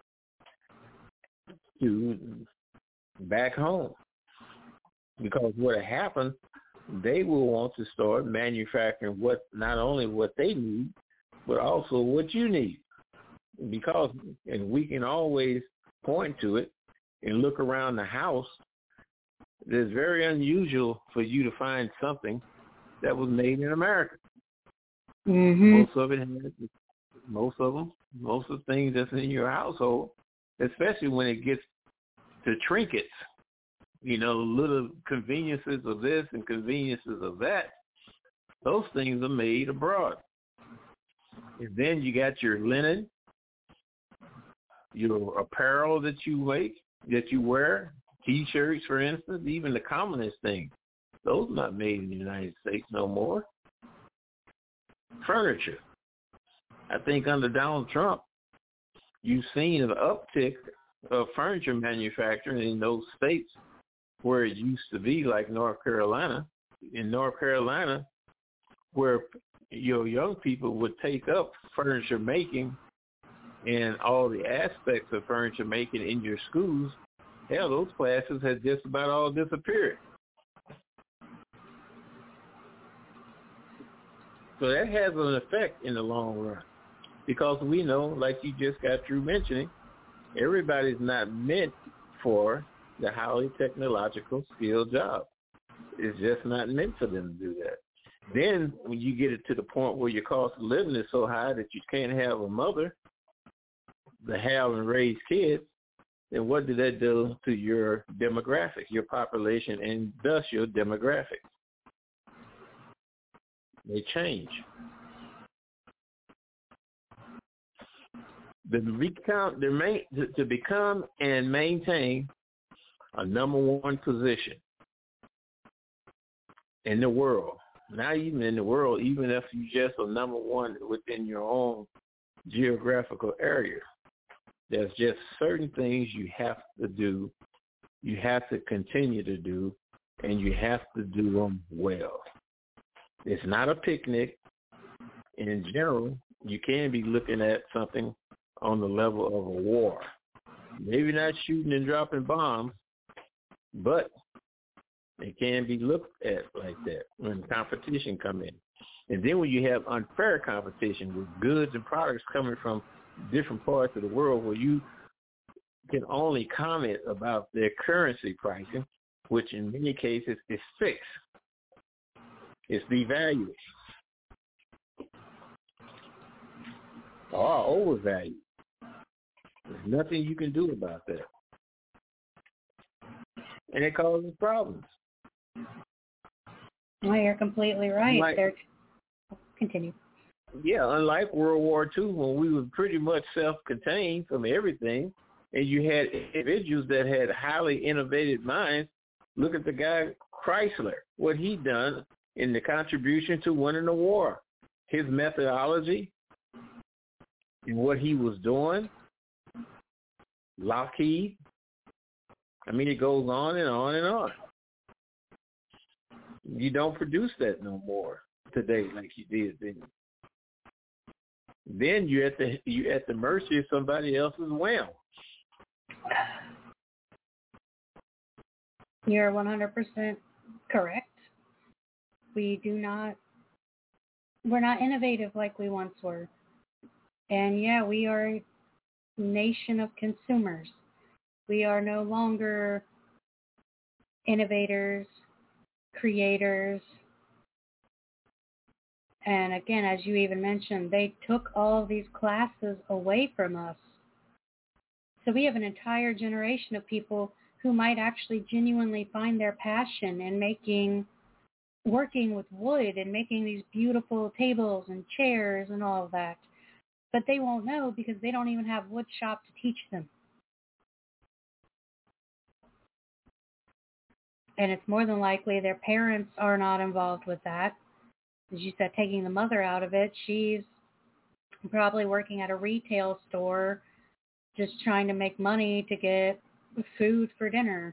to back home. Because what happens, they will want to start manufacturing what, not only what they need, but also what you need. Because, and we can always point to it and look around the house, it's very unusual for you to find something that was made in America. Mm-hmm. Most of it has, most of them, most of the things that's in your household, especially when it gets to trinkets, you know, little conveniences of this and conveniences of that, those things are made abroad. And then you got your linen, your apparel that you make, that you wear, T-shirts, for instance, even the commonest things. Those are not made in the United States no more. Furniture. I think under Donald Trump, you've seen an uptick of furniture manufacturing in those states where it used to be, like North Carolina. In North Carolina, where your young people would take up furniture making and all the aspects of furniture making in your schools, hell, those classes had just about all disappeared. So that has an effect in the long run, because we know, like you just got through mentioning, everybody's not meant for the highly technological skilled job. It's just not meant for them to do that. Then when you get it to the point where your cost of living is so high that you can't have a mother to have and raise kids, then what did that do to your demographic, your population, and thus your demographic? They change. The recount, the main, to, to become and maintain a number one position in the world, not even in the world, even if you just a number one within your own geographical area, there's just certain things you have to do, you have to continue to do, and you have to do them well. It's not a picnic. In general, you can be looking at something on the level of a war. Maybe not shooting and dropping bombs, but it can be looked at like that when competition come in. And then when you have unfair competition with goods and products coming from different parts of the world where you can only comment about their currency pricing, which in many cases is fixed. It's devalued or overvalued. There's nothing you can do about that. And it causes problems. Well, you're completely right. Unlike, They're... Continue. Yeah, unlike World War Two, when we were pretty much self-contained from everything, and you had individuals that had highly innovative minds. Look at the guy Chrysler, what he done in the contribution to winning the war, his methodology and what he was doing. Lockheed. I mean, it goes on and on and on. You don't produce that no more today like you did then. Then you're at the you're at the mercy of somebody else's whim. You're one hundred percent correct. We do not, we're not innovative like we once were. And yeah, we are a nation of consumers. We are no longer innovators, creators. And again, as you even mentioned, they took all of these classes away from us. So we have an entire generation of people who might actually genuinely find their passion in making, working with wood and making these beautiful tables and chairs and all of that. But they won't know because they don't even have wood shop to teach them. And it's more than likely their parents are not involved with that. As you said, taking the mother out of it, she's probably working at a retail store just trying to make money to get food for dinner.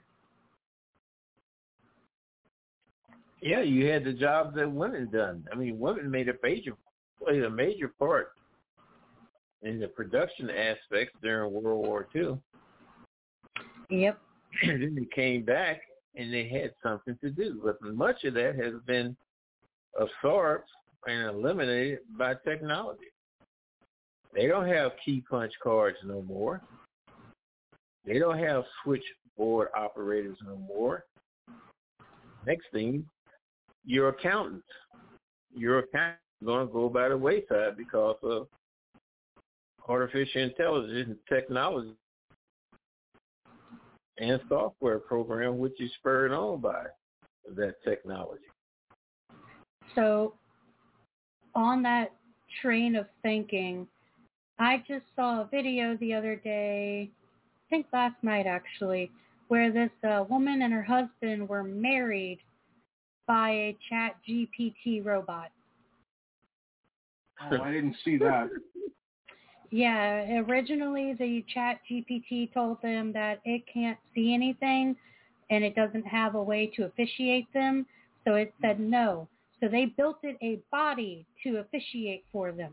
Yeah, you had the jobs that women done. I mean, women made a major played a major part in the production aspects during World War Two. Yep. And then they came back and they had something to do. But much of that has been absorbed and eliminated by technology. They don't have key punch cards no more. They don't have switchboard operators no more. Next thing, your accountant. Your accountant is going to go by the wayside because of artificial intelligence and technology. and software program, which is spurred on by that technology. So on that train of thinking, I just saw a video the other day, I think last night actually, where this uh, woman and her husband were married by a Chat G P T robot. Oh, I didn't see that. Yeah, originally the Chat G P T told them that it can't see anything and it doesn't have a way to officiate them, so it said no. So they built it a body to officiate for them.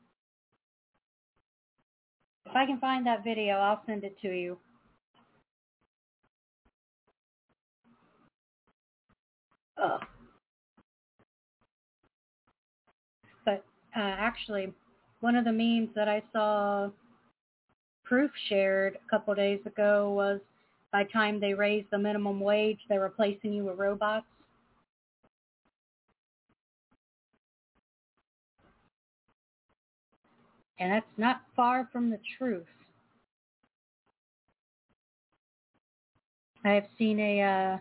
If I can find that video, I'll send it to you. Ugh. But uh, actually, one of the memes that I saw Proof shared a couple days ago was by the time they raise the minimum wage, they're replacing you with robots. And that's not far from the truth. I have seen a uh,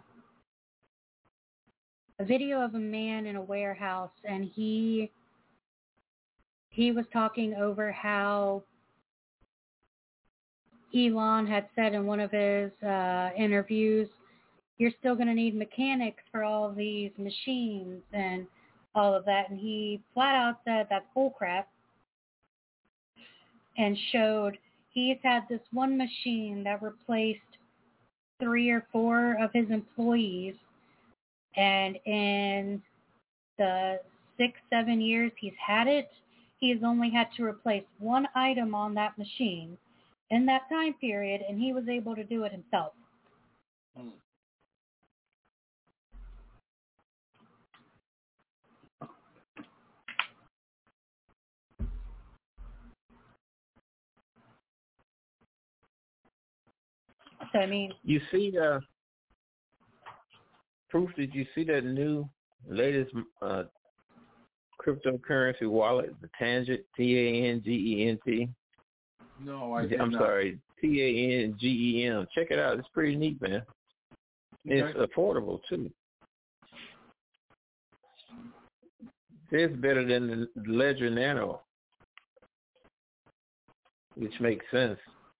a video of a man in a warehouse, and he he was talking over how Elon had said in one of his uh, interviews, you're still going to need mechanics for all these machines and all of that. And he flat out said that's bullcrap, and showed he's had this one machine that replaced three or four of his employees, and in the six, seven years he's had it, he has only had to replace one item on that machine in that time period, and he was able to do it himself. Hmm. So, I mean, You see the Proof, did you see that new latest uh, cryptocurrency wallet, the Tangent, T A N G E N T? No, I did I'm not. sorry, T A N G E M. Check it out. It's pretty neat, man. It's Okay. affordable, too. It's better than the Ledger Nano, which makes sense.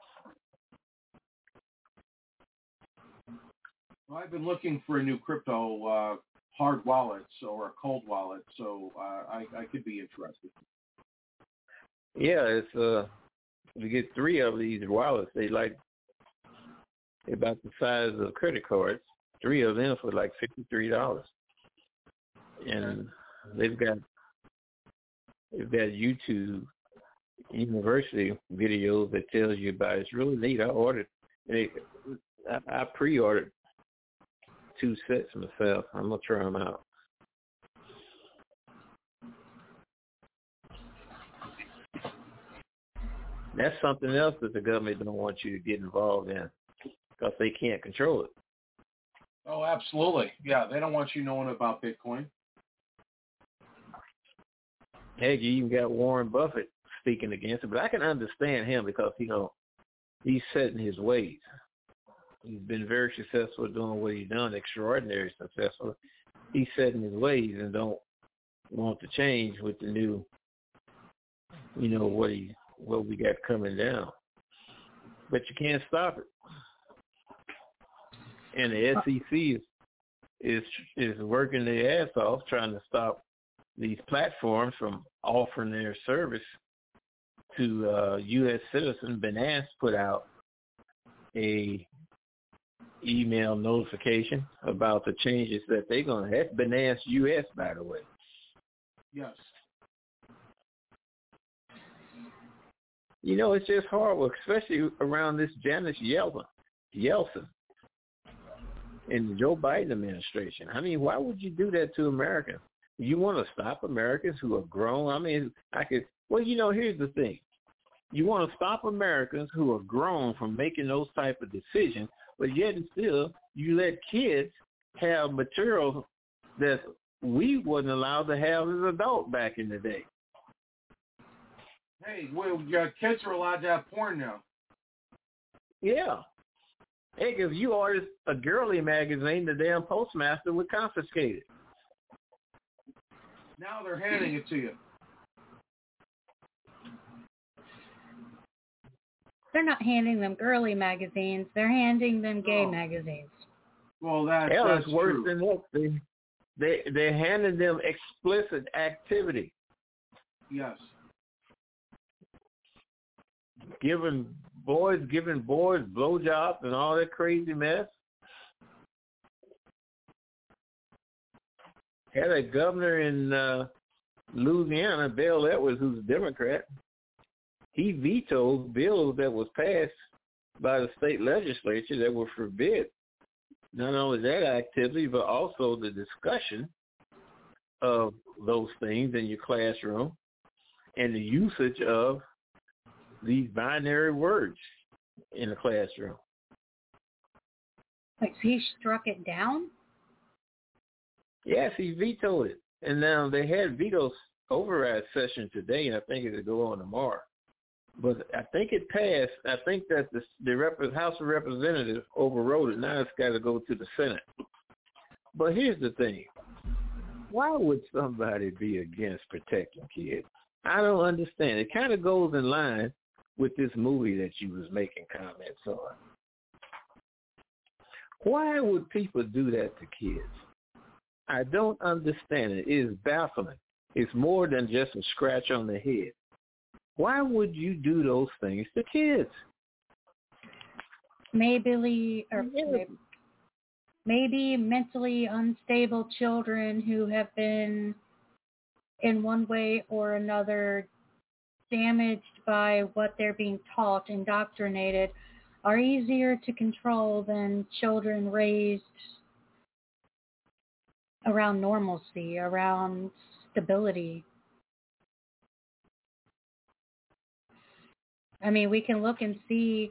Well, I've been looking for a new crypto uh, hard wallet so, or a cold wallet, so uh, I, I could be interested. Yeah, it's uh, you get three of these wallets. They like they're about the size of credit cards. Three of them for like fifty-three dollars, and they've got they've got YouTube University videos that tells you about it. It's really neat. I ordered, they, I, I pre-ordered two sets myself. I'm gonna try them out. That's something else that the government don't want you to get involved in because they can't control it. Oh, absolutely. Yeah, they don't want you knowing about Bitcoin. Heck, you even got Warren Buffett speaking against it, but I can understand him because, you know, he's set in his ways. He's been very successful doing what he's done, extraordinary successful. He's set in his ways and don't want to change with the new, you know, what he what we got coming down. But you can't stop it. And the S E C is is, is working their ass off trying to stop these platforms from offering their service to uh, U S citizens. Binance put out a email notification about the changes that they're going to have. Binance U S, by the way. Yes. You know, it's just horrible, especially around this Janet Yellen, Yeltsin and the Joe Biden administration. I mean, why would you do that to Americans? You want to stop Americans who are grown? I mean, I could, well, you know, here's the thing. You want to stop Americans who are grown from making those type of decisions, but yet and still you let kids have material that we wasn't allowed to have as adults back in the day. Hey, well, yeah, kids are allowed to have porn now. Yeah. Heck, if you ordered a girly magazine, the damn postmaster would confiscate it. Now they're handing it to you. They're not handing them girly magazines. They're handing them gay oh. magazines. Well, that, Hell, that's it's worse true. than that. They, they, they're handing them explicit activity. Yes. Giving boys, giving boys blowjobs and all that crazy mess. Had a governor in uh, Louisiana, Bill Edwards, who's a Democrat. He vetoed bills that was passed by the state legislature that would forbid not only that activity, but also the discussion of those things in your classroom and the usage of these binary words in the classroom. Like, so he struck it down? Yes, he vetoed it. And now they had veto override session today, and I think it'll go on tomorrow. But I think it passed. I think that the, the Rep- House of Representatives overrode it. Now it's got to go to the Senate. But here's the thing. Why would somebody be against protecting kids? I don't understand. It kind of goes in line with this movie that you was making comments on. Why would people do that to kids? I don't understand it. It is baffling. It's more than just a scratch on the head. Why would you do those things to kids? Maybe, or maybe, maybe mentally unstable children who have been, in one way or another, damaged by what they're being taught, indoctrinated, are easier to control than children raised around normalcy, around stability. I mean, we can look and see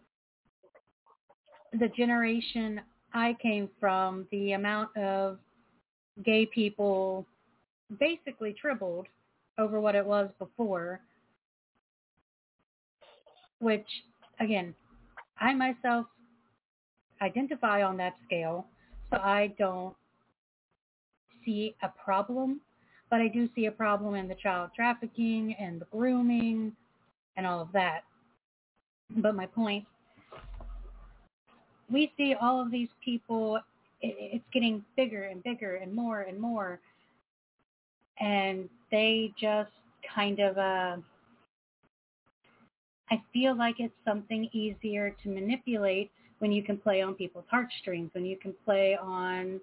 the generation I came from, the amount of gay people basically tripled over what it was before, which, again, I myself identify on that scale, so I don't see a problem, but I do see a problem in the child trafficking and the grooming and all of that. But my point, we see all of these people, it, it's getting bigger and bigger and more and more, and they just kind of, uh, I feel like it's something easier to manipulate when you can play on people's heartstrings, when you can play on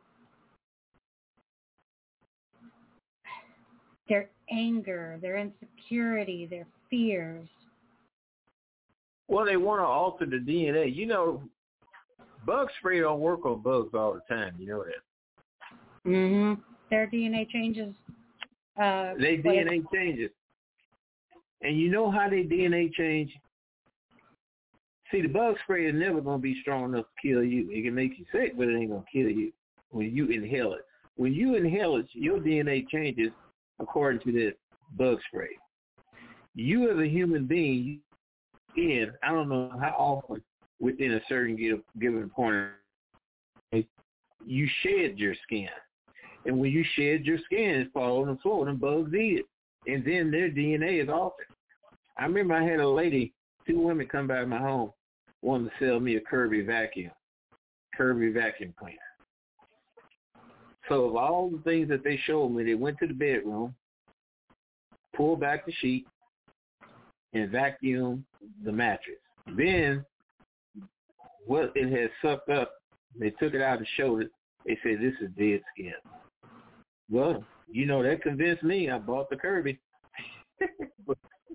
their anger, their insecurity, their fears. Well, they want to alter the D N A. You know, bug spray don't work on bugs all the time. You know that. Mm-hmm. Their D N A changes. Uh, they D N A changes. And you know how they D N A change? See, the bug spray is never going to be strong enough to kill you. It can make you sick, but it ain't going to kill you when you inhale it. When you inhale it, your D N A changes according to the bug spray. You as a human being, in, I don't know how often within a certain given point, you shed your skin. And when you shed your skin, it falls on the floor and bugs eat it. And then their D N A is altered. I remember I had a lady, two women come by my home, wanted to sell me a Kirby vacuum, Kirby vacuum cleaner. So of all the things that they showed me, they went to the bedroom, pulled back the sheet, and vacuumed the mattress. Then what it had sucked up, they took it out and showed it. They said, this is dead skin. Well, you know, that convinced me. I bought the Kirby. but,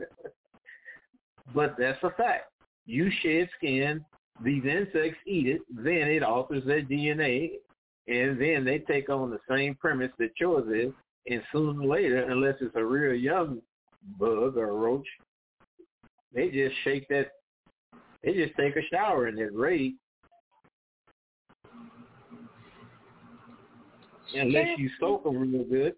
but that's a fact. You shed skin, these insects eat it, then it alters their D N A, and then they take on the same premise that yours is, and sooner or later, unless it's a real young bug or a roach, they just shake that, they just take a shower in that raid. Unless you soak them real good.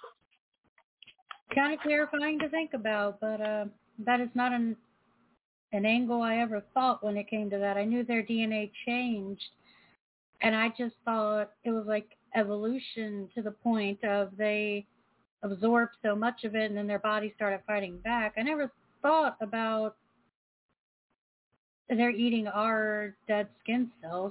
Kind of terrifying to think about, but uh, that is not an an angle I ever thought when it came to that. I knew their D N A changed, and I just thought it was like evolution to the point of they absorbed so much of it and then their body started fighting back. I never thought about they're eating our dead skin cells.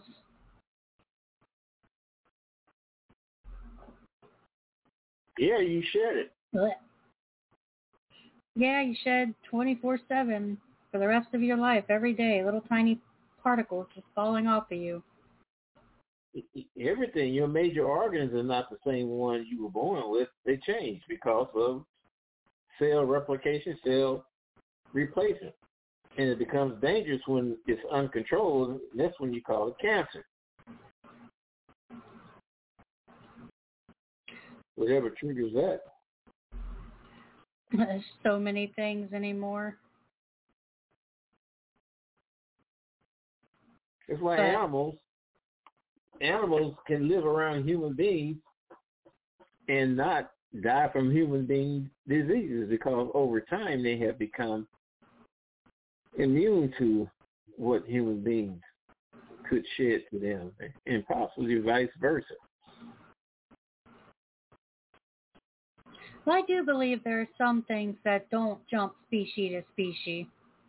Yeah, you shed it. But, yeah, you shed twenty-four seven for the rest of your life, every day, little tiny particles just falling off of you. Everything, your major organs are not the same ones you were born with. They change because of cell replication, cell replacement. And it becomes dangerous when it's uncontrolled, and that's when you call it cancer. Whatever triggers that. There's so many things anymore. It's like But, animals. Animals can live around human beings and not die from human being diseases because over time they have become immune to what human beings could shed to them, and possibly vice versa. Well, I do believe there are some things that don't jump species to species.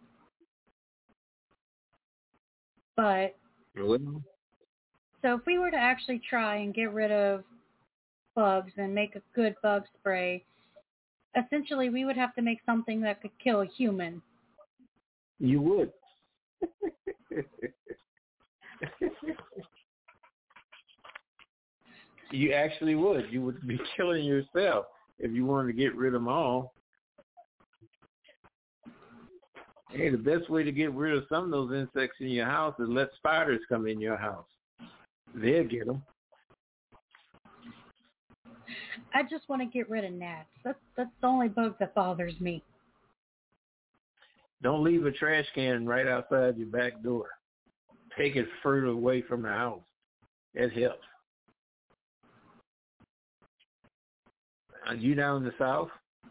But, Well, so if we were to actually try and get rid of bugs and make a good bug spray, essentially we would have to make something that could kill a human. You would. You actually would. You would be killing yourself if you wanted to get rid of them all. Hey, the best way to get rid of some of those insects in your house is let spiders come in your house. They'll get them. I just want to get rid of gnats. That's, that's the only bug that bothers me. Don't leave a trash can right outside your back door. Take it further away from the house. That helps. Are you down in the south?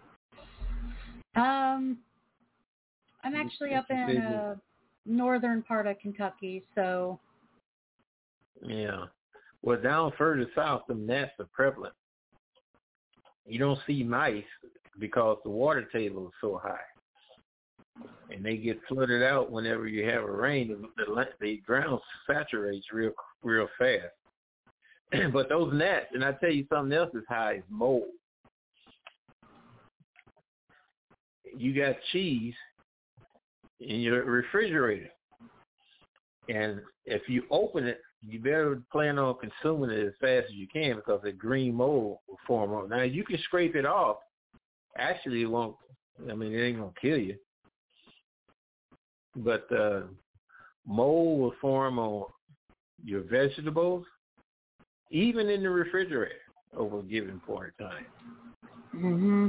Um, I'm actually up in a northern part of Kentucky, so. Yeah. Well, down further south, the gnats are prevalent. You don't see mice because the water table is so high. And they get flooded out whenever you have a rain. The, the, the ground saturates real real fast. But those gnats, and I tell you something else is high, is mold. You got cheese in your refrigerator. And if you open it, you better plan on consuming it as fast as you can because the green mold will form on. Now, you can scrape it off. Actually, it won't, I mean, it ain't going to kill you. But uh, mold will form on your vegetables, even in the refrigerator, over a given point of time. Mm-hmm.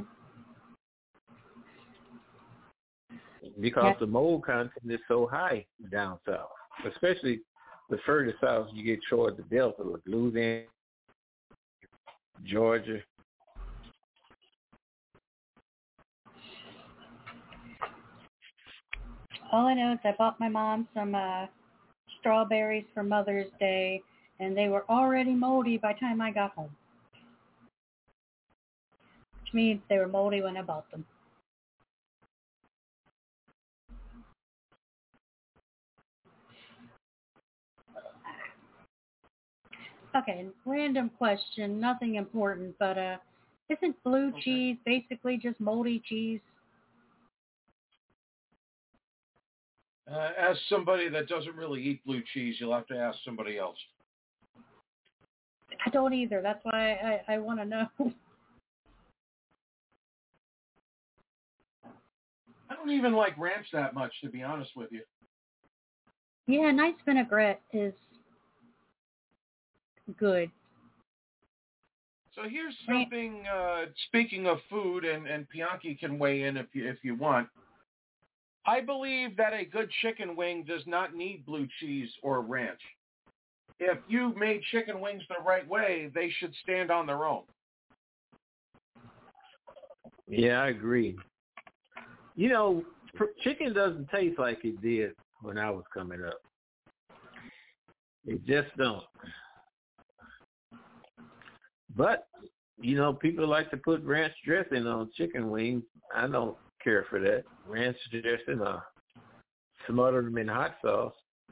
Because Yep. the mold content is so high down south, especially the further south you get toward the Delta, like Louisiana, Georgia. All I know is I bought my mom some uh, strawberries for Mother's Day, and they were already moldy by the time I got home. Which means they were moldy when I bought them. Okay, random question, nothing important, but uh, isn't blue Okay. cheese basically just moldy cheese? Uh, as somebody that doesn't really eat blue cheese, you'll have to ask somebody else. I don't either. That's why I, I want to know. I don't even like ranch that much, to be honest with you. Yeah, nice vinaigrette is good. So here's something, uh, speaking of food, and, and Bianchi can weigh in if you, if you want. I believe that a good chicken wing does not need blue cheese or ranch. If you made chicken wings the right way, they should stand on their own. Yeah, I agree. You know, chicken doesn't taste like it did when I was coming up. It just don't. But, you know, people like to put ranch dressing on chicken wings. I don't care for that. Ranch dressing or smother them in hot sauce.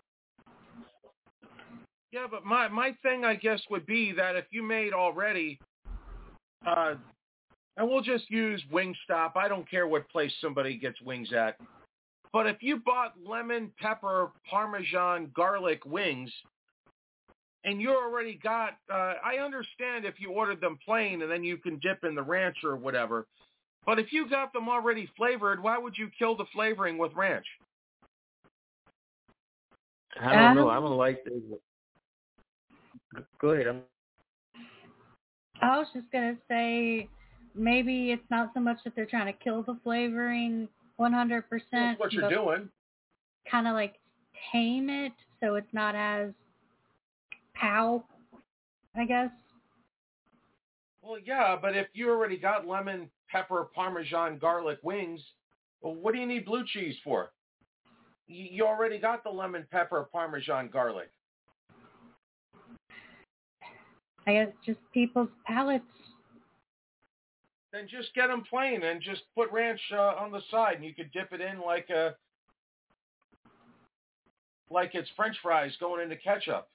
Yeah, but my, my thing, I guess, would be that if you made already, uh, and we'll just use Wingstop. I don't care what place somebody gets wings at. But if you bought lemon, pepper, Parmesan, garlic wings, and you already got, uh, I understand if you ordered them plain and then you can dip in the ranch or whatever. But if you got them already flavored, why would you kill the flavoring with ranch? I don't know. I don't like this. Go ahead. I'm... I was just going to say maybe it's not so much that they're trying to kill the flavoring one hundred percent. That's what you're doing. Kind of like tame it so it's not as pow, I guess. Well, yeah, but if you already got lemon, pepper, Parmesan, garlic wings, well, what do you need blue cheese for? You already got the lemon, pepper, Parmesan, garlic. I guess just people's palates. Then just get them plain and just put ranch uh, on the side, and you could dip it in like a like it's French fries going into ketchup.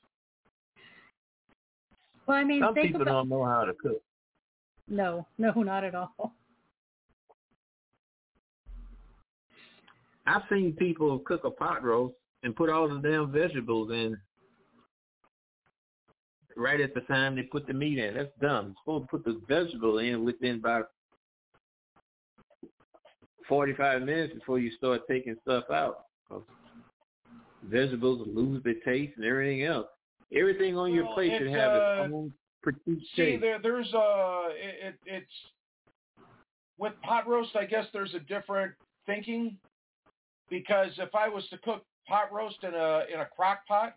Well, I mean, some think people about... don't know how to cook. No, no, not at all. I've seen people cook a pot roast and put all the damn vegetables in right at the time they put the meat in. That's dumb. You're supposed to put the vegetable in within about forty-five minutes before you start taking stuff out. Vegetables lose their taste and everything else. Everything on your well, plate should have uh, its own particular See, taste. there, there's a, it, it's, with pot roast, I guess there's a different thinking, because if I was to cook pot roast in a in a crock pot,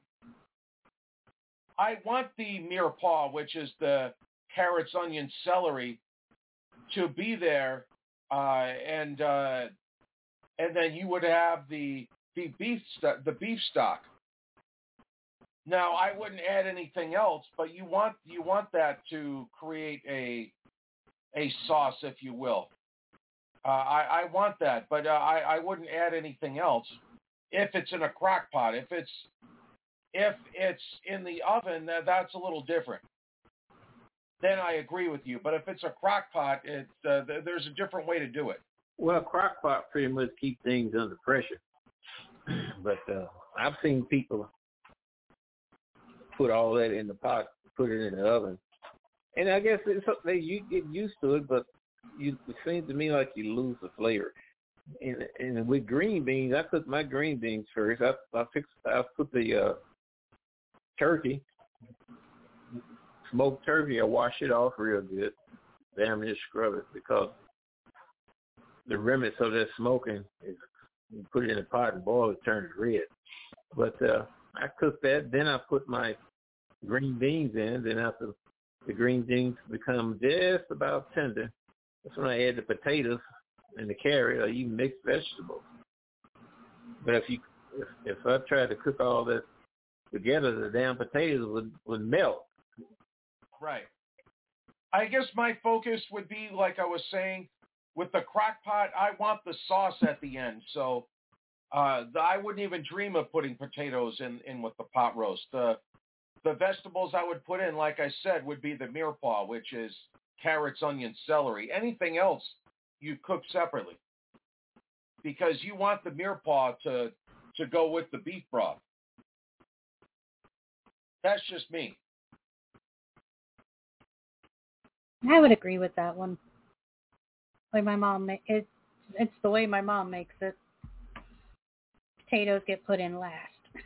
I want the mirepoix, which is the carrots, onions, celery, to be there, uh, and uh, and then you would have the the beef st- the beef stock. Now, I wouldn't add anything else, but you want you want that to create a a sauce, if you will. Uh, I, I want that, but uh, I, I wouldn't add anything else if it's in a crock pot. If it's if it's in the oven, that, that's a little different. Then I agree with you. But if it's a crock pot, it, uh, th- there's a different way to do it. Well, crock pot pretty much keep things under pressure. But uh, I've seen people put all that in the pot, put it in the oven, and I guess it's something you get used to it. But you, it seems to me like you lose the flavor. And, and with green beans, I cook my green beans first. I I fix I put the uh, turkey, smoked turkey. I wash it off real good. Damn near scrub it, because the remnants of that smoking is, you put it in a pot and boil it, turns red. But uh, I cook that, then I put my green beans in. Then after the green beans become just about tender, that's when I add the potatoes and the carrot or even mixed vegetables. But if you if, if I tried to cook all that together, the damn potatoes would, would melt. Right. I guess my focus would be, like I was saying, with the crock pot, I want the sauce at the end. So uh, the, I wouldn't even dream of putting potatoes in, in with the pot roast. The the vegetables I would put in, like I said, would be the mirepoix, which is carrots, onions, celery. Anything else you cook separately, because you want the mirepoix to to go with the beef broth. That's just me. I would agree with that one. Like my mom, ma- it's it's the way my mom makes it. Potatoes get put in last.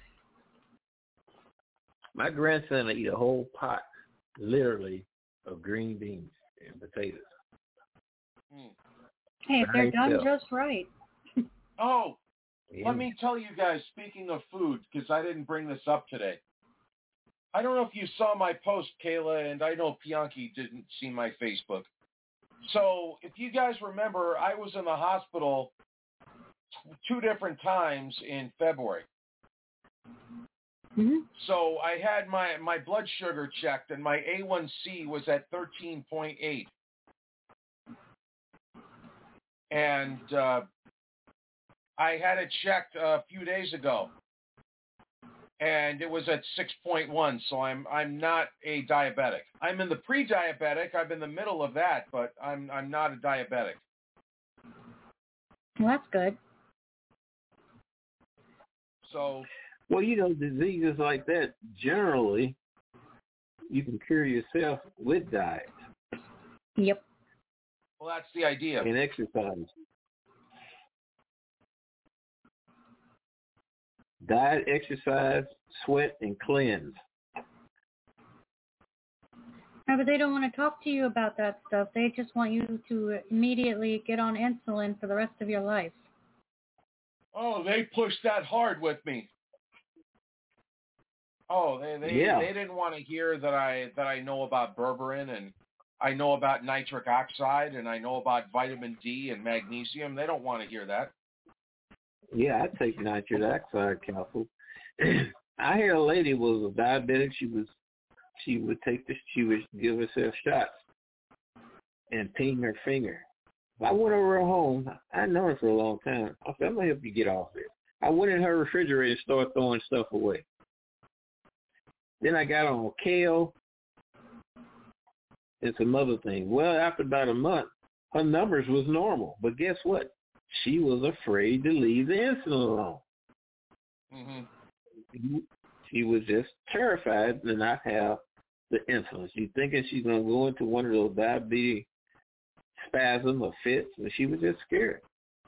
My grandson will eat a whole pot, literally, of green beans and potatoes. Mm. Hey, if they're done Myself. just right. Oh, Yeah. let me tell you guys, speaking of food, because I didn't bring this up today. I don't know if you saw my post, Kayla, and I know Bianchi didn't see my Facebook. So if you guys remember, I was in the hospital two different times in February. Mm-hmm. So I had my, my blood sugar checked, and my A one C was at thirteen point eight. And uh, I had it checked a few days ago, and it was at six point one. So I'm I'm not a diabetic. I'm in the pre-diabetic. I'm in the middle of that, but I'm I'm not a diabetic. Well, that's good. So. Well, you know, diseases like that, generally, you can cure yourself with diet. Yep. Well, that's the idea. And exercise. Diet, exercise, sweat, and cleanse. No, but they don't want to talk to you about that stuff. They just want you to immediately get on insulin for the rest of your life. Oh, they pushed that hard with me. Oh, they they, yeah. they didn't want to hear that I that I know about berberine, and I know about nitric oxide, and I know about vitamin D and magnesium. They don't want to hear that. Yeah, I take nitric oxide capsule. I hear a lady was a diabetic. She was she would take this. She would give herself shots and ping her finger. If I went over her home, I know her for a long time. I said, I'm gonna help you get off this. I went in her refrigerator and started throwing stuff away. Then I got on kale and some other things. Well, after about a month, her numbers was normal. But guess what? She was afraid to leave the insulin alone. Mm-hmm. She was just terrified to not have the insulin. She's thinking she's going to go into one of those diabetes spasms or fits, and she was just scared.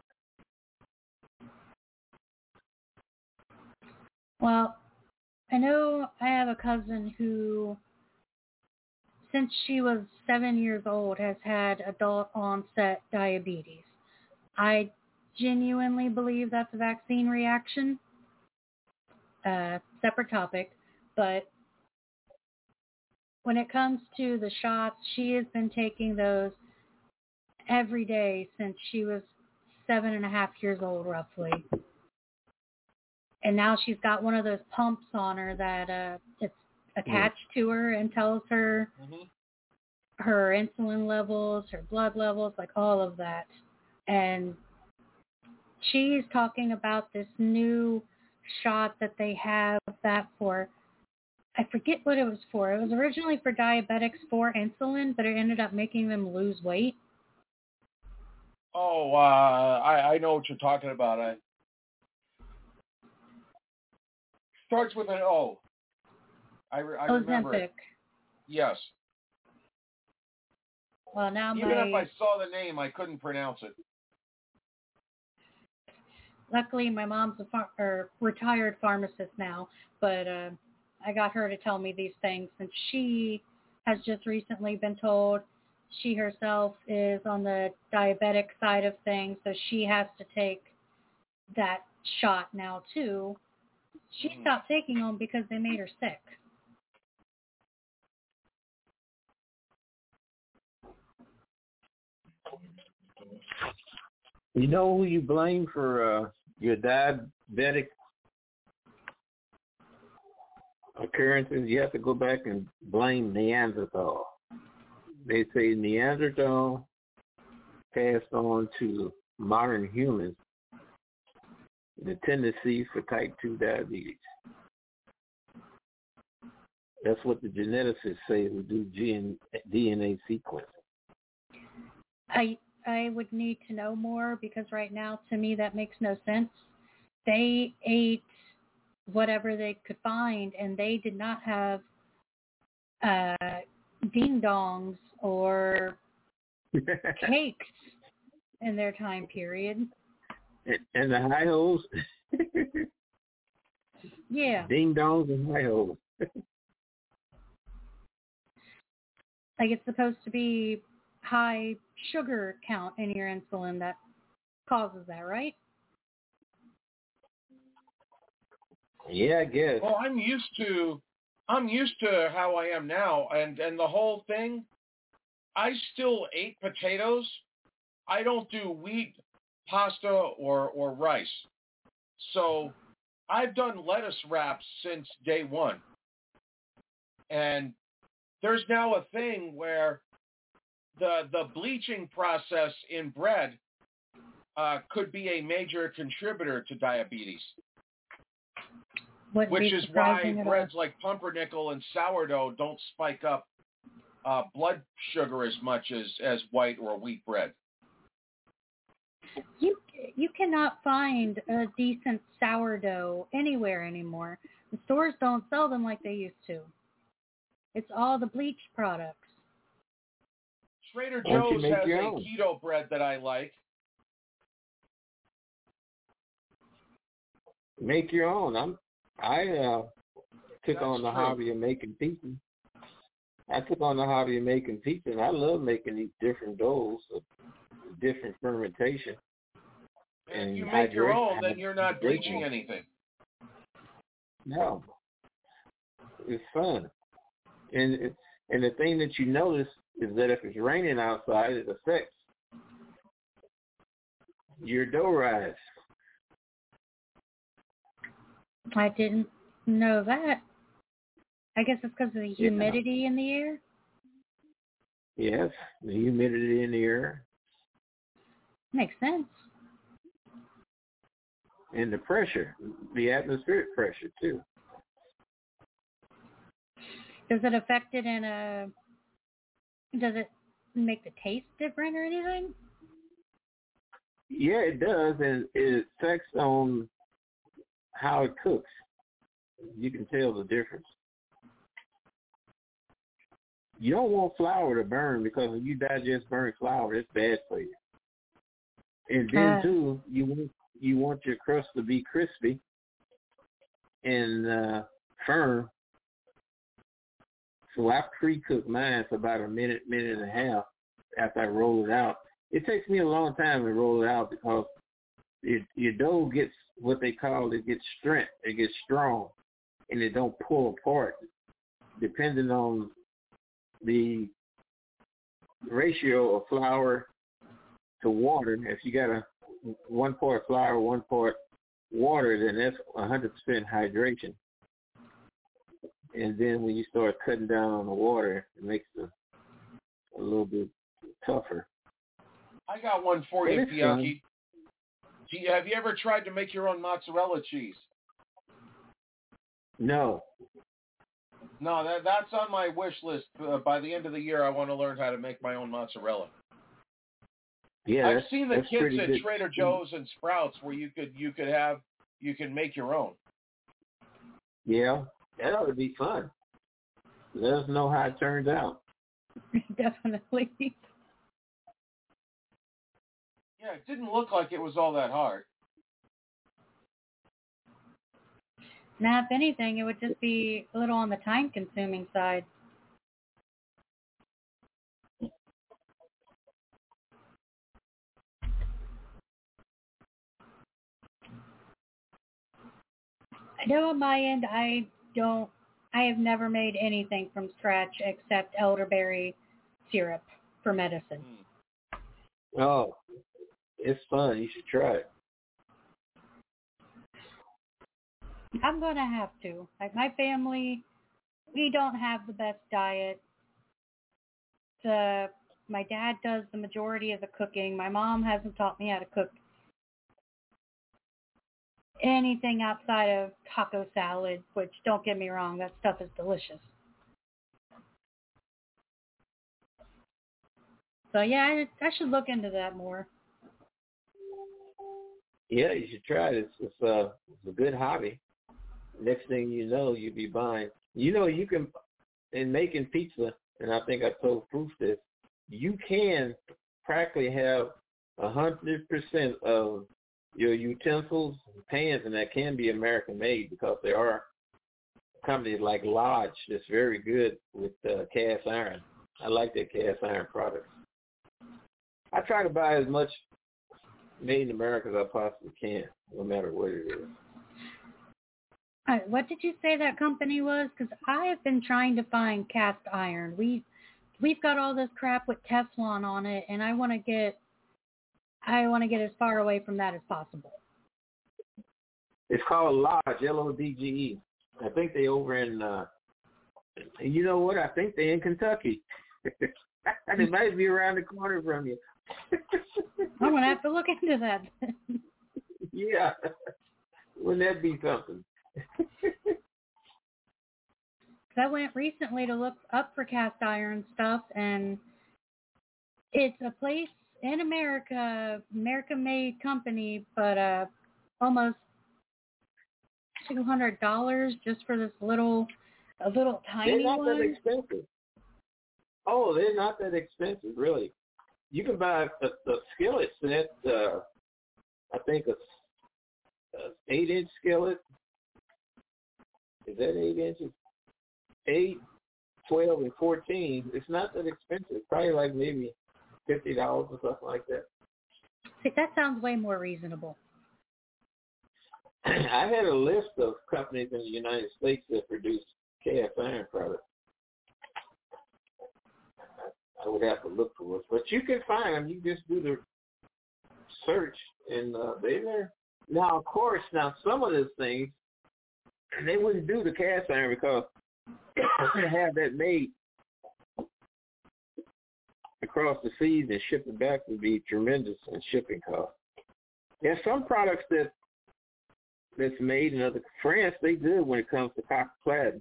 Well, I know I have a cousin who, since she was seven years old, has had adult onset diabetes. I genuinely believe that's a vaccine reaction. Uh, separate topic. But when it comes to the shots, she has been taking those every day since she was seven and a half years old, roughly. And now she's got one of those pumps on her that uh, it's attached yeah. to her and tells her mm-hmm. her insulin levels, her blood levels, like all of that. And she's talking about this new shot that they have that for, I forget what it was for. It was originally for diabetics for insulin, but it ended up making them lose weight. Oh, uh, I, I know what you're talking about. I, starts with an O. I, I remember it. Yes. Well, now Even my, if I saw the name, I couldn't pronounce it. Luckily, my mom's a far, or retired pharmacist now, but uh, I got her to tell me these things, and she has just recently been told she herself is on the diabetic side of things, so she has to take that shot now, too. She stopped taking them because they made her sick. You know who you blame for uh, your diabetic occurrences? You have to go back and blame Neanderthal. They say Neanderthal passed on to modern humans the tendency for type two diabetes. That's what the geneticists say who do D N A sequencing. I I would need to know more because right now, to me, that makes no sense. They ate whatever they could find, and they did not have uh, ding-dongs or cakes in their time period. And the high holes? Yeah. Ding-dongs and high holes. Like it's supposed to be high sugar count in your insulin that causes that, right? Yeah, I guess. Well, I'm used to, I'm used to how I am now, and and the whole thing. I still ate potatoes. I don't do wheat pasta or, or rice. So I've done lettuce wraps since day one. And there's now a thing where the the bleaching process in bread uh, could be a major contributor to diabetes. Wouldn't which be is why surprising at breads all. like pumpernickel and sourdough don't spike up uh, blood sugar as much as, as white or wheat bread. You you cannot find a decent sourdough anywhere anymore. The stores don't sell them like they used to. It's all the bleached products. Trader Why don't you Joe's make has your a own? keto bread that I like. Make your own. I'm I uh, took That's on the true. hobby of making pizza. I took on the hobby of making pizza, and I love making these different doughs of different fermentation. And if you And make your hydration. own, then you're not bleaching anything. No, it's fun. And it, and the thing that you notice is that if it's raining outside, it affects your dough rise. I didn't know that. I guess it's because of the humidity in the air. Yes, the humidity in the air Makes sense. and the pressure, the atmospheric pressure too. Does it affect it in a? Does it make the taste different or anything? Yeah, it does, and it affects on how it cooks. You can tell the difference. You don't want flour to burn because when you digest burnt flour, it's bad for you. And then Uh. too, you want you want your crust to be crispy and uh, firm. So I pre-cook mine for about a minute, minute and a half after I roll it out. It takes me a long time to roll it out because it, your dough gets what they call it gets strength. It gets strong, and it don't pull apart. Depending on the ratio of flour to water, if you got a one part flour, one part water, then that's one hundred percent hydration. And then when you start cutting down on the water, it makes it a little bit tougher. I got one for But you, it's Pianki. Do you, have you ever tried to make your own mozzarella cheese? No. No, that that's on my wish list. Uh, by the end of the year, I want to learn how to make my own mozzarella. Yeah, I've that's- seen the that's kits pretty at good. Trader Joe's and Sprouts where you could you could have you can make your own. Yeah, that ought to be fun. Let us know how it turns out. Definitely. Yeah, it didn't look like it was all that hard. Now, if anything, it would just be a little on the time-consuming side. I know on my end, I don't, I have never made anything from scratch except elderberry syrup for medicine. Oh, it's fun. You should try it. I'm going to have to. Like, my family, we don't have the best diet. The, my dad does the majority of the cooking. My mom hasn't taught me how to cook anything outside of taco salad, which, don't get me wrong, that stuff is delicious. So, yeah, I, I should look into that more. Yeah, you should try it. It's, it's, uh, it's a good hobby. Next thing you know, you'll be buying. You know, you can, in making pizza, and I think I told Proof this, you can practically have one hundred percent of your utensils, pans, and that can be American-made because there are companies like Lodge that's very good with uh, cast iron. I like their cast iron products. I try to buy as much made in America as I possibly can, no matter what it is. All right, what did you say that company was? Because I have been trying to find cast iron. We, we've got all this crap with Teflon on it, and I want to get, I want to get as far away from that as possible. It's called Lodge, L O D G E. I think they over in, uh, you know what? I think they're in Kentucky. They might be around the corner from you. I'm going to have to look into that. Yeah. Wouldn't that be something? I went recently to look up for cast iron stuff, and it's a place in America, American-made company, but uh, almost two hundred dollars just for this little, a little tiny they're not one. that expensive. Oh, they're not that expensive, really. You can buy a, a skillet set, uh, I think a, a eight-inch skillet. Is that eight inches? Eight, twelve, and fourteen. It's not that expensive. Probably like maybe fifty dollars or something like that. See, that sounds way more reasonable. I had a list of companies in the United States that produce cast iron products. I would have to look for it, but you can find them. You just do the search, and uh, they're there. Now, of course, now some of those things, they wouldn't do the cast iron because to have that made across the seas and ship it back would be tremendous in shipping costs. There's some products that that's made in other France, they good when it comes to copper clad.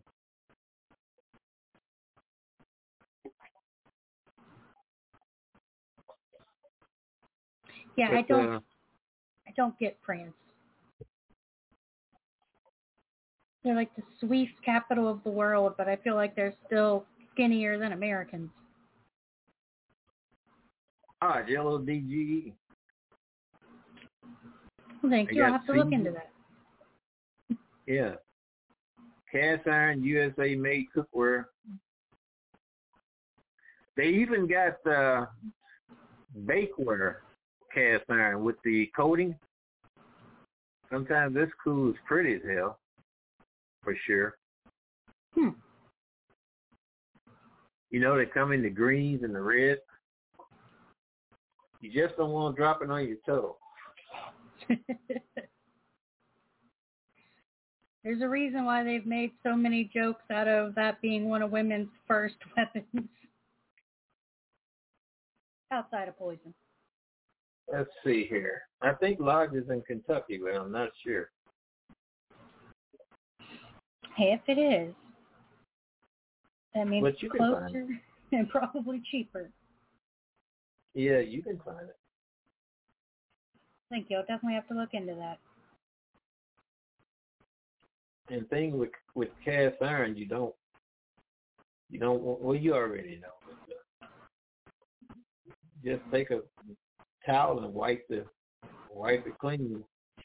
Yeah, but, I don't. Uh, I don't get France. They're like the Swiss capital of the world, but I feel like they're still skinnier than Americans. Ah, L O D G E. Well, thank I you. I'll got have to look C- into that. Yeah. Cast iron, U S A made cookware. They even got uh, bakeware cast iron with the coating. Sometimes this cool is pretty as hell, for sure. Hmm. You know, they come in the greens and the reds. You just don't want to drop it on your toe. There's a reason why they've made so many jokes out of that being one of women's first weapons. Outside of poison. Let's see here. I think Lodge is in Kentucky, but I'm not sure. Hey, if it is, that means But you can find closer and probably cheaper. Yeah, you can find it. Thank you. I'll definitely have to look into that. And thing with with cast iron, you don't, you don't. Well, you already know. But, uh, just take a towel and wipe the wipe it clean.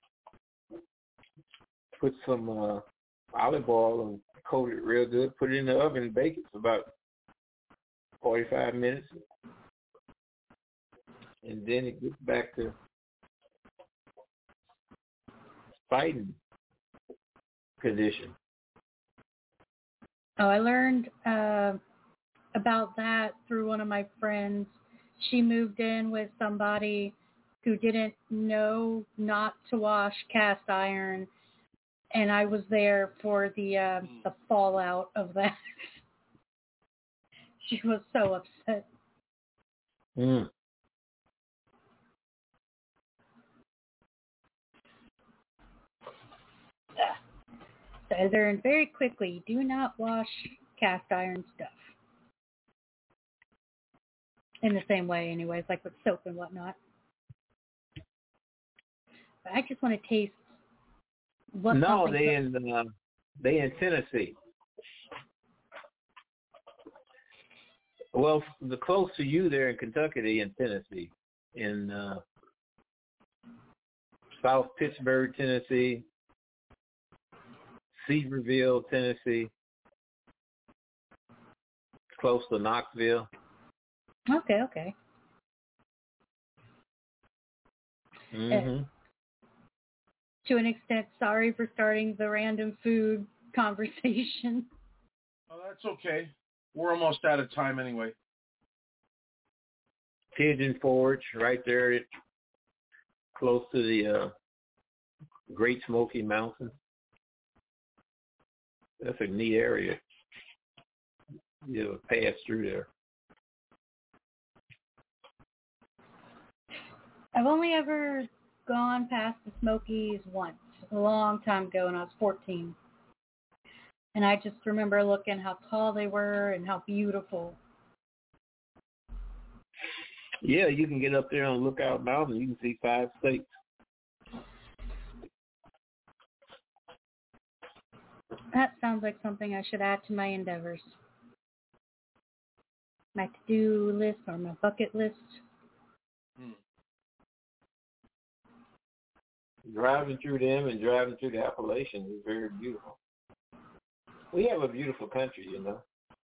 Put some uh, olive oil and coat it real good. Put it in the oven and bake it for about forty-five minutes, and then it gets back to fighting condition. Oh, I learned uh, about that through one of my friends. She moved in with somebody who didn't know not to wash cast iron, and I was there for the uh, the fallout of that. She was so upset. Mm. So I learned very quickly, do not wash cast iron stuff. In the same way, anyways, like with soap and whatnot. But I just want to taste what No, something they in uh, they in Tennessee. Well, the close to you there in Kentucky, they in Tennessee, in uh, South Pittsburgh, Tennessee, Seaverville, Tennessee, close to Knoxville. Okay, okay. Mm-hmm. Uh, to an extent, sorry for starting the random food conversation. Oh, that's okay. We're almost out of time anyway. Pigeon Forge, right there at close to the uh, Great Smoky Mountains. That's a neat area. You know, pass through there. I've only ever gone past the Smokies once, a long time ago when I was fourteen. And I just remember looking how tall they were and how beautiful. Yeah, you can get up there on Lookout Mountain. You can see five states. That sounds like something I should add to my endeavors. My to-do list or my bucket list. Hmm. Driving through them and driving through the Appalachians is very beautiful. We have a beautiful country, you know.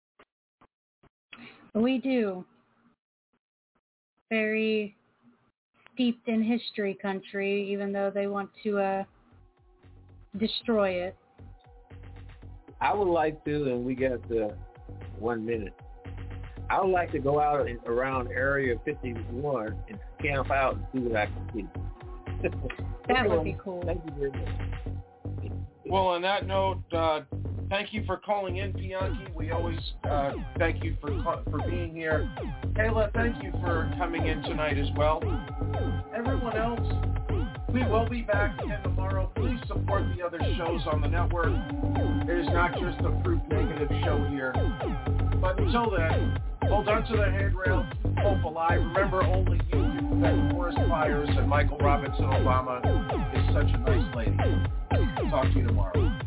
We do. Very steeped in history country, even though they want to uh, destroy it. I would like to, and we got uh, one minute. I would like to go out in, around Area fifty-one and camp out and see what I can see. That would be cool. Thank you very much. Well, on that note, uh, thank you for calling in, Bianchi. We always uh, thank you for for being here. Kayla, thank you for coming in tonight as well. Everyone else, we will be back again tomorrow. Please support the other shows on the network. It is not just a proof negative show here. But until then, hold on to the handrail, hope alive. Remember, only you can prevent forest fires, and Michael Robinson Obama is such a nice lady. Talk to you tomorrow.